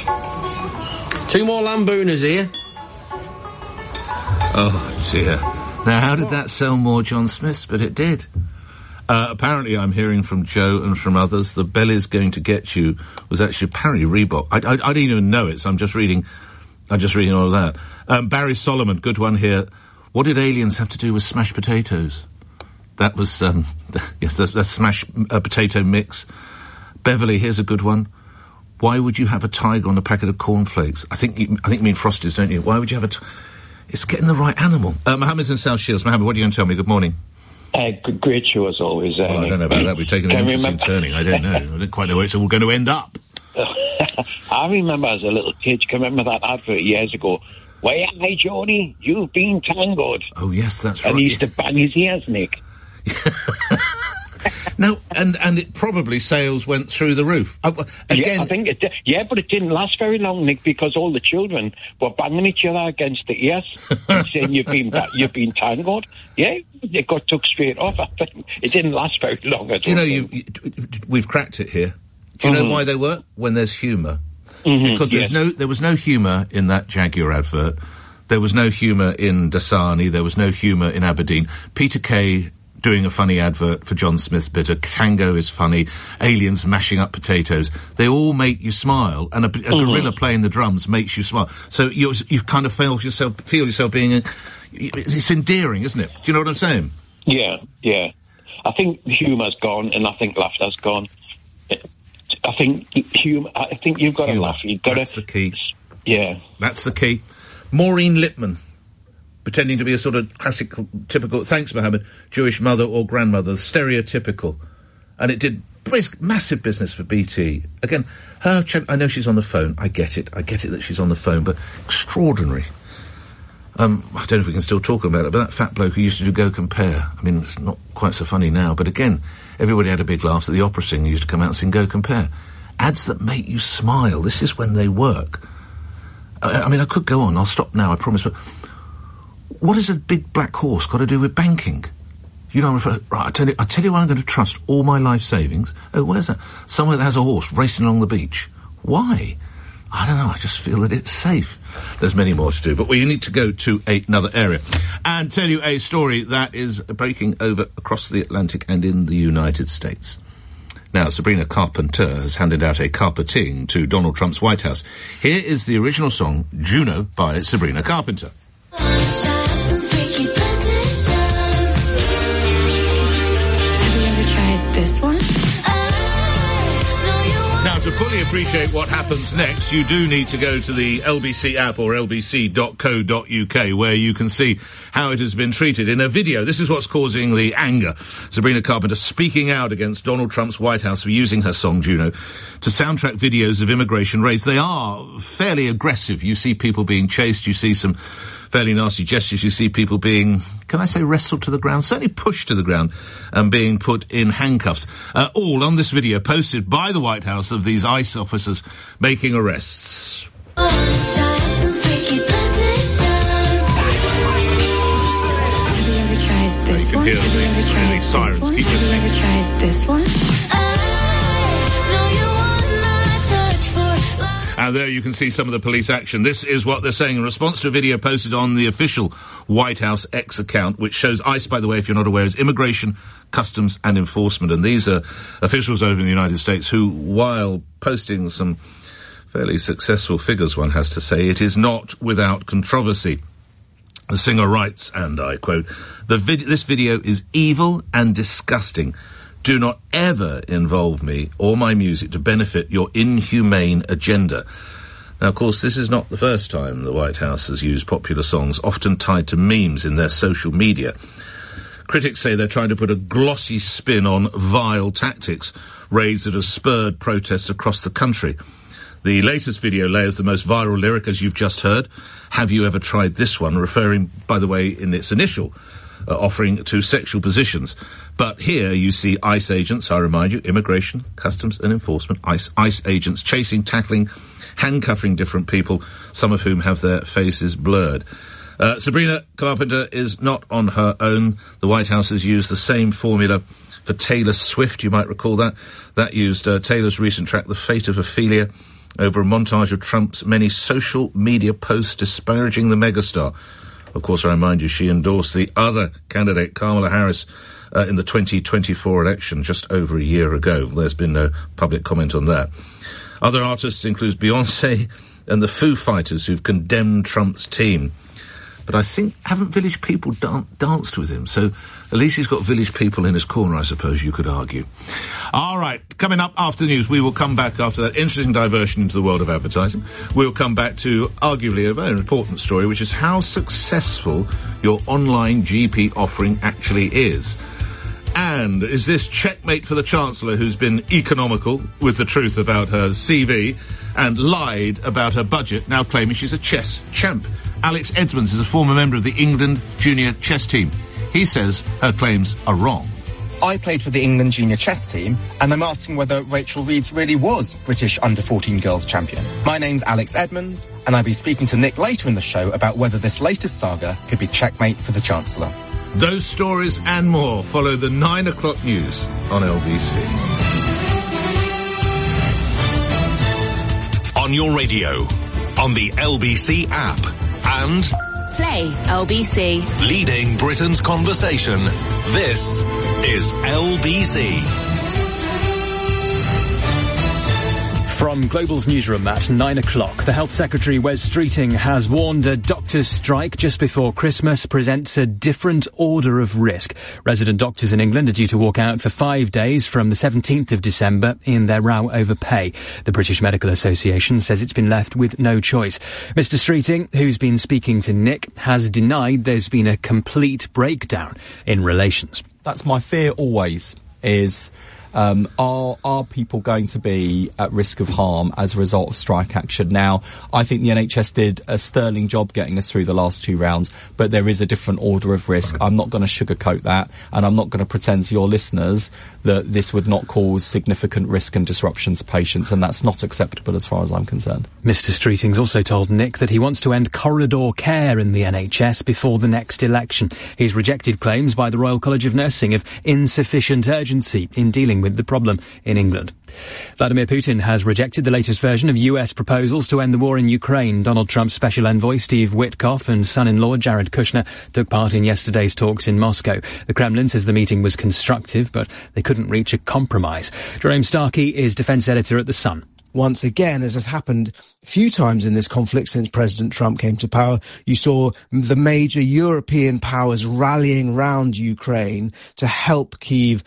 2 more Lambooners here. Oh, dear. Now, how did that sell more John Smiths? But it did. Apparently, I'm hearing from Joe and from others, the Belly's Going to Get You was actually apparently Reebok. I didn't even know it, so I'm just reading all of that. Barry Solomon, good one here. What did aliens have to do with smashed potatoes? That was, yes, the smashed potato mix. Beverly, here's a good one. Why would you have a tiger on a packet of cornflakes? I think you mean Frosties, don't you? Why would you have it's getting the right animal. Mohammed's in South Shields. Mohammed, what are you going to tell me? Good morning. Great show as always. I don't know about that. We've taken an interesting turning. I don't know. I don't quite know where it's all going to end up. I remember as a little kid, can you remember that advert years ago? Why, hi, Jody, you've been tangoed. Oh, yes, that's right. And he used to bang his ears, Nick. No, and it probably sales went through the roof. Again, yeah, I think it did. Yeah, but it didn't last very long, Nick, because all the children were banging each other against the ears and saying you've been tangled. Yeah, it got took straight off. I think it didn't last very long at all. We've cracked it here. Do you know why they work? When there's humour. Because there was no humour in that Jaguar advert. There was no humour in Dasani. There was no humour in Aberdeen. Peter Kay doing a funny advert for John Smith's bitter. Tango is funny. Aliens mashing up potatoes. They all make you smile. And a gorilla playing the drums makes you smile. So you kind of feel yourself being it's endearing, isn't it? Do you know what I'm saying? Yeah. I think humour's gone, and I think laughter's gone. I think you've got to laugh. That's the key. Yeah. That's the key. Maureen Lipman, pretending to be a sort of classic, typical, thanks Mohammed, Jewish mother or grandmother, stereotypical. And it did massive business for BT. Again, I know she's on the phone. I get it that she's on the phone, but extraordinary. I don't know if we can still talk about it, but that fat bloke who used to do Go Compare, I mean, it's not quite so funny now, but again, everybody had a big laugh at the opera singer used to come out and sing Go Compare. Ads that make you smile, this is when they work. I mean, I could go on, I'll stop now, I promise, but what has a big black horse got to do with banking? You know, right, I tell you where I'm going to trust all my life savings. Oh, where's that? Somewhere that has a horse racing along the beach. Why? I don't know, I just feel that it's safe. There's many more to do, but we need to go to another area and tell you a story that is breaking over across the Atlantic and in the United States. Now, Sabrina Carpenter has handed out a carpeting to Donald Trump's White House. Here is the original song, Juno, by Sabrina Carpenter. Have you ever tried this one? Now, to fully appreciate what happens next, you do need to go to the LBC app or lbc.co.uk, where you can see how it has been treated. In a video, this is what's causing the anger. Sabrina Carpenter speaking out against Donald Trump's White House for using her song, Juno, to soundtrack videos of immigration raids. They are fairly aggressive. You see people being chased, you see some fairly nasty gestures, you see people being, can I say, wrestled to the ground, certainly pushed to the ground, and being put in handcuffs. All on this video posted by the White House of these ICE officers making arrests. Have you ever tried this one? Have you ever tried this one? Have you ever tried this one? And there you can see some of the police action. This is what they're saying in response to a video posted on the official White House X account, which shows ICE, by the way, if you're not aware, is Immigration, Customs and Enforcement. And these are officials over in the United States who, while posting some fairly successful figures, one has to say, it is not without controversy. The singer writes, and I quote, this video is evil and disgusting. Do not ever involve me or my music to benefit your inhumane agenda. Now, of course, this is not the first time the White House has used popular songs, often tied to memes in their social media. Critics say they're trying to put a glossy spin on vile tactics, raids that have spurred protests across the country. The latest video layers the most viral lyric, as you've just heard. Have you ever tried this one? Referring, by the way, in its initial offering to sexual positions. But here you see ICE agents, I remind you, Immigration, Customs and Enforcement, ICE agents chasing, tackling, handcuffing different people, some of whom have their faces blurred. Sabrina Carpenter is not on her own. The White House has used the same formula for Taylor Swift, you might recall that. That used Taylor's recent track, The Fate of Ophelia, over a montage of Trump's many social media posts disparaging the megastar. Of course, I remind you, she endorsed the other candidate, Kamala Harris, in the 2024 election just over a year ago. There's been no public comment on that. Other artists include Beyoncé and the Foo Fighters, who've condemned Trump's team. But I think, haven't village people danced with him? So at least he's got village people in his corner, I suppose you could argue. All right, coming up after the news, we will come back after that interesting diversion into the world of advertising. We'll come back to arguably a very important story, which is how successful your online GP offering actually is. And is this checkmate for the Chancellor, who's been economical with the truth about her CV and lied about her budget, now claiming she's a chess champ? Alex Edmonds is a former member of the England junior chess team. He says her claims are wrong. I played for the England junior chess team, and I'm asking whether Rachel Reeves really was British under-14 girls champion. My name's Alex Edmonds, and I'll be speaking to Nick later in the show about whether this latest saga could be checkmate for the Chancellor. Those stories and more follow the 9 o'clock news on LBC. On your radio, on the LBC app, and Play LBC. Leading Britain's conversation. This is LBC. From Global's newsroom at 9 o'clock, the Health Secretary, Wes Streeting, has warned a doctors' strike just before Christmas presents a different order of risk. Resident doctors in England are due to walk out for 5 days from the 17th of December in their row over pay. The British Medical Association says it's been left with no choice. Mr. Streeting, who's been speaking to Nick, has denied there's been a complete breakdown in relations. That's my fear always, is are people going to be at risk of harm as a result of strike action? Now, I think the NHS did a sterling job getting us through the last 2 rounds, but there is a different order of risk. I'm not going to sugarcoat that, and I'm not going to pretend to your listeners that this would not cause significant risk and disruption to patients, and that's not acceptable as far as I'm concerned. Mr. Streeting's also told Nick that he wants to end corridor care in the NHS before the next election. He's rejected claims by the Royal College of Nursing of insufficient urgency in dealing with the problem in England. Vladimir Putin has rejected the latest version of US proposals to end the war in Ukraine. Donald Trump's special envoy Steve Witkoff and son-in-law Jared Kushner took part in yesterday's talks in Moscow. The Kremlin says the meeting was constructive, but they couldn't reach a compromise. Jerome Starkey is defence editor at The Sun. Once again, as has happened a few times in this conflict since President Trump came to power, you saw the major European powers rallying round Ukraine to help Kyiv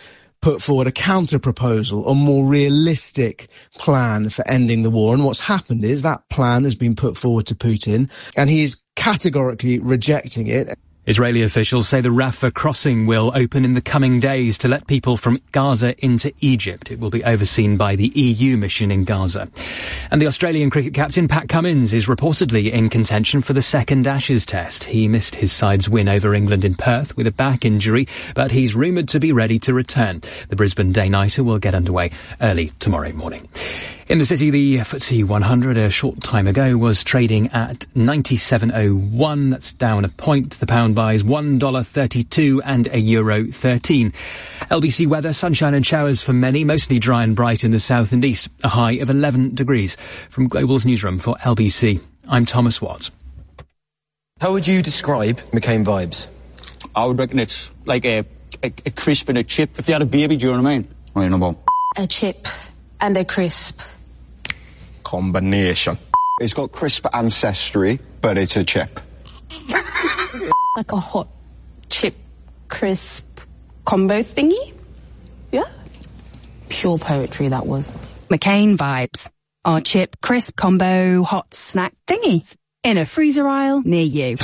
put forward a counter-proposal, a more realistic plan for ending the war. And what's happened is that plan has been put forward to Putin, and he is categorically rejecting it. Israeli officials say the Rafah crossing will open in the coming days to let people from Gaza into Egypt. It will be overseen by the EU mission in Gaza. And the Australian cricket captain Pat Cummins is reportedly in contention for the second Ashes test. He missed his side's win over England in Perth with a back injury, but he's rumoured to be ready to return. The Brisbane day-nighter will get underway early tomorrow morning. In the city, the FTSE 100 a short time ago was trading at 97.01. That's down a point. The pound buys $1.32 and €1.13. LBC weather, sunshine and showers for many, mostly dry and bright in the south and east. A high of 11 degrees. From Global's newsroom for LBC, I'm Thomas Watts. How would you describe McCain vibes? I would reckon it's like a crisp and a chip. If they had a baby, do you know what I mean? What do you know about? A chip and a crisp. Combination. It's got crisp ancestry, but it's a chip. Like a hot chip crisp combo thingy? Yeah? Pure poetry, that was. McCain vibes. Our chip crisp combo hot snack thingies. In a freezer aisle near you.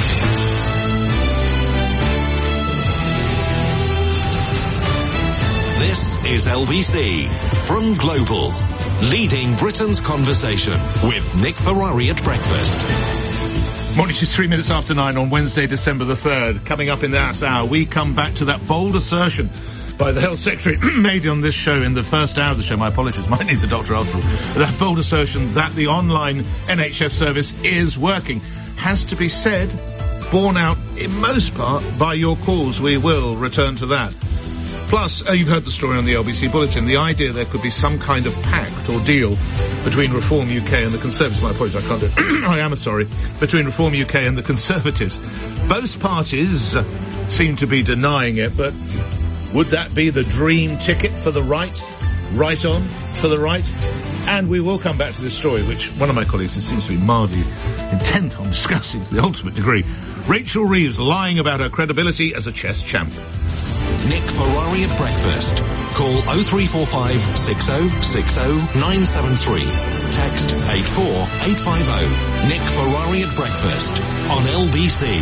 This is LBC from Global, leading Britain's conversation with Nick Ferrari at breakfast. Morning, she's 3 minutes after 9 on Wednesday, December the 3rd. Coming up in that hour, we come back to that bold assertion by the Health Secretary made on this show in the first hour of the show. My apologies, might need the doctor after all. That bold assertion that the online NHS service is working has to be said, borne out in most part by your calls. We will return to that. Plus, you've heard the story on the LBC Bulletin, the idea there could be some kind of pact or deal between Reform UK and the Conservatives. My apologies, I can't do it. I am sorry. Between Reform UK and the Conservatives. Both parties seem to be denying it, but would that be the dream ticket for the right? Right on for the right? And we will come back to this story, which one of my colleagues seems to be mildly intent on discussing to the ultimate degree. Rachel Reeves lying about her credibility as a chess champion. Nick Ferrari at breakfast. Call 0345 6060 973. Text 84850. Nick Ferrari at breakfast on LBC.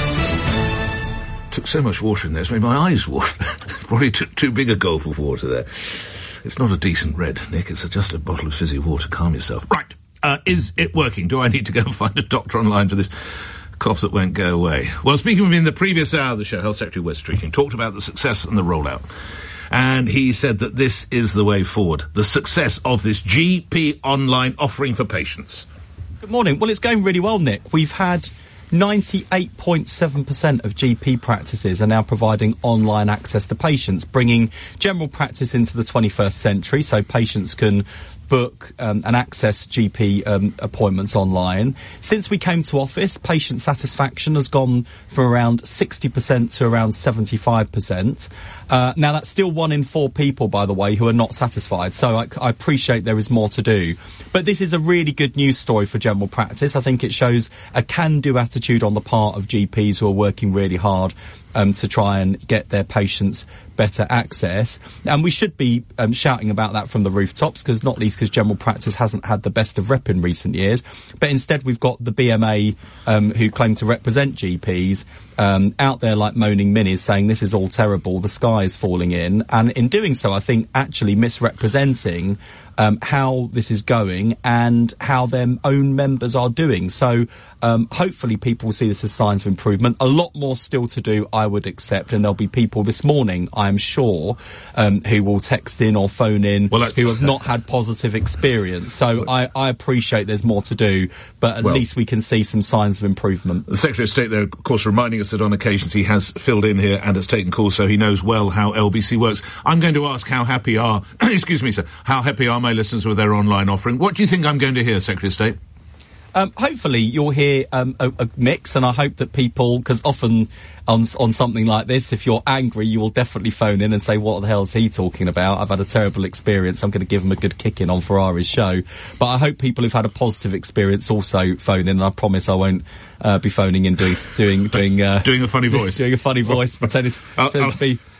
Took so much water in there, it's made my eyes water. Probably took too big a gulp of water there. It's not a decent red, Nick. It's just a bottle of fizzy water. Calm yourself. Right. Is it working? Do I need to go and find a doctor online for this cough that won't go away? Well, speaking with me in the previous hour of the show, Health Secretary Wes Streeting talked about the success and the rollout. And he said that this is the way forward. The success of this GP online offering for patients. Good morning. Well, it's going really well, Nick. We've had 98.7% of GP practices are now providing online access to patients, bringing general practice into the 21st century, so patients can book and access GP appointments online. Since we came to office, patient satisfaction has gone from around 60% to around 75%. Now, that's still 1 in 4 people, by the way, who are not satisfied. So I appreciate there is more to do. But this is a really good news story for general practice. I think it shows a can-do attitude on the part of GPs who are working really hard to try and get their patients better access. And we should be shouting about that from the rooftops, because not least because general practice hasn't had the best of rep in recent years. But instead we've got the BMA who claim to represent GPs out there like moaning minis, saying this is all terrible, the sky is falling in. And in doing so, I think actually misrepresenting how this is going and how their own members are doing. So hopefully people will see this as signs of improvement. A lot more still to do, I would accept, and there'll be people this morning, I'm sure, who will text in or phone in who have not had positive experience. So I appreciate there's more to do, but at least we can see some signs of improvement. The Secretary of State there, of course, reminding us that on occasions he has filled in here and has taken calls, so he knows well how LBC works. I'm going to ask how happy are, excuse me, sir, how happy are my listeners with their online offering? What do you think I'm going to hear, Secretary of State? Hopefully you'll hear a mix, and I hope that people, because often on something like this, if you're angry, you will definitely phone in and say, what the hell is he talking about? I've had a terrible experience. I'm going to give him a good kick in on Ferrari's show. But I hope people who've had a positive experience also phone in, and I promise I won't be phoning in doing a funny voice. Doing a funny voice, pretending to be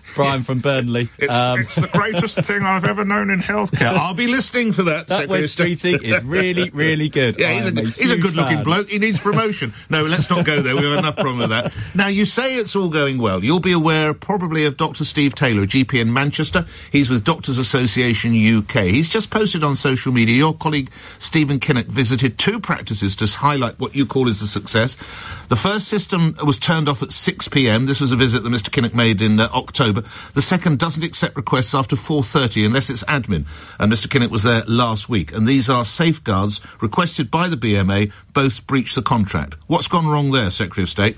Brian from Burnley. It's the greatest thing I've ever known in healthcare. I'll be listening for that. That West Streeting is really, really good. Yeah, he's a good-looking bloke. He needs promotion. No, let's not go there. We've had enough problem with that. Now, you say it's all going well. You'll be aware probably of Dr. Steve Taylor, a GP in Manchester. He's with Doctors Association UK. He's just posted on social media, your colleague Stephen Kinnock visited 2 practices to highlight what you call is a success. The first system was turned off at 6 p.m. This was a visit that Mr. Kinnock made in October. The second doesn't accept requests after 4:30 unless it's admin. And Mr. Kinnock was there last week. And these are safeguards requested by the BMA. Both breach the contract. What's gone wrong there, Secretary of State?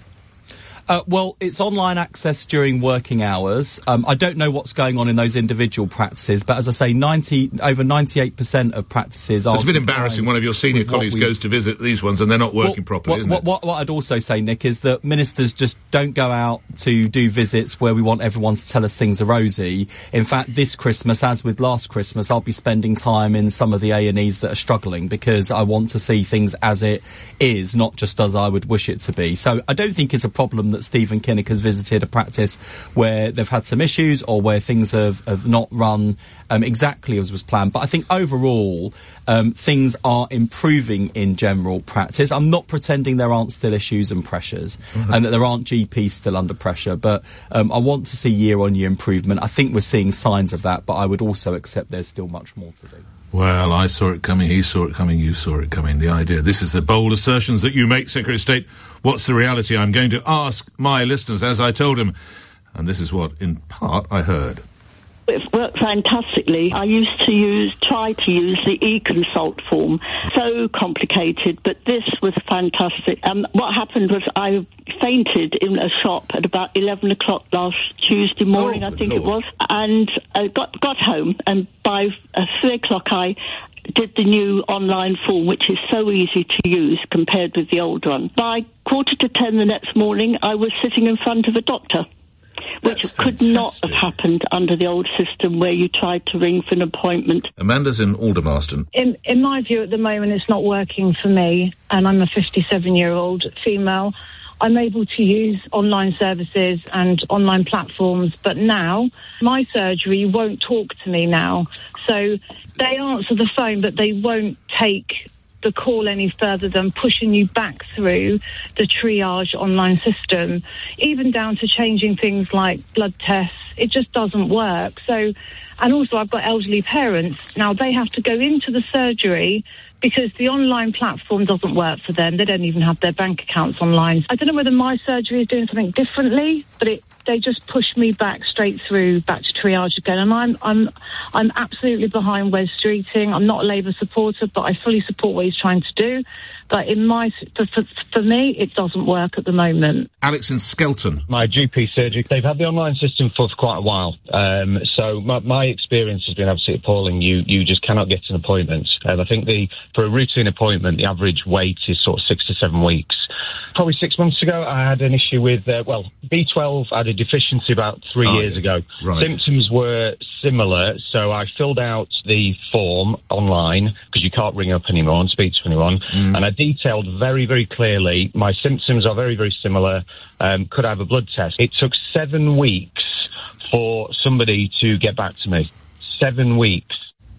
Well, it's online access during working hours. I don't know what's going on in those individual practices, but as I say, over 98% of practices are... It's a bit embarrassing. One of your senior colleagues goes to visit these ones and they're not working properly, isn't it? What I'd also say, Nick, is that ministers just don't go out to do visits where we want everyone to tell us things are rosy. In fact, this Christmas, as with last Christmas, I'll be spending time in some of the A&Es that are struggling because I want to see things as it is, not just as I would wish it to be. So I don't think it's a problem that Stephen Kinnock has visited a practice where they've had some issues or where things have not run exactly as was planned. But I think overall, things are improving in general practice. I'm not pretending there aren't still issues and pressures and that there aren't GPs still under pressure, but I want to see year-on-year improvement. I think we're seeing signs of that, but I would also accept there's still much more to do. Well, I saw it coming, he saw it coming, you saw it coming. The idea, this is the bold assertions that you make, Secretary of State. What's the reality? I'm going to ask my listeners, as I told him. And this is what, in part, I heard. It worked fantastically. I used to try to use the e-consult form. So complicated, but this was fantastic. What happened was I fainted in a shop at about 11 o'clock last Tuesday morning, I think it was, and I got home, and by 3 o'clock I did the new online form, which is so easy to use compared with the old one. By 9:45 the next morning, I was sitting in front of a doctor, which could not have happened under the old system where you tried to ring for an appointment. Amanda's in Aldermaston. In my view, at the moment, it's not working for me, and I'm a 57-year-old female. I'm able to use online services and online platforms, but now my surgery won't talk to me now. So they answer the phone, but they won't take the call any further than pushing you back through the triage online system, even down to changing things like blood tests. It just doesn't work. So, and also I've got elderly parents. Now they have to go into the surgery because the online platform doesn't work for them. They don't even have their bank accounts online. I don't know whether my surgery is doing something differently, but they just push me back straight through, back to triage again. And I'm absolutely behind Wes Streeting. I'm not a Labour supporter, but I fully support what he's trying to do. But for me, it doesn't work at the moment. Alex in Skelton. My GP surgery, they've had the online system for quite a while. So my experience has been absolutely appalling. You just cannot get an appointment. And I think for a routine appointment, the average wait is sort of 6 to 7 weeks. Probably 6 months ago, I had an issue with, B12. I had a deficiency about 3 years ago. Right. Symptoms were similar, so I filled out the form online, because you can't ring up anymore and speak to anyone, and I detailed very, very clearly my symptoms are very, very similar, could I have a blood test? It took 7 weeks for somebody to get back to me. 7 weeks.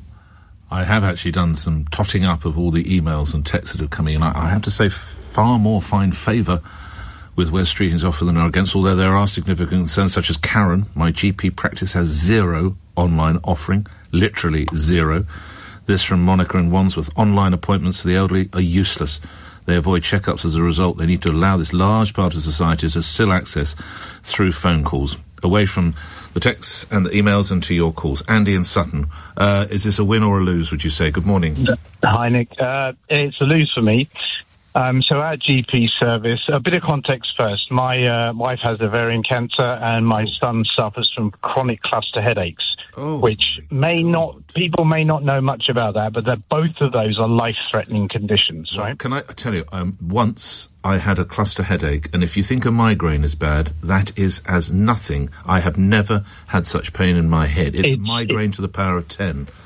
I have actually done some totting up of all the emails and texts that have come in. I have to say far more find favour with Wes Streeting's offer than are against, although there are significant concerns such as Karen. My GP practice has 0 online offering, literally 0. This from Monica in Wandsworth. Online appointments for the elderly are useless. They avoid checkups as a result. They need to allow this large part of society to still access through phone calls. Away from the texts and the emails and to your calls. Andy in Sutton. Is this a win or a lose, would you say? Good morning. Hi, Nick. It's a lose for me. So our GP service, a bit of context first. My wife has ovarian cancer and my son suffers from chronic cluster headaches, which people may not know much about that, but both of those are life-threatening conditions, right? Can I tell you, once I had a cluster headache, and if you think a migraine is bad, that is as nothing. I have never had such pain in my head. It's a migraine to the power of 10.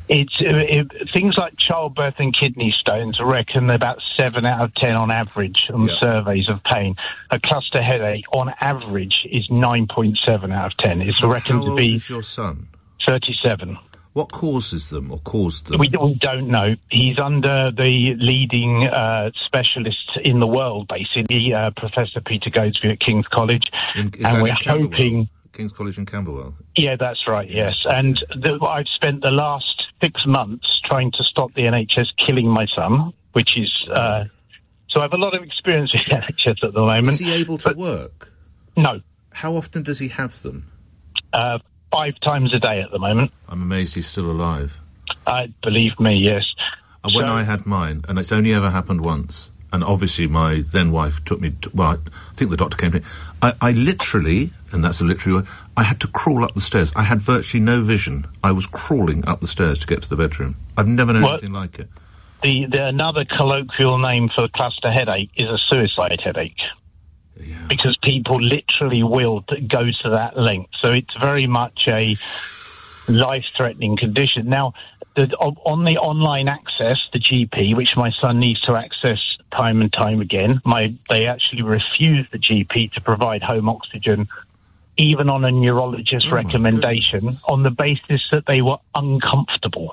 Things like childbirth and kidney stones reckon about 7 out of 10 on average on surveys of pain. A cluster headache on average is 9.7 out of 10. It's reckoned to be. How old is your son? 37. What causes them or caused them? We don't know. He's under the leading specialist in the world, basically, Professor Peter Goadsby at King's College. And we're hoping. King's College in Camberwell. Yeah, that's right, yes. And I've spent the last 6 months trying to stop the NHS killing my son, which is... so I have a lot of experience with the NHS at the moment. Is he able to work? No. How often does he have them? 5 times a day at the moment. I'm amazed he's still alive. Believe me, yes. When I had mine, and it's only ever happened once, and obviously my then wife took me... I think the doctor came to me. I literally, and that's a literary word, I had to crawl up the stairs. I had virtually no vision. I was crawling up the stairs to get to the bedroom. I've never known anything like it. Another colloquial name for cluster headache is a suicide headache. Yeah. Because people literally will go to that length. So it's very much a life-threatening condition. Now, on the online access, the GP, which my son needs to access time and time again, they actually refused the GP to provide home oxygen, even on a neurologist's recommendation, on the basis that they were uncomfortable.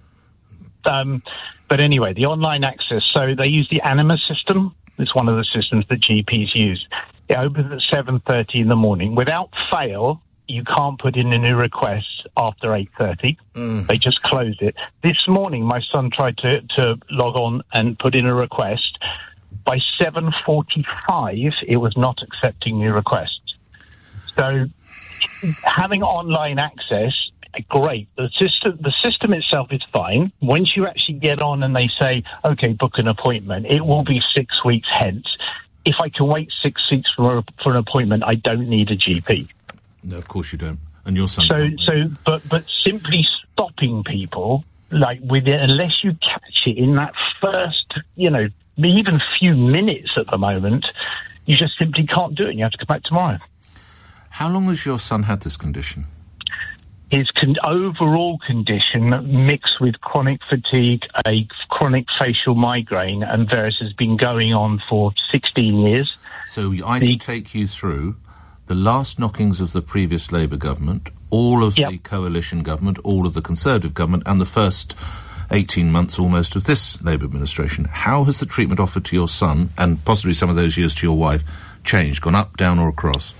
But anyway, the online access, so they use the Anima system. It's one of the systems that GPs use. It opens at 7:30 in the morning. Without fail, you can't put in a new request after 8:30. They just closed it. This morning, my son tried to log on and put in a request. By 7:45, it was not accepting new requests. So having online access, great. The system itself is fine. Once you actually get on and they say, okay, book an appointment, it will be 6 weeks hence. If I can wait 6 weeks for an appointment, I don't need a GP. No, of course you don't. And your son. But simply stopping people, like with it, unless you catch it in that first, even few minutes at the moment, you just simply can't do it. You have to come back tomorrow. How long has your son had this condition? His overall condition, mixed with chronic fatigue, a chronic facial migraine, and various, has been going on for 16 years. So I can take you through the last knockings of the previous Labour government, all of the coalition government, all of the Conservative government, and the first 18 months almost of this Labour administration. How has the treatment offered to your son, and possibly some of those years to your wife, changed, gone up, down, or across?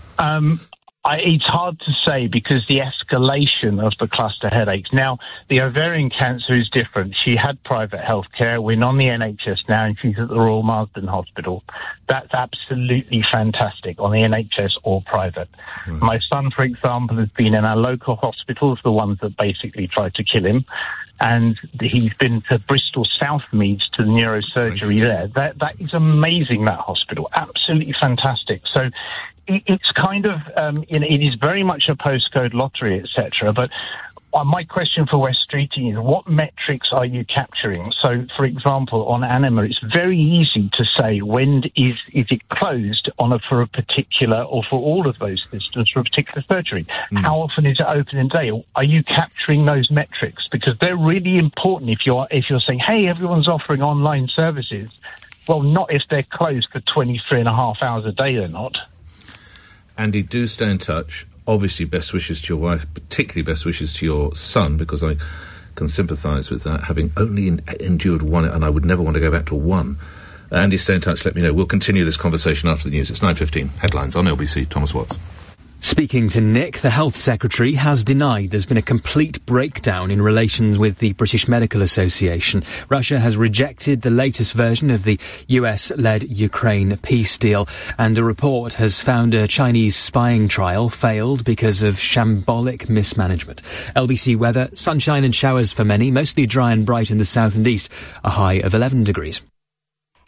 It's hard to say because the escalation of the cluster headaches. Now, the ovarian cancer is different. She had private health care. We're on the NHS now, and she's at the Royal Marsden Hospital. That's absolutely fantastic on the NHS or private. My son, for example, has been in our local hospitals, the ones that basically tried to kill him, and he's been to Bristol Southmeads to the neurosurgery there. That is amazing, that hospital. Absolutely fantastic. So it's kind of, it is very much a postcode lottery, etc. But my question for West Streeting is, what metrics are you capturing? So, for example, on Anima, it's very easy to say when is it closed for a particular, or for all of those systems, for a particular surgery. How often is it open in day? Are you capturing those metrics? Because they're really important if you're saying, hey, everyone's offering online services. Well, not if they're closed for 23.5 hours a day, they're not. Andy, do stay in touch. Obviously, best wishes to your wife, particularly best wishes to your son, because I can sympathise with that, having only endured one, and I would never want to go back to one. Andy, stay in touch, let me know. We'll continue this conversation after the news. It's 9:15. Headlines on LBC. Thomas Watts. Speaking to Nick, the Health Secretary has denied there's been a complete breakdown in relations with the British Medical Association. Russia has rejected the latest version of the US-led Ukraine peace deal, and a report has found a Chinese spying trial failed because of shambolic mismanagement. LBC weather, sunshine and showers for many, mostly dry and bright in the south and east, a high of 11 degrees.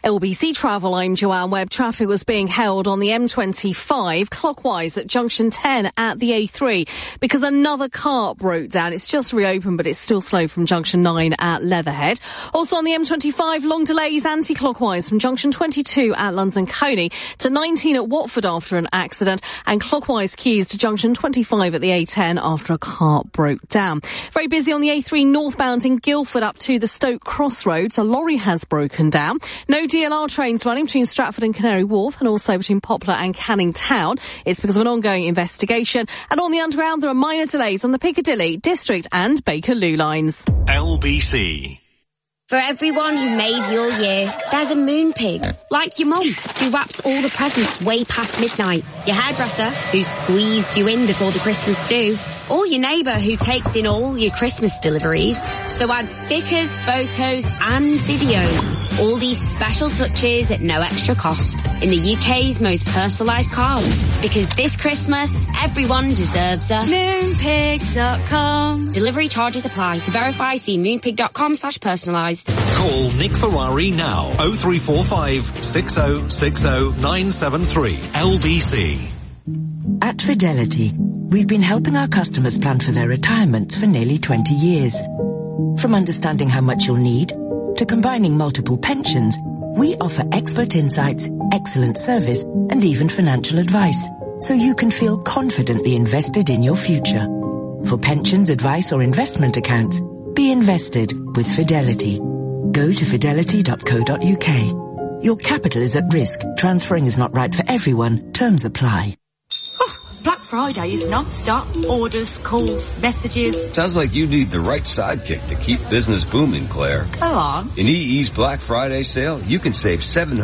LBC Travel, I'm Joanne Webb. Traffic was being held on the M25 clockwise at junction 10 at the A3 because another car broke down. It's just reopened, but it's still slow from junction 9 at Leatherhead. Also on the M25, long delays anti-clockwise from junction 22 at London Coney to 19 at Watford after an accident, and clockwise queues to junction 25 at the A10 after a car broke down. Very busy on the A3 northbound in Guildford up to the Stoke Crossroads. A lorry has broken down. No DLR trains running between Stratford and Canary Wharf, and also between Poplar and Canning Town. It's because of an ongoing investigation. And on the Underground, there are minor delays on the Piccadilly, District and Bakerloo lines. LBC. For everyone who made your year, there's a moon pig, like your mum, who wraps all the presents way past midnight, your hairdresser, who squeezed you in before the Christmas do, or your neighbour who takes in all your Christmas deliveries. So add stickers, photos and videos. All these special touches at no extra cost in the UK's most personalised card. Because this Christmas, everyone deserves a Moonpig.com. Delivery charges apply. To verify, see moonpig.com/personalised. Call Nick Ferrari now. 0345 6060 973 LBC. At Fidelity, we've been helping our customers plan for their retirements for nearly 20 years. From understanding how much you'll need to combining multiple pensions, we offer expert insights, excellent service, and even financial advice, so you can feel confidently invested in your future. For pensions, advice, or investment accounts, be invested with Fidelity. Go to fidelity.co.uk. Your capital is at risk. Transferring is not right for everyone. Terms apply. Black Friday is non-stop. Orders, calls, messages. Sounds like you need the right sidekick to keep business booming, Claire. Go on. In EE's Black Friday sale, you can save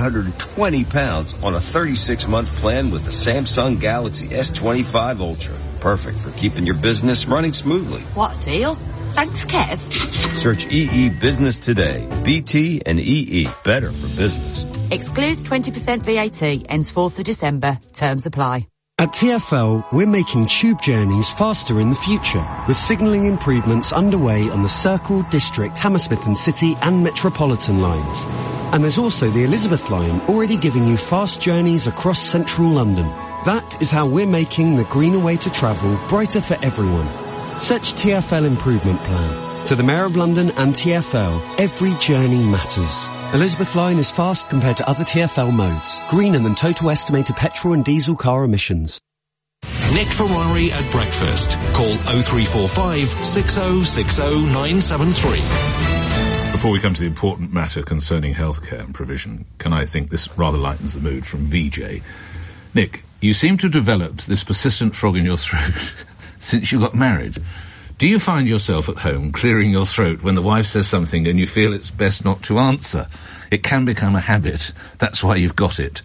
£720 on a 36-month plan with the Samsung Galaxy S25 Ultra. Perfect for keeping your business running smoothly. What a deal. Thanks, Kev. Search EE Business today. BT and EE. Better for business. Excludes 20% VAT. Ends 4th of December. Terms apply. At TfL, we're making tube journeys faster in the future, with signalling improvements underway on the Circle, District, Hammersmith and City and Metropolitan lines. And there's also the Elizabeth line, already giving you fast journeys across central London. That is how we're making the greener way to travel brighter for everyone. Search TfL Improvement Plan. To the Mayor of London and TfL, every journey matters. Elizabeth line is fast compared to other TfL modes. Greener than total estimated petrol and diesel car emissions. Nick Ferrari at breakfast. Call 0345 6060 973. Before we come to the important matter concerning healthcare and provision, can I think this rather lightens the mood from VJ. Nick, you seem to have developed this persistent frog in your throat since you got married. Do you find yourself at home clearing your throat when the wife says something and you feel it's best not to answer? It can become a habit. That's why you've got it.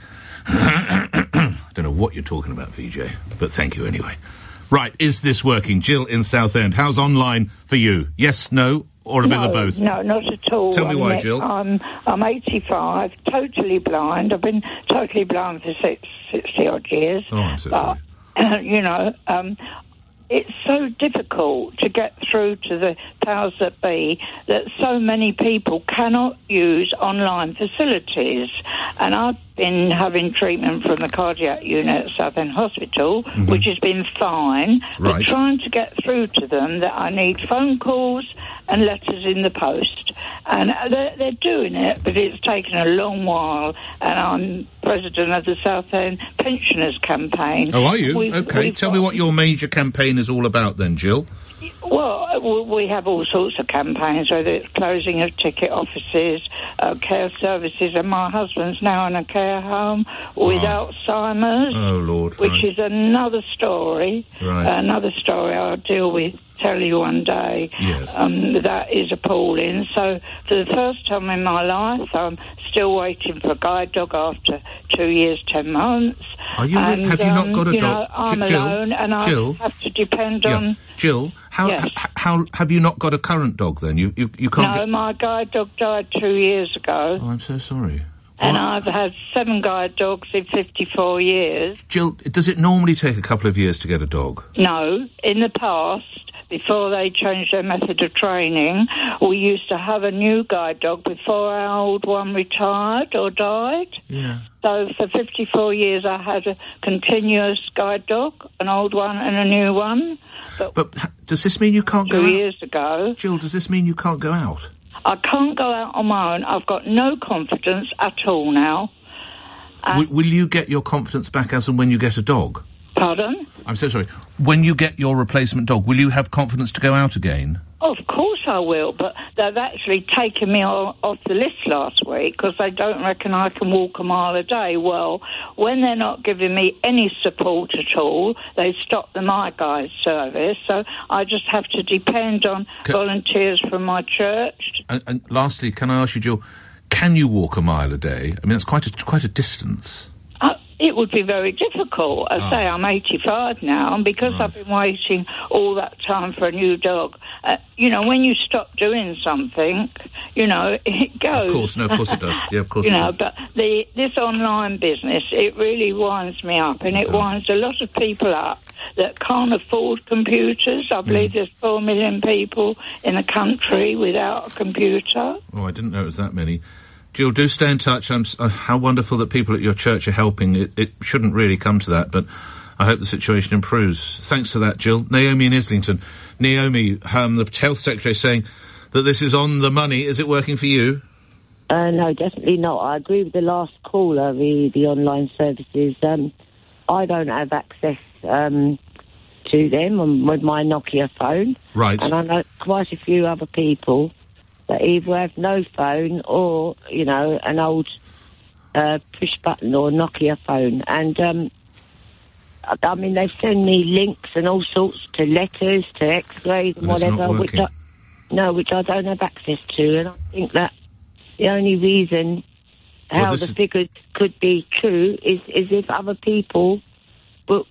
I don't know what you're talking about, VJ, but thank you anyway. Right, is this working? Jill in Southend, how's online for you? Yes, no, or a bit of both? No, not at all. Tell me why, Jill. I'm 85, totally blind. I've been totally blind for 60-odd years. Oh, I'm so sorry. You know, it's so difficult to get through to the powers that be that so many people cannot use online facilities. And I've been having treatment from the cardiac unit at Southend Hospital, which has been fine, but trying to get through to them that I need phone calls and letters in the post. And they're doing it, but it's taken a long while. And I'm president of the Southend Pensioners Campaign. Oh, are you? Okay, tell me what your major campaign is all about then, Jill. Well, we have all sorts of campaigns, whether it's closing of ticket offices, care services, and my husband's now in a care home with Alzheimer's. Oh, Lord. Which is another story. Right. Another story I'll tell you one day. Yes. That is appalling. So, for the first time in my life, I'm still waiting for a guide dog after 2 years, 10 months. Are you? Have you not got a dog? Know, I'm alone, and I have to depend on. Jill, how have you not got a current dog then? You can't. No, my guide dog died 2 years ago. Oh, I'm so sorry. And I've had 7 guide dogs in 54 years. Jill, does it normally take a couple of years to get a dog? No, in the past, before they changed their method of training. We used to have a new guide dog before our old one retired or died. Yeah. So for 54 years I had a continuous guide dog, an old one and a new one. But does this mean you can't go out? 2 years ago. Jill, does this mean you can't go out? I can't go out on my own. I've got no confidence at all now. Will you get your confidence back as and when you get a dog? Pardon? I'm so sorry. When you get your replacement dog, will you have confidence to go out again? Of course I will, but they've actually taken me off the list last week because they don't reckon I can walk a mile a day. Well, when they're not giving me any support at all, they stop the My Guide service, so I just have to depend on volunteers from my church. And lastly, can I ask you, Jill, can you walk a mile a day? I mean, it's quite a distance. It would be very difficult. I say I'm 85 now, and because I've been waiting all that time for a new dog, when you stop doing something, it goes. Of course it does. Yeah, of course it does. But this online business, it really winds me up, and it winds a lot of people up that can't afford computers. I believe there's 4 million people in the country without a computer. Oh, I didn't know it was that many. Jill, do stay in touch. How wonderful that people at your church are helping. It shouldn't really come to that, but I hope the situation improves. Thanks for that, Jill. Naomi in Islington. Naomi, the health secretary is saying that this is on the money. Is it working for you? No, definitely not. I agree with the last caller, the online services. I don't have access to them with my Nokia phone. Right. And I know quite a few other people that either have no phone or, an old push button or Nokia phone. And, they send me links and all sorts to letters, to x-rays and whatever, which I don't have access to. And I think that the only reason how the figures could be true is if other people book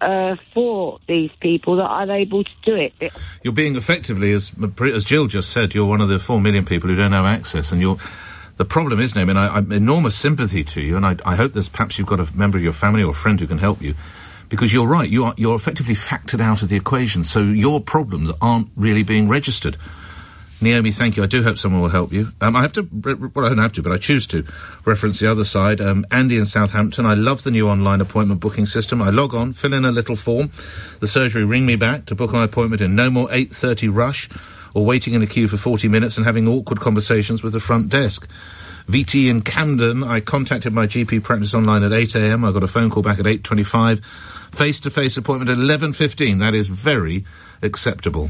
for these people that are able to do it. You're being effectively, as Jill just said, you're one of the 4 million people who don't have access, and the problem is, Naomi, and I'm enormous sympathy to you, and I hope perhaps you've got a member of your family or a friend who can help you, because you're right, you're effectively factored out of the equation, so your problems aren't really being registered. Naomi, thank you. I do hope someone will help you. I have to, well, I don't have to, but I choose to reference the other side. Andy in Southampton, I love the new online appointment booking system. I log on, fill in a little form. The surgery ring me back to book my appointment in no more 8:30 rush or waiting in a queue for 40 minutes and having awkward conversations with the front desk. VT in Camden, I contacted my GP practice online at 8 a.m. I got a phone call back at 8:25. Face-to-face appointment at 11:15. That is very acceptable.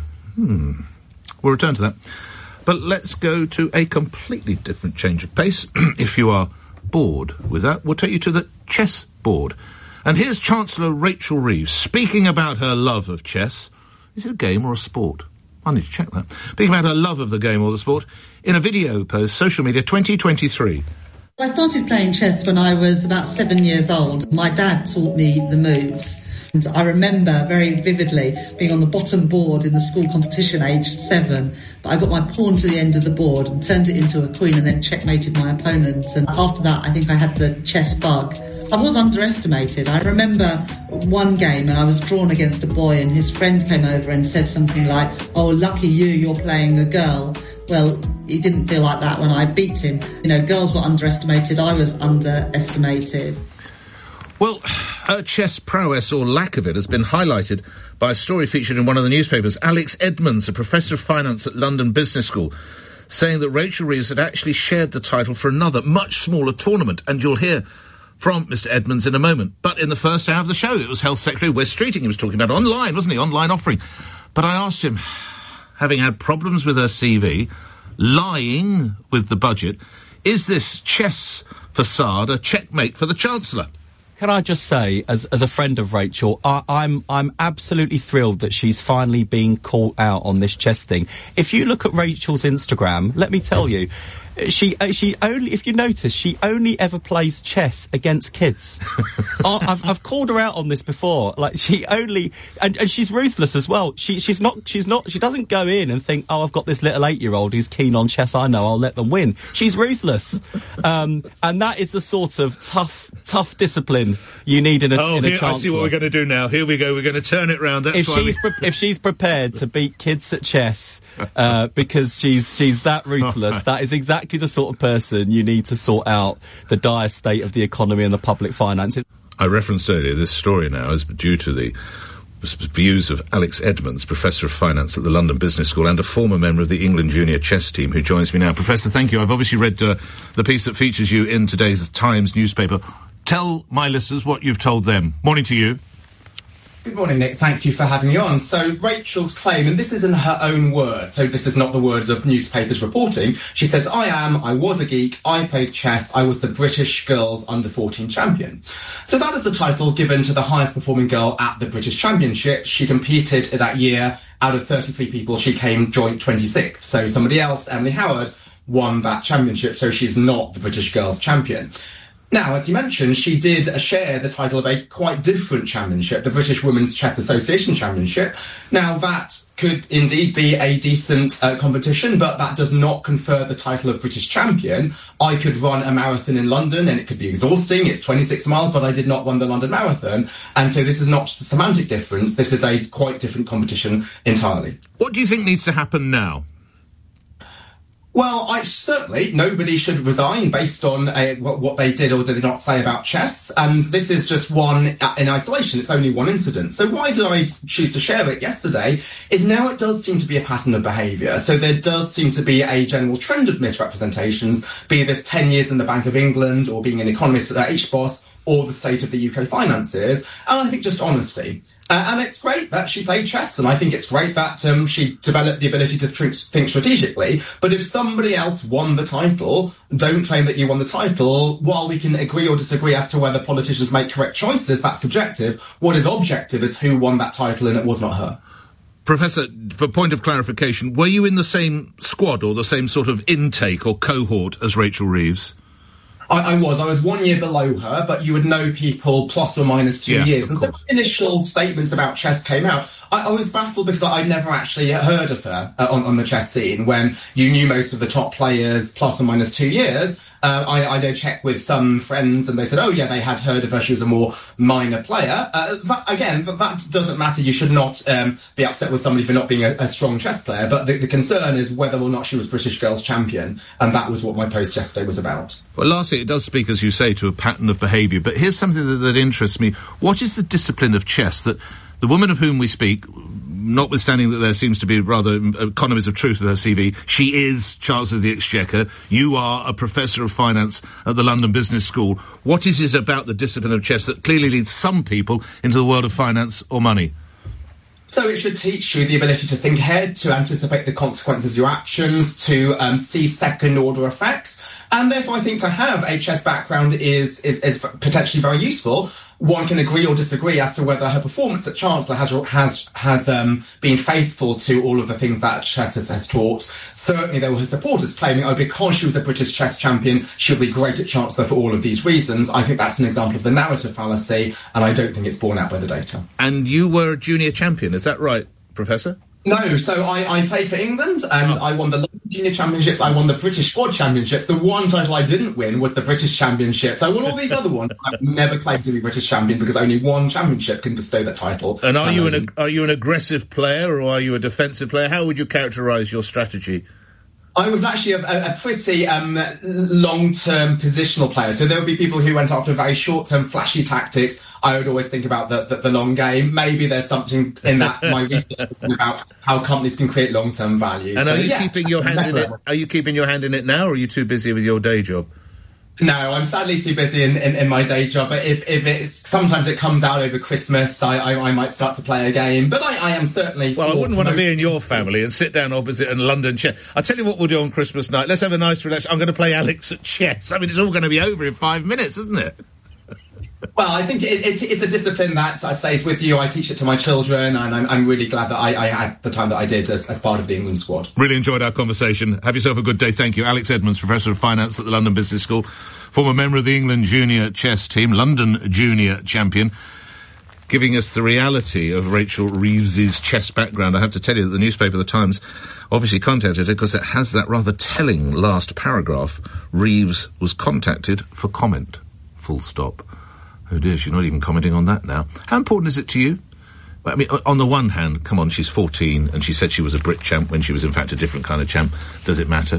We'll return to that. But let's go to a completely different change of pace. If you are bored with that, we'll take you to the chess board. And here's Chancellor Rachel Reeves speaking about her love of chess. Is it a game or a sport? I need to check that. Speaking about her love of the game or the sport in a video post, social media 2023. I started playing chess when I was about 7 years old. My dad taught me the moves. And I remember very vividly being on the bottom board in the school competition, aged 7. But I got my pawn to the end of the board and turned it into a queen and then checkmated my opponent. And after that, I think I had the chess bug. I was underestimated. I remember one game and I was drawn against a boy and his friend came over and said something like, "Oh, lucky you, you're playing a girl." Well, he didn't feel like that when I beat him. Girls were underestimated. I was underestimated. Well, her chess prowess, or lack of it, has been highlighted by a story featured in one of the newspapers. Alex Edmonds, a professor of finance at London Business School, saying that Rachel Reeves had actually shared the title for another, much smaller tournament. And you'll hear from Mr. Edmonds in a moment. But in the first hour of the show, it was Health Secretary Wes Streeting he was talking about online, wasn't he? Online offering. But I asked him, having had problems with her CV, lying with the budget, is this chess facade a checkmate for the Chancellor? Can I just say, as a friend of Rachel, I'm absolutely thrilled that she's finally being called out on this chess thing. If you look at Rachel's Instagram, let me tell you, She only, if you notice, she only ever plays chess against kids. I've called her out on this before. Like, she only, and she's ruthless as well. She doesn't go in and think, oh, I've got this little 8-year-old who's keen on chess. I know, I'll let them win. She's ruthless, and that is the sort of tough discipline you need in a chancellor. I see what we're going to do now. Here we go. We're going to turn it round. That's if she's prepared to beat kids at chess because she's that ruthless, that is exactly the sort of person you need to sort out the dire state of the economy and the public finances. I referenced earlier this story now is due to the views of Alex Edmonds, Professor of Finance at the London Business School and a former member of the England junior chess team, who joins me now. Professor, thank you. I've obviously read the piece that features you in today's Times newspaper. Tell my listeners what you've told them. Morning to you. Good morning, Nick. Thank you for having me on. So Rachel's claim, and this is in her own words, so this is not the words of newspapers reporting. She says, I was a geek, I played chess, I was the British girls under-14 champion. So that is a title given to the highest performing girl at the British Championship. She competed that year. Out of 33 people, she came joint 26th. So somebody else, Emily Howard, won that championship, so she's not the British girls champion. Now, as you mentioned, she did share the title of a quite different championship, the British Women's Chess Association Championship. Now, that could indeed be a decent competition, but that does not confer the title of British champion. I could run a marathon in London, and it could be exhausting. It's 26 miles, but I did not run the London Marathon. And so this is not just a semantic difference. This is a quite different competition entirely. What do you think needs to happen now? Well, certainly nobody should resign based on what they did or did not say about chess. And this is just one in isolation. It's only one incident. So why did I choose to share it yesterday is now it does seem to be a pattern of behaviour. So there does seem to be a general trend of misrepresentations, be this 10 years in the Bank of England or being an economist at HBOS or the state of the UK finances. And I think just honesty. And it's great that she played chess, and I think it's great that she developed the ability to think strategically. But if somebody else won the title, don't claim that you won the title. While we can agree or disagree as to whether politicians make correct choices, that's subjective. What is objective is who won that title, and it was not her. Professor, for point of clarification, were you in the same squad or the same sort of intake or cohort as Rachel Reeves? I was 1 year below her, but you would know people plus or minus 2 years. And so initial statements about chess came out. I was baffled because I'd never actually heard of her on the chess scene. When you knew most of the top players plus or minus 2 years, I did check with some friends and they said, oh yeah, they had heard of her. She was a more minor player. That doesn't matter. You should not be upset with somebody for not being a strong chess player. But the concern is whether or not she was British girls champion. And that was what my post yesterday was about. Well, lastly, it does speak, as you say, to a pattern of behaviour. But here's something that interests me. What is the discipline of chess that the woman of whom we speak, notwithstanding that there seems to be rather economies of truth with her CV, she is Chancellor of the Exchequer. You are a Professor of Finance at the London Business School. What is it about the discipline of chess that clearly leads some people into the world of finance or money? So it should teach you the ability to think ahead, to anticipate the consequences of your actions, to see second-order effects. And therefore, I think to have a chess background is potentially very useful. One can agree or disagree as to whether her performance at Chancellor has been faithful to all of the things that chess has taught. Certainly, there were her supporters claiming, because she was a British chess champion, she'll be great at Chancellor for all of these reasons. I think that's an example of the narrative fallacy, and I don't think it's borne out by the data. And you were a junior champion, is that right, Professor? No, so I played for England, and I won the London Junior Championships, I won the British Squad Championships. The one title I didn't win was the British Championships. I won all these other ones. I've never claimed to be British champion because only one championship can bestow that title. And are you an aggressive player, or are you a defensive player? How would you characterise your strategy? I was actually a pretty long-term positional player. So there would be people who went after very short-term flashy tactics. I would always think about the long game. Maybe there's something in that my research about how companies can create long-term value. And are you keeping your hand in it? Are you keeping your hand in it now, or are you too busy with your day job? No, I'm sadly too busy in my day job, but if it's, sometimes it comes out over Christmas, I might start to play a game, but I am certainly... Well, I wouldn't want to be in your family and sit down opposite in London chess. I'll tell you what we'll do on Christmas night. Let's have a nice relax. I'm going to play Alex at chess. I mean, it's all going to be over in 5 minutes, isn't it? Well, I think it's a discipline that I say is with you. I teach it to my children, and I'm really glad that I had the time that I did as part of the England squad. Really enjoyed our conversation. Have yourself a good day. Thank you. Alex Edmonds, Professor of Finance at the London Business School, former member of the England junior chess team, London junior champion, giving us the reality of Rachel Reeves's chess background. I have to tell you that the newspaper, The Times, obviously contacted her because it has that rather telling last paragraph. Reeves was contacted for comment. Full stop. Oh dear, she's not even commenting on that now. How important is it to you? I mean, on the one hand, come on, she's 14 and she said she was a Brit champ when she was in fact a different kind of champ. Does it matter?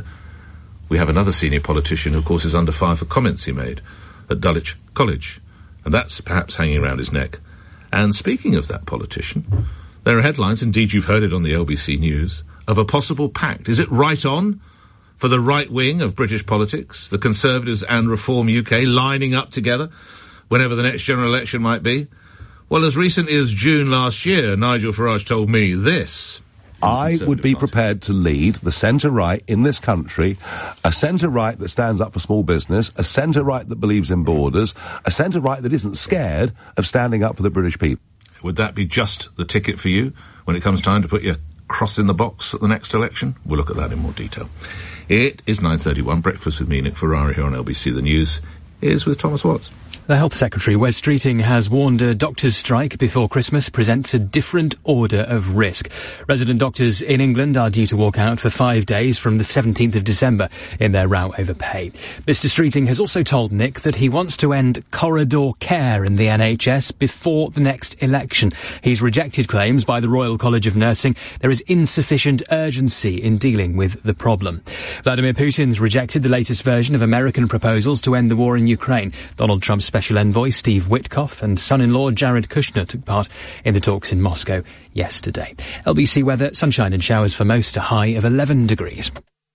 We have another senior politician who, of course, is under fire for comments he made at Dulwich College. And that's perhaps hanging around his neck. And speaking of that politician, there are headlines, indeed you've heard it on the LBC News, of a possible pact. Is it right on for the right wing of British politics, the Conservatives and Reform UK, lining up together whenever the next general election might be? Well, as recently as June last year, Nigel Farage told me this. I would be prepared to lead the centre-right in this country, a centre-right that stands up for small business, a centre-right that believes in borders, a centre-right that isn't scared of standing up for the British people. Would that be just the ticket for you when it comes time to put your cross in the box at the next election? We'll look at that in more detail. It is 9:31. Breakfast with me, Nick Ferrari, here on LBC. The News is with Thomas Watts. The Health Secretary, Wes Streeting, has warned a doctors' strike before Christmas presents a different order of risk. Resident doctors in England are due to walk out for 5 days from the 17th of December in their row over pay. Mr. Streeting has also told Nick that he wants to end corridor care in the NHS before the next election. He's rejected claims by the Royal College of Nursing there is insufficient urgency in dealing with the problem. Vladimir Putin's rejected the latest version of American proposals to end the war in Ukraine. Donald Trump's Special Envoy Steve Witkoff and son-in-law Jared Kushner took part in the talks in Moscow yesterday. LBC weather, sunshine and showers for most, a high of 11 degrees.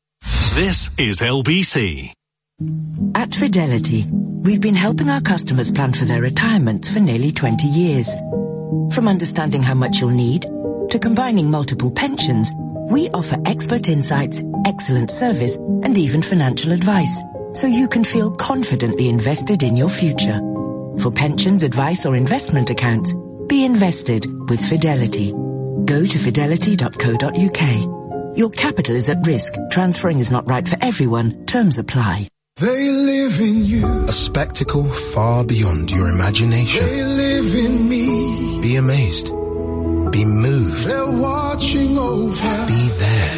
This is LBC. At Fidelity, we've been helping our customers plan for their retirements for nearly 20 years. From understanding how much you'll need to combining multiple pensions, we offer expert insights, excellent service, and even financial advice, so you can feel confidently invested in your future. For pensions, advice or investment accounts, be invested with Fidelity. Go to fidelity.co.uk. Your capital is at risk. Transferring is not right for everyone. Terms apply. They live in you. A spectacle far beyond your imagination. They live in me. Be amazed. Be moved. They're watching over. Be there.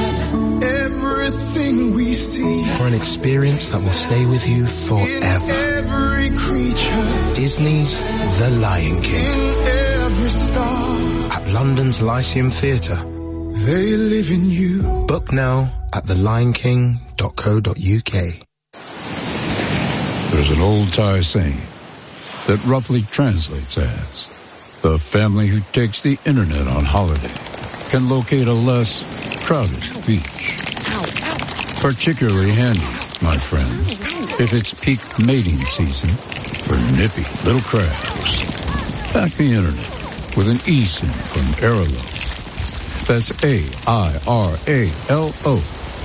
Everything we see. For an experience that will stay with you forever. In every creature. Disney's The Lion King. In every star. At London's Lyceum Theatre. They live in you. Book now at thelionking.co.uk. There's an old Thai saying that roughly translates as, the family who takes the internet on holiday can locate a less crowded beach. Particularly handy, my friends, if it's peak mating season for nippy little crabs. Back the internet with an eSIM from Airalo. That's AIRALO.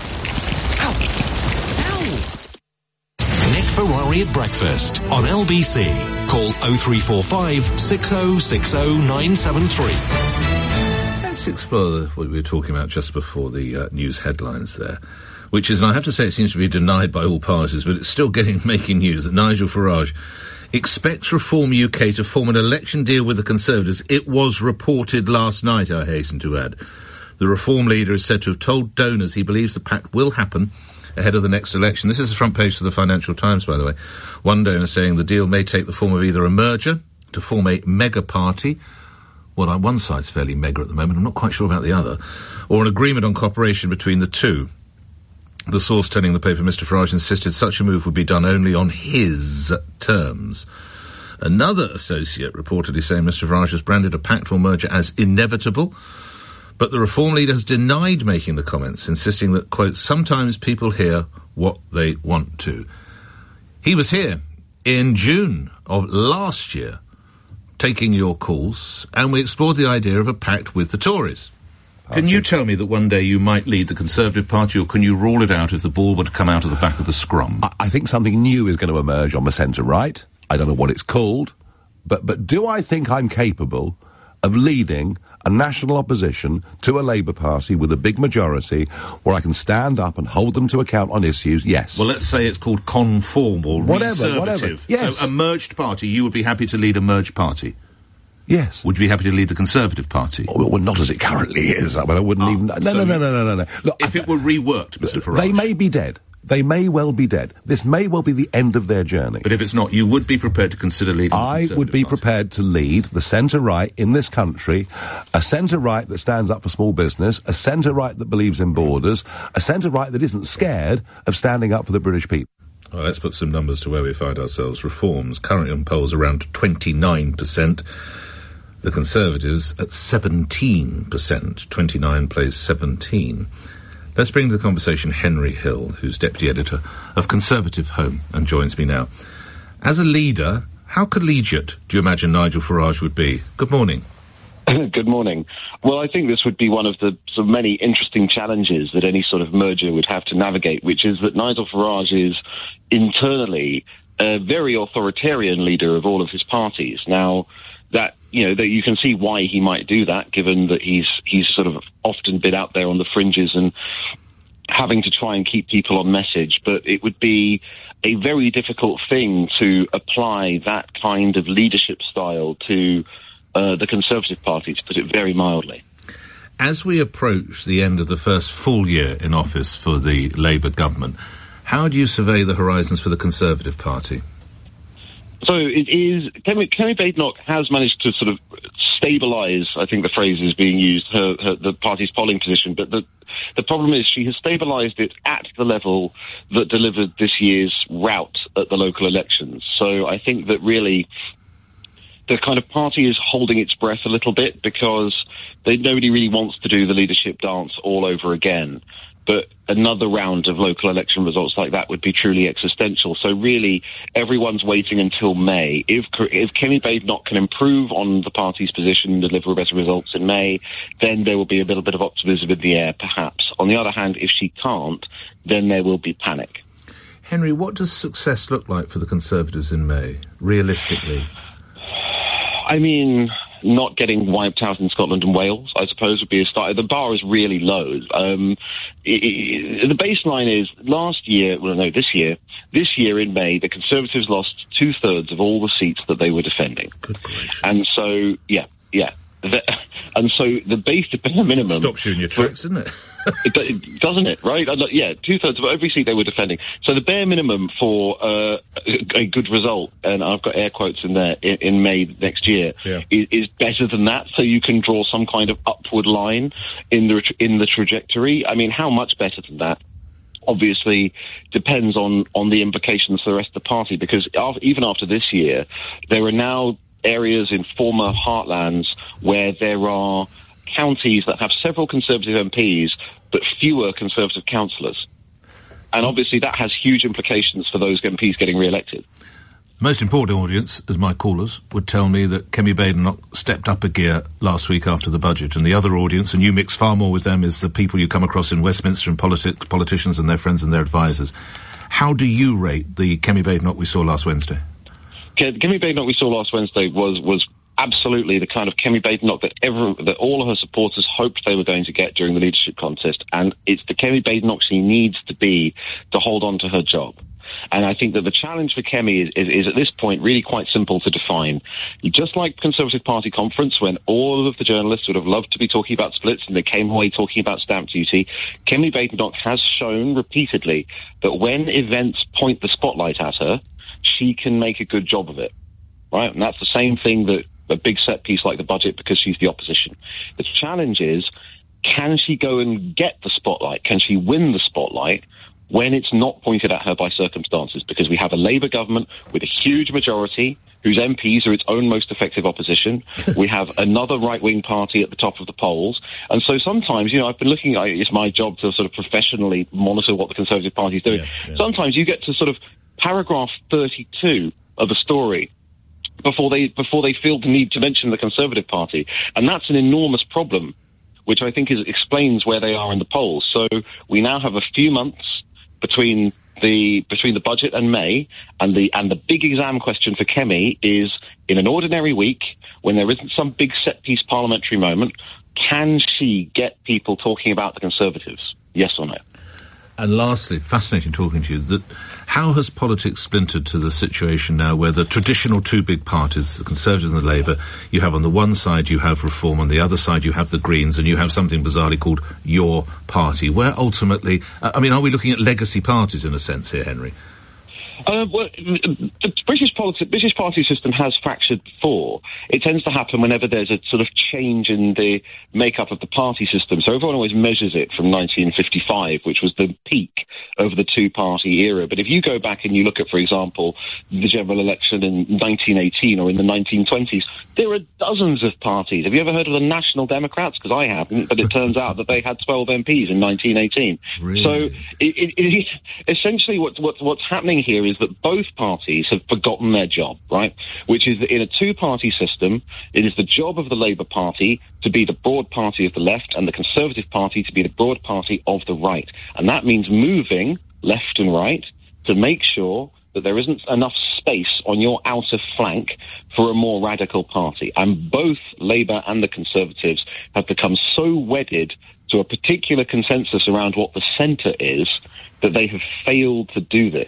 Nick Ferrari at breakfast on LBC. Call 0345 6060 973. Let's explore what we were talking about just before the news headlines there, which is, and I have to say it seems to be denied by all parties, but it's still making news, that Nigel Farage expects Reform UK to form an election deal with the Conservatives. It was reported last night, I hasten to add. The Reform leader is said to have told donors he believes the pact will happen ahead of the next election. This is the front page of the Financial Times, by the way. One donor saying the deal may take the form of either a merger to form a mega party. Well, one side's fairly mega at the moment, I'm not quite sure about the other, or an agreement on cooperation between the two. The source telling the paper Mr. Farage insisted such a move would be done only on his terms. Another associate reportedly saying Mr. Farage has branded a pact or merger as inevitable, but the Reform leader has denied making the comments, insisting that, quote, sometimes people hear what they want to. He was here in June of last year, taking your calls, and we explored the idea of a pact with the Tories. Can you tell me that one day you might lead the Conservative Party, or can you rule it out if the ball were to come out of the back of the scrum? I think something new is going to emerge on the centre-right. I don't know what it's called, but do I think I'm capable of leading a national opposition to a Labour Party with a big majority where I can stand up and hold them to account on issues? Yes. Well, let's say it's called conform or whatever. Yes. So a merged party, you would be happy to lead a merged party? Yes. Would you be happy to lead the Conservative Party? Oh, well, not as it currently is. I mean, I wouldn't even... No. Look, if it were reworked, Mr. Farage... They may be dead. They may well be dead. This may well be the end of their journey. But if it's not, you would be prepared to consider leading the Conservative I would be Party. prepared to lead the centre-right in this country, a centre-right that stands up for small business, a centre-right that believes in borders, a centre-right that isn't scared of standing up for the British people. Well, let's put some numbers to where we find ourselves. Reforms currently on polls around 29%. The Conservatives at 17%. 29 plays 17. Let's bring to the conversation Henry Hill, who's Deputy Editor of Conservative Home, and joins me now. As a leader, how collegiate do you imagine Nigel Farage would be? Good morning. Good morning. Well, I think this would be one of the sort of many interesting challenges that any sort of merger would have to navigate, which is that Nigel Farage is internally a very authoritarian leader of all of his parties. Now, that you can see why he might do that, given that he's sort of often been out there on the fringes and having to try and keep people on message. But it would be a very difficult thing to apply that kind of leadership style to the Conservative Party, to put it very mildly. As we approach the end of the first full year in office for the Labour government, how do you survey the horizons for the Conservative Party? So it is, Kemi Badenoch has managed to sort of stabilise, I think the phrase is being used, the party's polling position, but the problem is she has stabilised it at the level that delivered this year's rout at the local elections. So I think that really the kind of party is holding its breath a little bit because nobody really wants to do the leadership dance all over again. But another round of local election results like that would be truly existential. So really, everyone's waiting until May. If Kemi Badenoch can improve on the party's position and deliver better results in May, then there will be a little bit of optimism in the air, perhaps. On the other hand, if she can't, then there will be panic. Henry, what does success look like for the Conservatives in May, realistically? I mean, not getting wiped out in Scotland and Wales, I suppose, would be a start. The bar is really low. The baseline is this year in May, the Conservatives lost 2/3 of all the seats that they were defending. Good gracious. And so, and so the basic minimum... Stops you in your tracks, doesn't it? Doesn't it, right? 2/3 of every seat they were defending. So the bare minimum for a good result, and I've got air quotes in there, in May next year, is better than that, so you can draw some kind of upward line in the trajectory. I mean, how much better than that? Obviously depends on the implications for the rest of the party, because even after this year, there are now areas in former heartlands where there are counties that have several Conservative MPs but fewer Conservative councillors. And obviously that has huge implications for those MPs getting re-elected. The most important audience, as my callers, would tell me that Kemi Badenoch stepped up a gear last week after the budget. And the other audience, and you mix far more with them, is the people you come across in Westminster and politicians and their friends and their advisers. How do you rate the Kemi Badenoch we saw last Wednesday? Kemi Badenoch we saw last Wednesday was absolutely the kind of Kemi Badenoch that all of her supporters hoped they were going to get during the leadership contest, and it's the Kemi Badenoch she needs to be to hold on to her job. And I think that the challenge for Kemi is at this point really quite simple to define. Just like Conservative Party conference, when all of the journalists would have loved to be talking about splits and they came away talking about stamp duty, Kemi Badenoch has shown repeatedly that when events point the spotlight at her, she can make a good job of it. Right? And that's the same thing that a big set piece like the budget, because she's the opposition. The challenge is, can she go and get the spotlight? Can she win the spotlight when it's not pointed at her by circumstances? Because we have a Labour government with a huge majority whose MPs are its own most effective opposition. We have another right-wing party at the top of the polls. And so sometimes, I've been looking at it's my job to sort of professionally monitor what the Conservative Party is doing. Yeah. Sometimes you get to sort of paragraph 32 of a story before they feel the need to mention the Conservative Party. And that's an enormous problem, which I think explains where they are in the polls. So we now have a few months between the budget and May, and the big exam question for Kemi is, in an ordinary week, when there isn't some big set-piece parliamentary moment, can she get people talking about the Conservatives? Yes or no? And lastly, fascinating talking to you, that how has politics splintered to the situation now where the traditional two big parties, the Conservatives and the Labour, you have on the one side you have Reform, on the other side you have the Greens, and you have something bizarrely called Your Party, where ultimately, are we looking at legacy parties in a sense here, Henry? Well, the British party system has fractured before. It tends to happen whenever there's a sort of change in the makeup of the party system. So everyone always measures it from 1955, which was the peak of the two-party era. But if you go back and you look at, for example, the general election in 1918 or in the 1920s, there are dozens of parties. Have you ever heard of the National Democrats? Because I haven't, but it turns out that they had 12 MPs in 1918. Really? So it essentially what's happening here is that both parties have forgotten their job, right? Which is that in a two-party system, it is the job of the Labour Party to be the broad party of the left and the Conservative Party to be the broad party of the right. And that means moving left and right to make sure that there isn't enough space on your outer flank for a more radical party. And both Labour and the Conservatives have become so wedded to a particular consensus around what the centre is that they have failed to do this.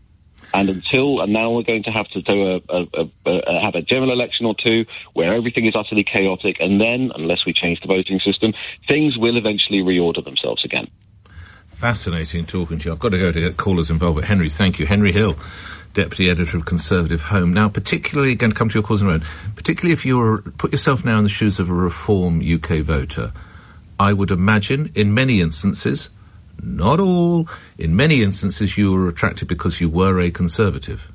And now we're going to have to do have a general election or two where everything is utterly chaotic, and then, unless we change the voting system, things will eventually reorder themselves again. Fascinating talking to you. I've got to go to get callers involved, but Henry, thank you. Henry Hill, Deputy Editor of Conservative Home. Now, particularly, going to come to your calls in a moment, particularly if put yourself now in the shoes of a Reform UK voter, I would imagine, in many instances, not all, in many instances you were attracted because you were a Conservative.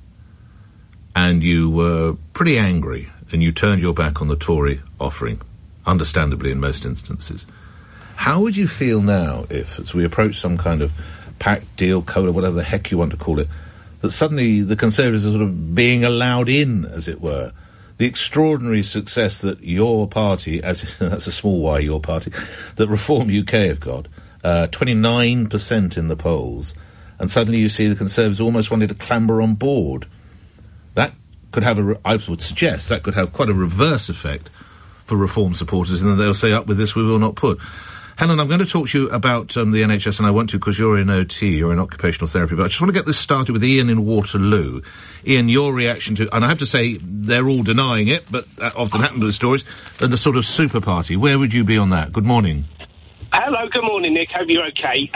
And you were pretty angry, and you turned your back on the Tory offering, understandably in most instances. How would you feel now if, as we approach some kind of pact, deal, cola, whatever the heck you want to call it, that suddenly the Conservatives are sort of being allowed in, as it were? The extraordinary success that your party, that's a small y, your party, that Reform UK have got, 29% in the polls, and suddenly you see the Conservatives almost wanted to clamber on board. That could have I would suggest that could have quite a reverse effect for Reform supporters, and then they'll say, up with this, we will not put. Helen, I'm going to talk to you about the NHS, and I want to because you're in OT, you're in occupational therapy, but I just want to get this started with Ian in Waterloo. Ian, your reaction to, and I have to say, they're all denying it, but that often happens with stories, and the sort of super party. Where would you be on that? Good morning. Hello, good morning, Nick. Hope you're okay.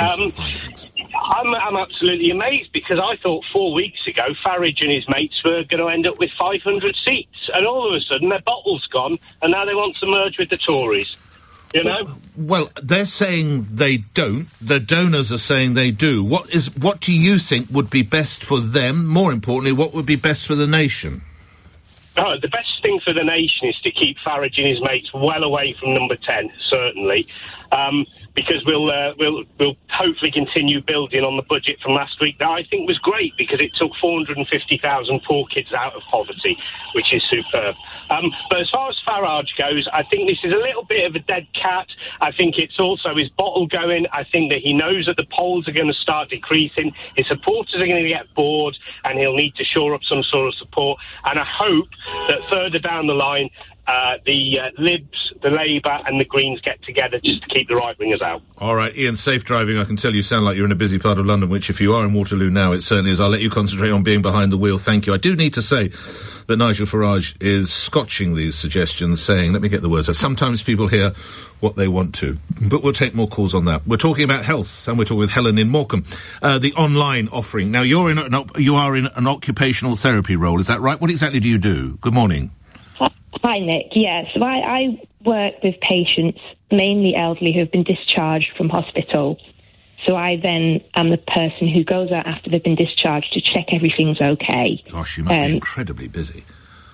I'm absolutely amazed because I thought 4 weeks ago Farage and his mates were going to end up with 500 seats, and all of a sudden their bottle's gone, and now they want to merge with the Tories. You know? Well, they're saying they don't. The donors are saying they do. What do you think would be best for them? More importantly, what would be best for the nation? Oh, the best thing for the nation is to keep Farage and his mates well away from number 10, certainly. Because we'll hopefully continue building on the budget from last week that I think was great because it took 450,000 poor kids out of poverty, which is superb. But as far as Farage goes, I think this is a little bit of a dead cat. I think it's also his bottle going. I think that he knows that the polls are going to start decreasing. His supporters are going to get bored and he'll need to shore up some sort of support. And I hope that further down the line, the Libs, the Labour and the Greens get together just to keep the right-wingers out. All right, Ian, safe driving. I can tell you sound like you're in a busy part of London, which if you are in Waterloo now, it certainly is. I'll let you concentrate on being behind the wheel. Thank you. I do need to say that Nigel Farage is scotching these suggestions, saying, let me get the words out, sometimes people hear what they want to. But we'll take more calls on that. We're talking about health, and we're talking with Helen in Morecambe. The online offering. Now, you are in an occupational therapy role, is that right? What exactly do you do? Good morning. Hi, Nick. Yes, I work with patients, mainly elderly, who have been discharged from hospital. So I then am the person who goes out after they've been discharged to check everything's okay. Gosh, you must be incredibly busy.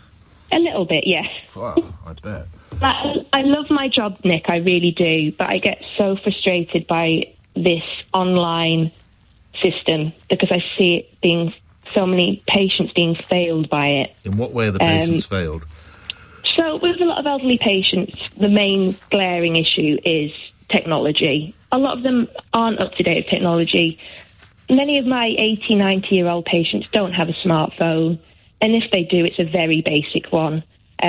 A little bit, yes. Wow, I bet. I love my job, Nick, I really do, but I get so frustrated by this online system because I see it being so many patients being failed by it. In what way are the patients failed? So with a lot of elderly patients, the main glaring issue is technology. A lot of them aren't up to date with technology. many of my 80, 90-year-old patients don't have a smartphone, and if they do, it's a very basic one.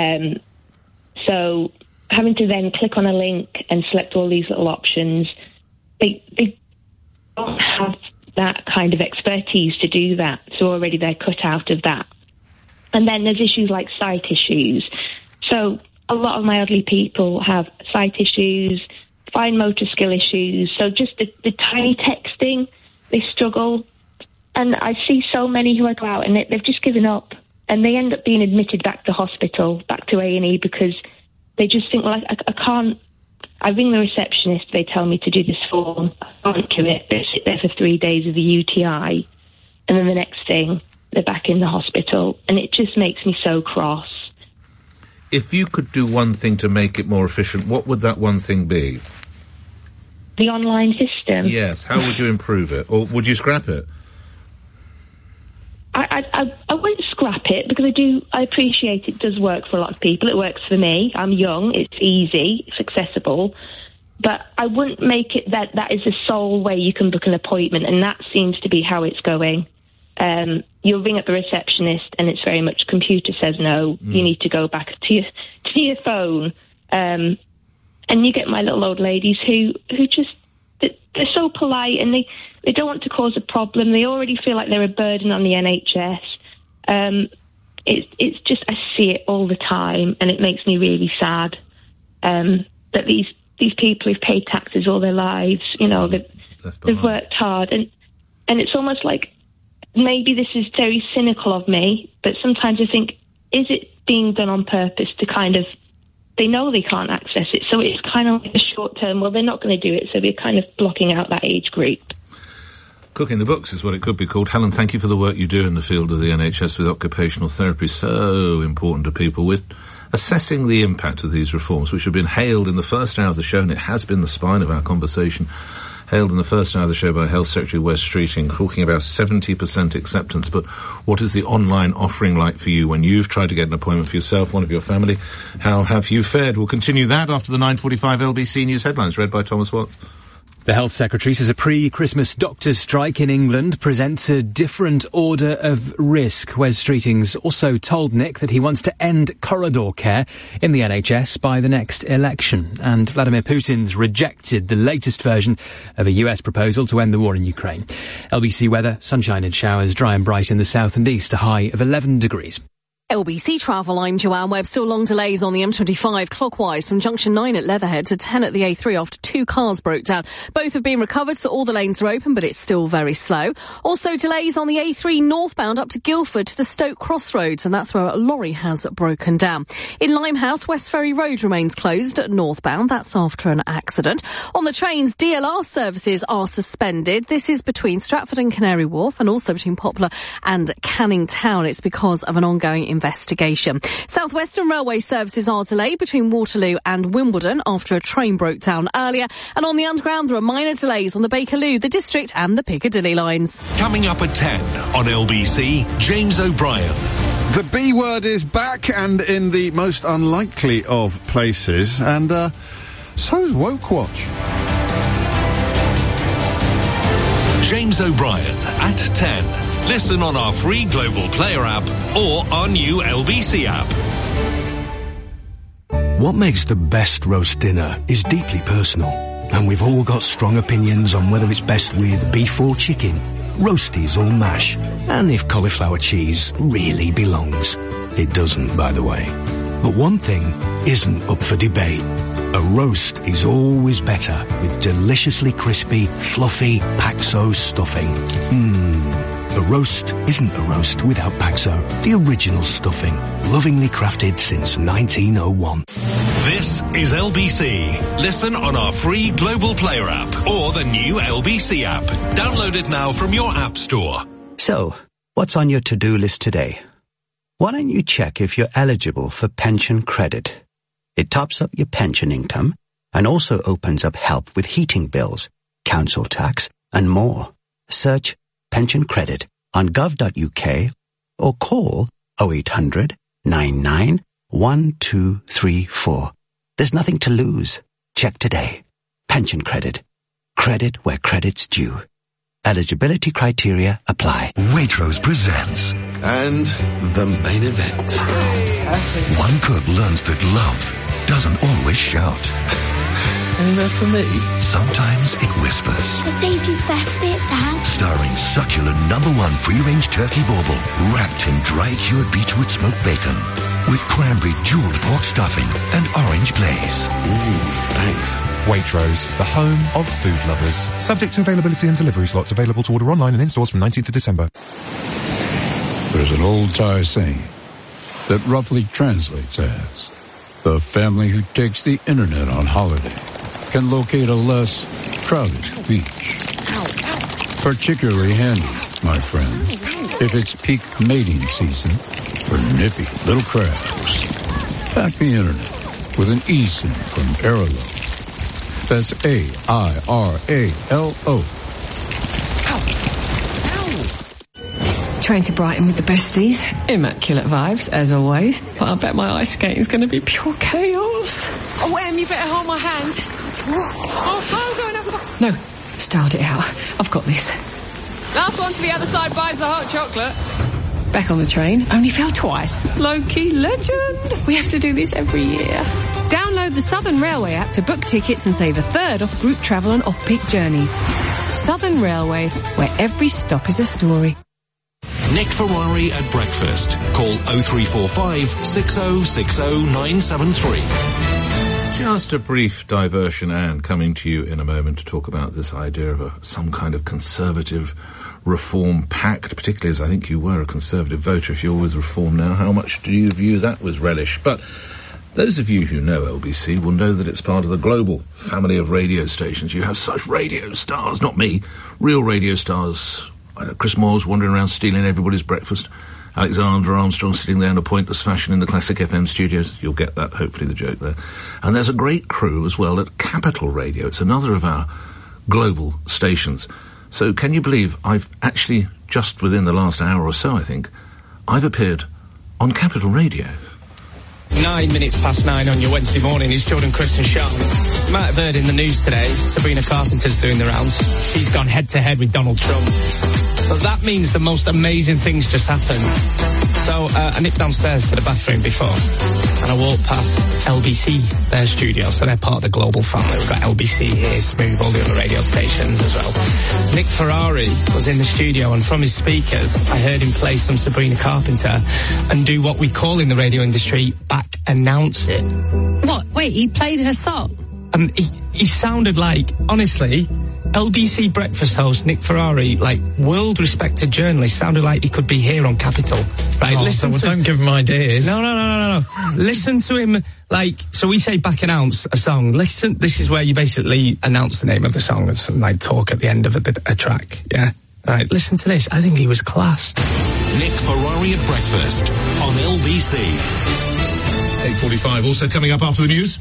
So having to then click on a link and select all these little options, they don't have that kind of expertise to do that, so already they're cut out of that. And then there's issues like sight issues. So a lot of my elderly people have sight issues, fine motor skill issues, so just the tiny texting, they struggle. And I see so many who I go out and they've just given up, and they end up being admitted back to hospital, back to A&E, because they just think, well, I can't. I ring the receptionist, they tell me to do this form, I can't do it. They sit there for 3 days with a UTI, and then the next thing, they're back in the hospital, and it just makes me so cross. If you could do one thing to make it more efficient, what would that one thing be? The online system? Yes. How would you improve it? Or would you scrap it? I wouldn't scrap it, because I appreciate it does work for a lot of people. It works for me. I'm young, it's easy, it's accessible. But I wouldn't make it that is the sole way you can book an appointment, and that seems to be how it's going. You'll ring up the receptionist and it's very much computer says no, you need to go back to your phone. And you get my little old ladies who just, they're so polite, and they don't want to cause a problem. They already feel like they're a burden on the NHS. It's just, I see it all the time, and it makes me really sad that these people who've paid taxes all their lives, they've worked hard, and it's almost like, maybe this is very cynical of me, but sometimes I think, is it being done on purpose to kind of, they know they can't access it, so it's kind of like a short term, well, they're not going to do it, so we're kind of blocking out that age group. Cooking the books is what it could be called. Helen, thank you for the work you do in the field of the NHS with occupational therapy. So important to people with assessing the impact of these reforms, which have been hailed in the first hour of the show, and it has been the spine of our conversation, hailed in the first hour of the show by Health Secretary Wes Streeting, talking about 70% acceptance. But what is the online offering like for you when you've tried to get an appointment for yourself, one of your family? How have you fared? We'll continue that after the 9:45 LBC News headlines, read by Thomas Watts. The Health Secretary says a pre-Christmas doctors' strike in England presents a different order of risk. Wes Streeting's also told Nick that he wants to end corridor care in the NHS by the next election. And Vladimir Putin's rejected the latest version of a US proposal to end the war in Ukraine. LBC weather, sunshine and showers, dry and bright in the south and east, a high of 11 degrees. LBC Travel, I'm Joanne Webb. Still long delays on the M25 clockwise from junction 9 at Leatherhead to 10 at the A3 after 2 cars broke down. Both have been recovered, so all the lanes are open, but it's still very slow. Also delays on the A3 northbound up to Guildford to the Stoke Crossroads, and that's where a lorry has broken down. In Limehouse, West Ferry Road remains closed northbound. That's after an accident. On the trains, DLR services are suspended. This is between Stratford and Canary Wharf, and also between Poplar and Canning Town. It's because of an ongoing investigation. South Western Railway services are delayed between Waterloo and Wimbledon after a train broke down earlier. And on the Underground, there are minor delays on the Bakerloo, the District and the Piccadilly lines. Coming up at 10 on LBC, James O'Brien. The B word is back, and in the most unlikely of places, and so's Woke Watch. James O'Brien at 10. Listen on our free Global Player app or our new LBC app. What makes the best roast dinner is deeply personal, and we've all got strong opinions on whether it's best with beef or chicken, roasties or mash, and if cauliflower cheese really belongs. It doesn't, by the way. But one thing isn't up for debate. A roast is always better with deliciously crispy, fluffy Paxo stuffing. A roast isn't a roast without Paxo, the original stuffing, lovingly crafted since 1901. This is LBC. Listen on our free Global Player app or the new LBC app. Download it now from your app store. So, what's on your to-do list today? Why don't you check if you're eligible for pension credit? It tops up your pension income and also opens up help with heating bills, council tax, and more. Search pension credit on gov.uk or call 0800 99 1234. There's nothing to lose. Check today. Pension credit. Credit where credit's due. Eligibility criteria apply. Waitrose presents. And the main event. One cook learns that love doesn't always shout. Any there for me? Sometimes it whispers. I saved his best bit, Dad. Starring succulent #1 free-range turkey bauble, wrapped in dry-cured beechwood smoked bacon, with cranberry jeweled pork stuffing and orange glaze. Thanks. Waitrose, the home of food lovers. Subject to availability and delivery slots, available to order online and in stores from 19th of December. There's an old Thai saying that roughly translates as, the family who takes the internet on holiday can locate a less crowded beach. Particularly handy, my friends, if it's peak mating season for nippy little crabs. Pack the internet with an eSIM from Airalo. That's AIRALO. Train to Brighton with the besties. Immaculate vibes, as always. But I bet my ice skating's going to be pure chaos. Oh, Em, you better hold my hand. No, styled it out. I've got this. Last one to the other side buys the hot chocolate. Back on the train, only fell twice. Low-key legend. We have to do this every year. Download the Southern Railway app to book tickets and save a third off group travel and off-peak journeys. Southern Railway, where every stop is a story. Nick Ferrari at breakfast. Call 0345 6060 973. Just a brief diversion, Anne, coming to you in a moment to talk about this idea of some kind of conservative reform pact, particularly as I think you were a conservative voter. If you're with reform now, how much do you view that with relish? But those of you who know LBC will know that it's part of the global family of radio stations. You have such radio stars, not me, real radio stars. I know Chris Moore's wandering around stealing everybody's breakfast. Alexander Armstrong sitting there in a pointless fashion in the Classic FM studios. You'll get that, hopefully, the joke there. And there's a great crew as well at Capital Radio. It's another of our global stations. So can you believe I've actually, just within the last hour or so, I think, I've appeared on Capital Radio. 9 minutes past 9 on your Wednesday morning is Jordan, Chris and Sean. You might have heard in the news today, Sabrina Carpenter's doing the rounds. She's gone head-to-head with Donald Trump. But that means the most amazing things just happened. So I nipped downstairs to the bathroom before, and I walked past LBC, their studio, so they're part of the global family. We've got LBC here, Smooth, all the other radio stations as well. Nick Ferrari was in the studio, and from his speakers, I heard him play some Sabrina Carpenter and do what we call in the radio industry, back announce it. What? Wait, he played her song? He sounded like, honestly, LBC breakfast host Nick Ferrari, like world-respected journalist, sounded like he could be here on Capital. Right, listen. So don't give him ideas. No. Listen to him, like, so we say back announce a song. Listen, this is where you basically announce the name of the song and some like talk at the end of a track. Yeah. Right, listen to this. I think he was class. Nick Ferrari at breakfast on LBC. 8:45. Also coming up after the news.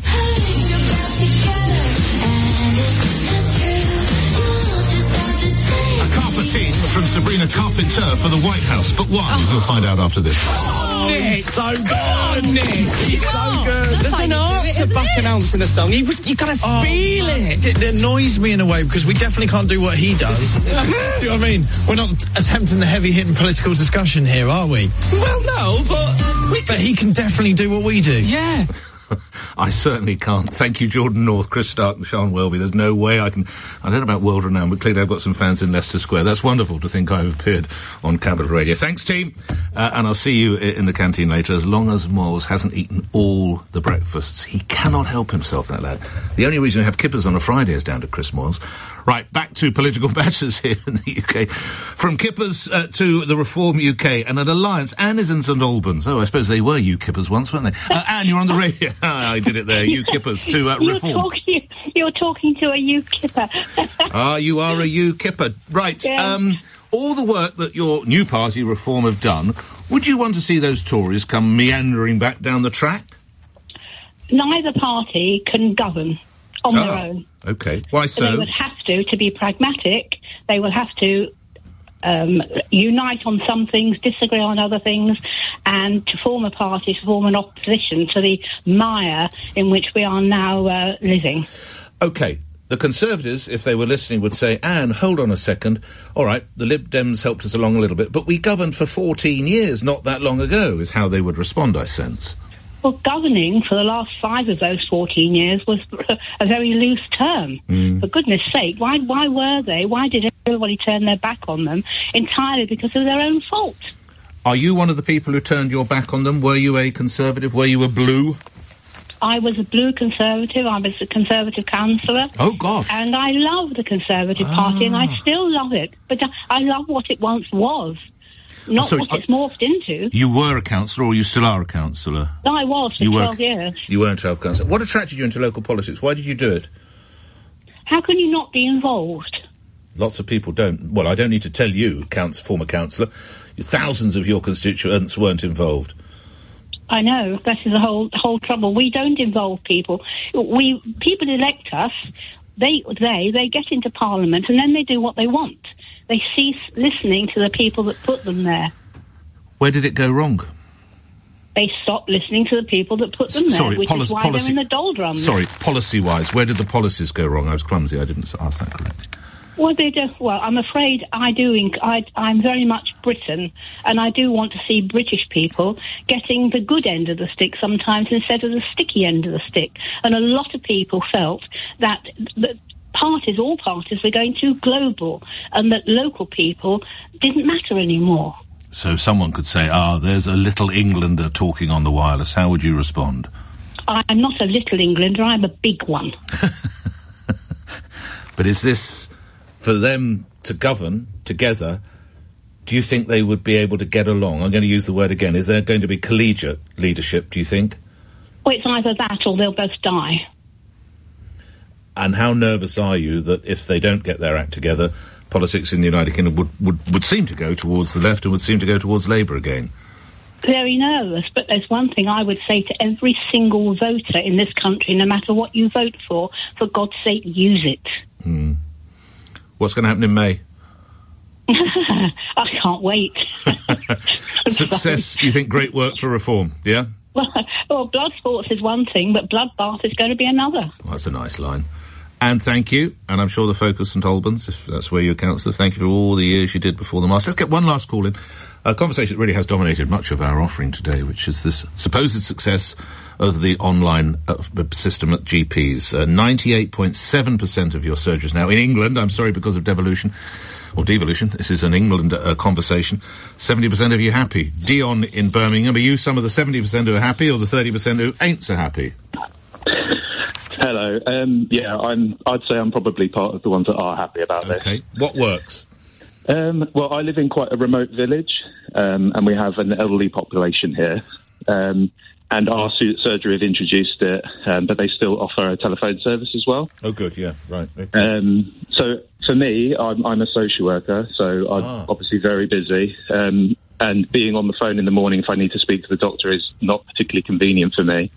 Team from Sabrina Carpenter for the White House, but why? We'll find out after this. Nick, he's so good. Nick, he's so good. There's an art to back announcing a song. You gotta feel it. It annoys me in a way because we definitely can't do what he does. Do you know what I mean? We're not attempting the heavy-hitting political discussion here, are we? Well, no, but he can definitely do what we do. Yeah. I certainly can't. Thank you, Jordan North, Chris Stark and Sean Welby. There's no way I can... I don't know about world renown, but clearly I've got some fans in Leicester Square. That's wonderful to think I've appeared on Capital Radio. Thanks, team. And I'll see you in the canteen later. As long as Moles hasn't eaten all the breakfasts, he cannot help himself, that lad. The only reason we have kippers on a Friday is down to Chris Moles. Right, back to political matters here in the UK. From kippers to the Reform UK and an alliance. Anne is in St Albans. Oh, I suppose they were UKippers once, weren't they? Anne, you're on the radio. I did it there. UKippers to Reform. You're talking to a UKipper. You are a UKipper. Right. Yeah. All the work that your new party, Reform, have done, would you want to see those Tories come meandering back down the track? Neither party can govern on their own. Okay. Why so? They would have to be pragmatic. They will have to unite on some things, disagree on other things, and to form a party, to form an opposition to the mire in which we are now living. Okay. The Conservatives, if they were listening, would say, Anne, hold on a second. All right, the Lib Dems helped us along a little bit, but we governed for 14 years not that long ago, is how they would respond, I sense. Well, governing for the last 5 of those 14 years was a very loose term. For goodness sake, why were they? Why did everybody turn their back on them? Entirely because of their own fault. Are you one of the people who turned your back on them? Were you a Conservative? Were you a Blue? I was a Blue Conservative. I was a Conservative councillor. Oh, gosh. And I love the Conservative Party, and I still love it. But I love what it once was. Not what it's morphed into. You were a councillor, or you still are a councillor? No, I was for 12 years. You were a 12 councillor. What attracted you into local politics? Why did you do it? How can you not be involved? Lots of people don't. Well, I don't need to tell you, former councillor. Thousands of your constituents weren't involved. I know. That is the whole trouble. We don't involve people. People elect us. They get into Parliament, and then they do what they want. They cease listening to the people that put them there. Where did it go wrong? They stopped listening to the people that put them there, which is why they're in the doldrums. Sorry, policy-wise, where did the policies go wrong? I was clumsy. I didn't ask that correctly. Well, I'm afraid I do. I'm very much Britain, and I do want to see British people getting the good end of the stick sometimes instead of the sticky end of the stick. And a lot of people felt that all parties were going too global, and that local people didn't matter anymore. So someone could say, there's a little Englander talking on the wireless. How would you respond? I'm not a little Englander, I'm a big one. But is this, for them to govern together, do you think they would be able to get along? I'm going to use the word again. Is there going to be collegiate leadership, do you think? Well, it's either that or they'll both die. And how nervous are you that if they don't get their act together, politics in the United Kingdom would seem to go towards the left and would seem to go towards Labour again? Very nervous, but there's one thing I would say to every single voter in this country, no matter what you vote for God's sake, use it. What's going to happen in May? I can't wait. Success, you think great work for reform, yeah? Well, blood sports is one thing, but bloodbath is going to be another. Well, that's a nice line. And thank you, and I'm sure the folk of St Albans, if that's where you're a councillor, thank you for all the years you did before the mast. Let's get one last call in. A conversation that really has dominated much of our offering today, which is this supposed success of the online system at GPs. 98.7% of your surgeries now in England, I'm sorry, because of devolution, or devolution, this is an England conversation, 70% of you happy. Dion in Birmingham, are you some of the 70% who are happy, or the 30% who ain't so happy? Hello. I'd say I'm probably part of the ones that are happy about this. Okay. What works? Well, I live in quite a remote village, and we have an elderly population here. And our surgery have introduced it, but they still offer a telephone service as well. Oh, good. Yeah. Right. Okay. So for me, I'm a social worker, so I'm obviously very busy. And being on the phone in the morning if I need to speak to the doctor is not particularly convenient for me.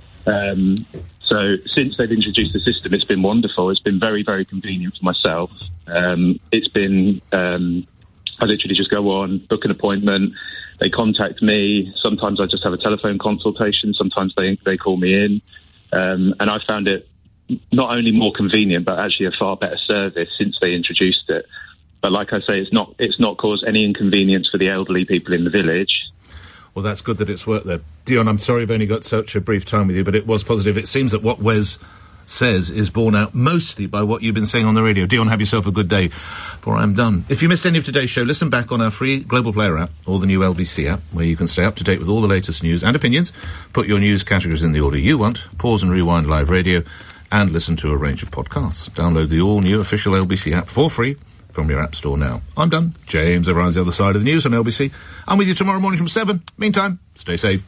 So since they've introduced the system, it's been wonderful. It's been very, very convenient for myself. It's been, I literally just go on, book an appointment. They contact me. Sometimes I just have a telephone consultation. Sometimes they call me in. And I found it not only more convenient, but actually a far better service since they introduced it. But like I say, it's not caused any inconvenience for the elderly people in the village. Well, that's good that it's worked there. Dion, I'm sorry I've only got such a brief time with you, but it was positive. It seems that what Wes says is borne out mostly by what you've been saying on the radio. Dion, have yourself a good day, for I'm done. If you missed any of today's show, listen back on our free Global Player app, or the new LBC app, where you can stay up to date with all the latest news and opinions, put your news categories in the order you want, pause and rewind live radio, and listen to a range of podcasts. Download the all-new official LBC app for free from your app store now. I'm done. James over on the other side of the news on LBC. I'm with you tomorrow morning from 7. Meantime, stay safe.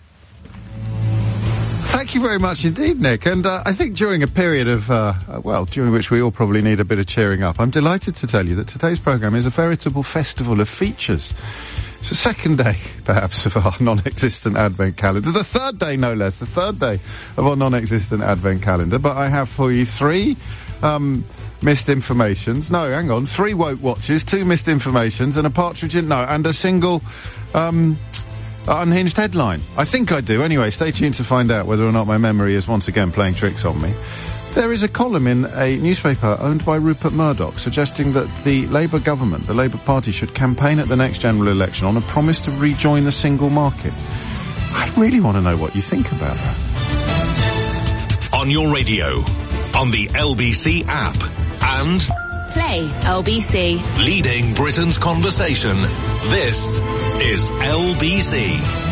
Thank you very much indeed, Nick. And I think during a period of, during which we all probably need a bit of cheering up, I'm delighted to tell you that today's programme is a veritable festival of features. It's the second day, perhaps, of our non-existent Advent calendar. The third day, no less. The third day of our non-existent Advent calendar. But I have for you 3... missed informations. No, hang on. 3 woke watches, 2 missed informations, and a partridge in... No, and a single, unhinged headline. I think I do. Anyway, stay tuned to find out whether or not my memory is once again playing tricks on me. There is a column in a newspaper owned by Rupert Murdoch suggesting that the Labour government, the Labour Party, should campaign at the next general election on a promise to rejoin the single market. I really want to know what you think about that. On your radio, on the LBC app, and Play LBC. Leading Britain's conversation. This is LBC.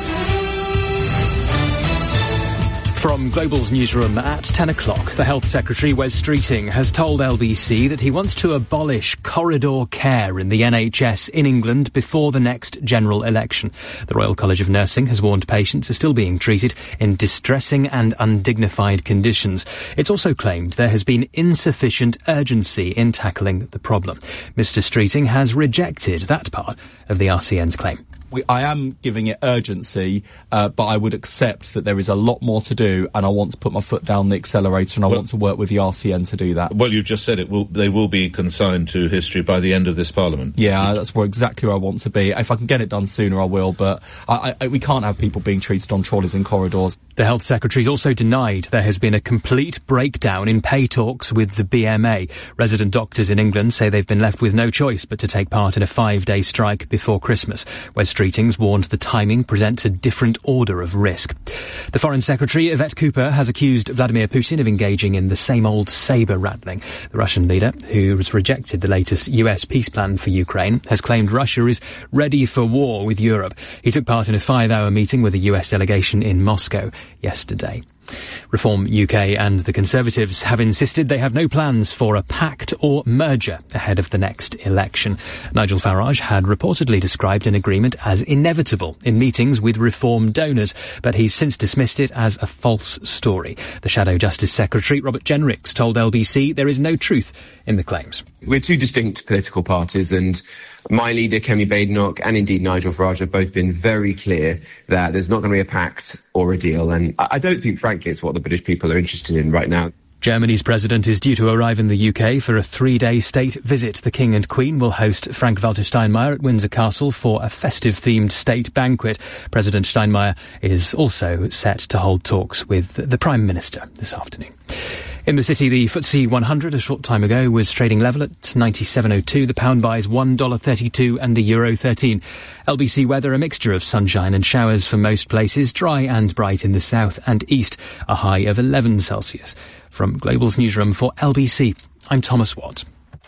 From Global's newsroom at 10 o'clock, the Health Secretary, Wes Streeting, has told LBC that he wants to abolish corridor care in the NHS in England before the next general election. The Royal College of Nursing has warned patients are still being treated in distressing and undignified conditions. It's also claimed there has been insufficient urgency in tackling the problem. Mr. Streeting has rejected that part of the RCN's claim. I am giving it urgency, but I would accept that there is a lot more to do, and I want to put my foot down the accelerator, and I want to work with the RCN to do that. Well, you've just said they will be consigned to history by the end of this Parliament. Yeah, that's exactly where I want to be. If I can get it done sooner, I will, but we can't have people being treated on trolleys in corridors. The Health Secretary's also denied there has been a complete breakdown in pay talks with the BMA. Resident doctors in England say they've been left with no choice but to take part in a 5-day strike before Christmas. Wes Streetings warned the timing presents a different order of risk. The Foreign Secretary, Yvette Cooper, has accused Vladimir Putin of engaging in the same old sabre-rattling. The Russian leader, who has rejected the latest US peace plan for Ukraine, has claimed Russia is ready for war with Europe. He took part in a 5-hour meeting with a US delegation in Moscow yesterday. Reform UK and the Conservatives have insisted they have no plans for a pact or merger ahead of the next election. Nigel Farage had reportedly described an agreement as inevitable in meetings with Reform donors, but he's since dismissed it as a false story. The Shadow Justice Secretary, Robert Jenricks, told LBC there is no truth in the claims. We're two distinct political parties, and my leader, Kemi Badenoch, and indeed Nigel Farage have both been very clear that there's not going to be a pact or a deal, and I don't think, frankly, it's what the British people are interested in right now. Germany's president is due to arrive in the UK for a 3-day state visit. The King and Queen will host Frank-Walter Steinmeier at Windsor Castle for a festive-themed state banquet. President Steinmeier is also set to hold talks with the Prime Minister this afternoon. In the city, the FTSE 100 a short time ago was trading level at 97.02. The pound buys $1.32 and a euro 13. LBC weather, a mixture of sunshine and showers for most places, dry and bright in the south and east, a high of 11 Celsius. From Global's newsroom for LBC, I'm Thomas Watt.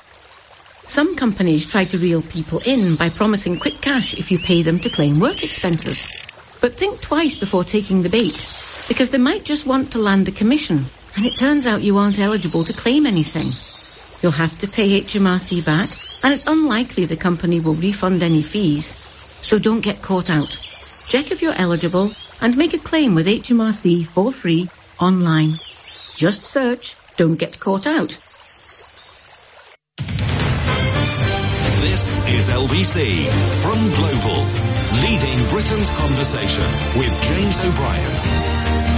Some companies try to reel people in by promising quick cash if you pay them to claim work expenses. But think twice before taking the bait, because they might just want to land a commission, and it turns out you aren't eligible to claim anything. You'll have to pay HMRC back, and it's unlikely the company will refund any fees. So don't get caught out. Check if you're eligible and make a claim with HMRC for free online. Just search "Don't Get Caught Out." This is LBC from Global, leading Britain's conversation with James O'Brien.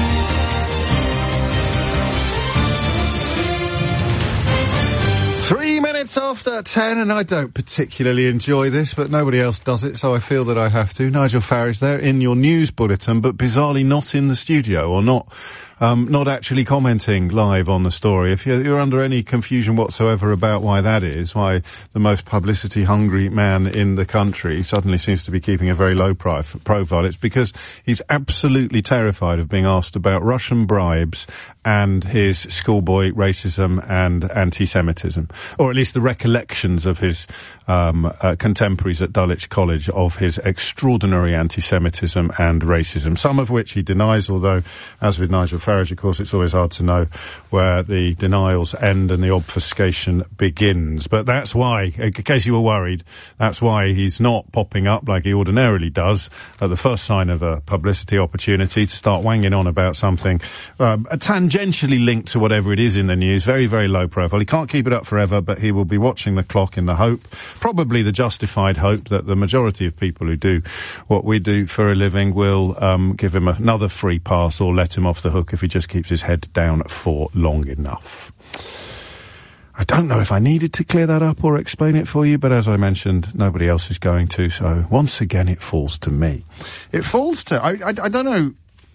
3 minutes after 10, and I don't particularly enjoy this, but nobody else does it, so I feel that I have to. Nigel Farage there in your news bulletin, but bizarrely not in the studio, or not actually commenting live on the story. If you're under any confusion whatsoever about why that is, why the most publicity-hungry man in the country suddenly seems to be keeping a very low profile, it's because he's absolutely terrified of being asked about Russian bribes and his schoolboy racism and anti-Semitism, or at least the recollections of his contemporaries at Dulwich College of his extraordinary anti-Semitism and racism, some of which he denies, although, as with Nigel Farage, of course, it's always hard to know where the denials end and the obfuscation begins. But that's why, in case you were worried, that's why he's not popping up like he ordinarily does at the first sign of a publicity opportunity to start wanging on about something tangentially linked to whatever it is in the news. Very, very low profile. He can't keep it up forever, but he will be watching the clock in the hope, probably the justified hope, that the majority of people who do what we do for a living will give him another free pass or let him off the hook if he just keeps his head down for long enough. I don't know if I needed to clear that up or explain it for you, but as I mentioned, nobody else is going to, so once again it falls to me. It falls to, I don't know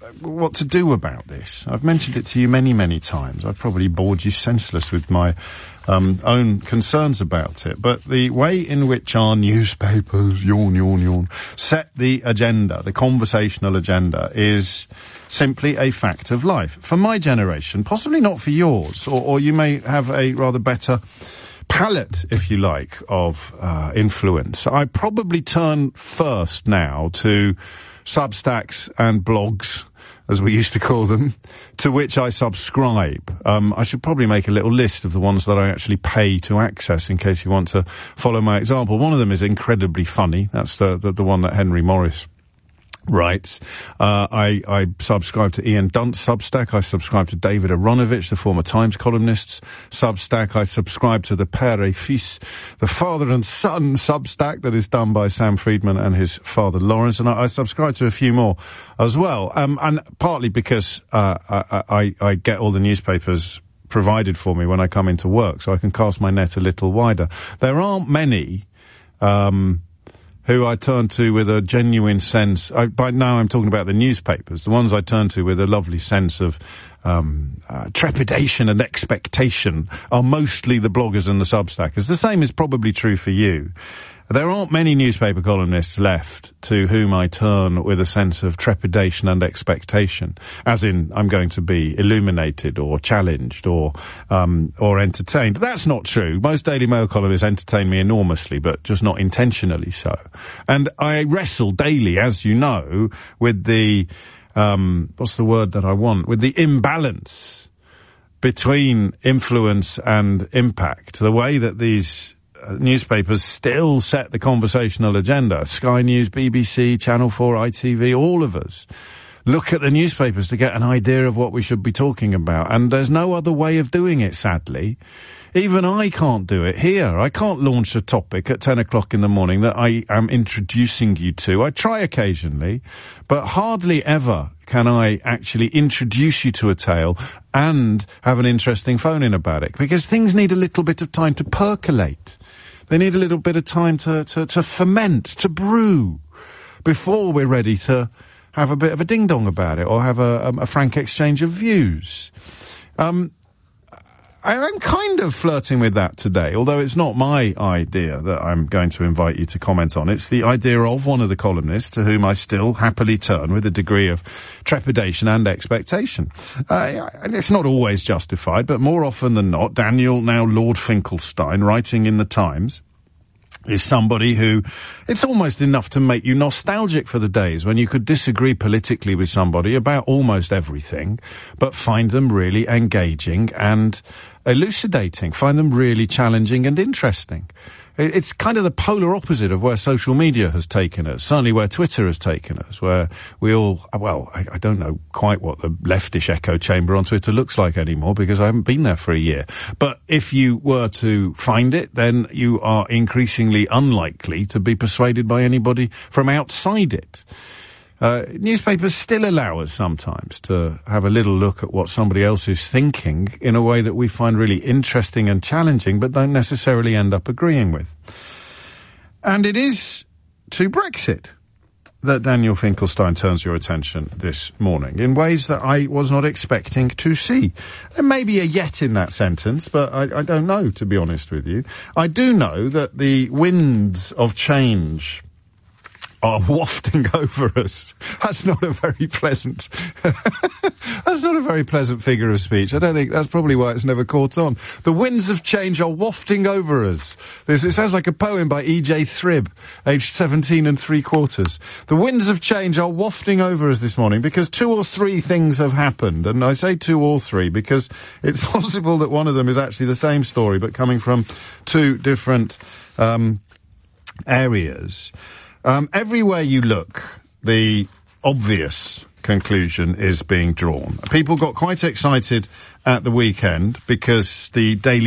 what to do about this. I've mentioned it to you many, many times. I've probably bored you senseless with my own concerns about it. But the way in which our newspapers, yawn, set the agenda, the conversational agenda, is simply a fact of life. For my generation, possibly not for yours, or you may have a rather better palette, if you like, of influence. I probably turn first now to Substacks and blogs, as we used to call them, to which I subscribe. I should probably make a little list of the ones that I actually pay to access in case you want to follow my example. One of them is incredibly funny. That's the one that Henry Morris writes. I subscribe to Ian Dunt's Substack. I subscribe to David Aronovich, the former Times columnist's Substack. I subscribe to the Père et Fils, the father and son Substack that is done by Sam Friedman and his father Lawrence. And I subscribe to a few more as well. And partly because I get all the newspapers provided for me when I come into work, so I can cast my net a little wider. There aren't many who I turn to with a genuine sense. By now I'm talking about the newspapers, the ones I turn to with a lovely sense of trepidation and expectation are mostly the bloggers and the Substackers. The same is probably true for you. There aren't many newspaper columnists left to whom I turn with a sense of trepidation and expectation, as in I'm going to be illuminated or challenged or entertained. That's not true. Most Daily Mail columnists entertain me enormously, but just not intentionally so. And I wrestle daily, as you know, with the what's the word that I want? With the imbalance between influence and impact. The way that these newspapers still set the conversational agenda. Sky News, BBC, Channel 4, ITV, all of us look at the newspapers to get an idea of what we should be talking about. And there's no other way of doing it, sadly. Even I can't do it here. I can't launch a topic at 10 o'clock in the morning that I am introducing you to. I try occasionally, but hardly ever can I actually introduce you to a tale and have an interesting phone-in about it, because things need a little bit of time to percolate. They need a little bit of time to ferment, to brew, before we're ready to have a bit of a ding-dong about it or have a frank exchange of views. I'm kind of flirting with that today, although it's not my idea that I'm going to invite you to comment on. It's the idea of one of the columnists to whom I still happily turn with a degree of trepidation and expectation. It's not always justified, but more often than not, Daniel, now Lord Finkelstein, writing in the Times, is somebody who, it's almost enough to make you nostalgic for the days when you could disagree politically with somebody about almost everything, but find them really engaging and elucidating, find them really challenging and interesting. It's kind of the polar opposite of where social media has taken us, certainly where Twitter has taken us, where we all, well, I don't know quite what the leftish echo chamber on Twitter looks like anymore because I haven't been there for a year. But if you were to find it, then you are increasingly unlikely to be persuaded by anybody from outside it. Newspapers still allow us sometimes to have a little look at what somebody else is thinking in a way that we find really interesting and challenging, but don't necessarily end up agreeing with. And it is to Brexit that Daniel Finkelstein turns your attention this morning in ways that I was not expecting to see. There may be a yet in that sentence, but I don't know, to be honest with you. I do know that the winds of change are wafting over us. That's not a very pleasant that's not a very pleasant figure of speech. I don't think that's probably why it's never caught on. The winds of change are wafting over us. It sounds like a poem by E.J. Thrib, aged 17 3/4. The winds of change are wafting over us this morning because 2 or 3 things have happened. And I say 2 or 3 because it's possible that one of them is actually the same story but coming from 2 different areas. Everywhere you look, the obvious conclusion is being drawn. People got quite excited at the weekend because the Daily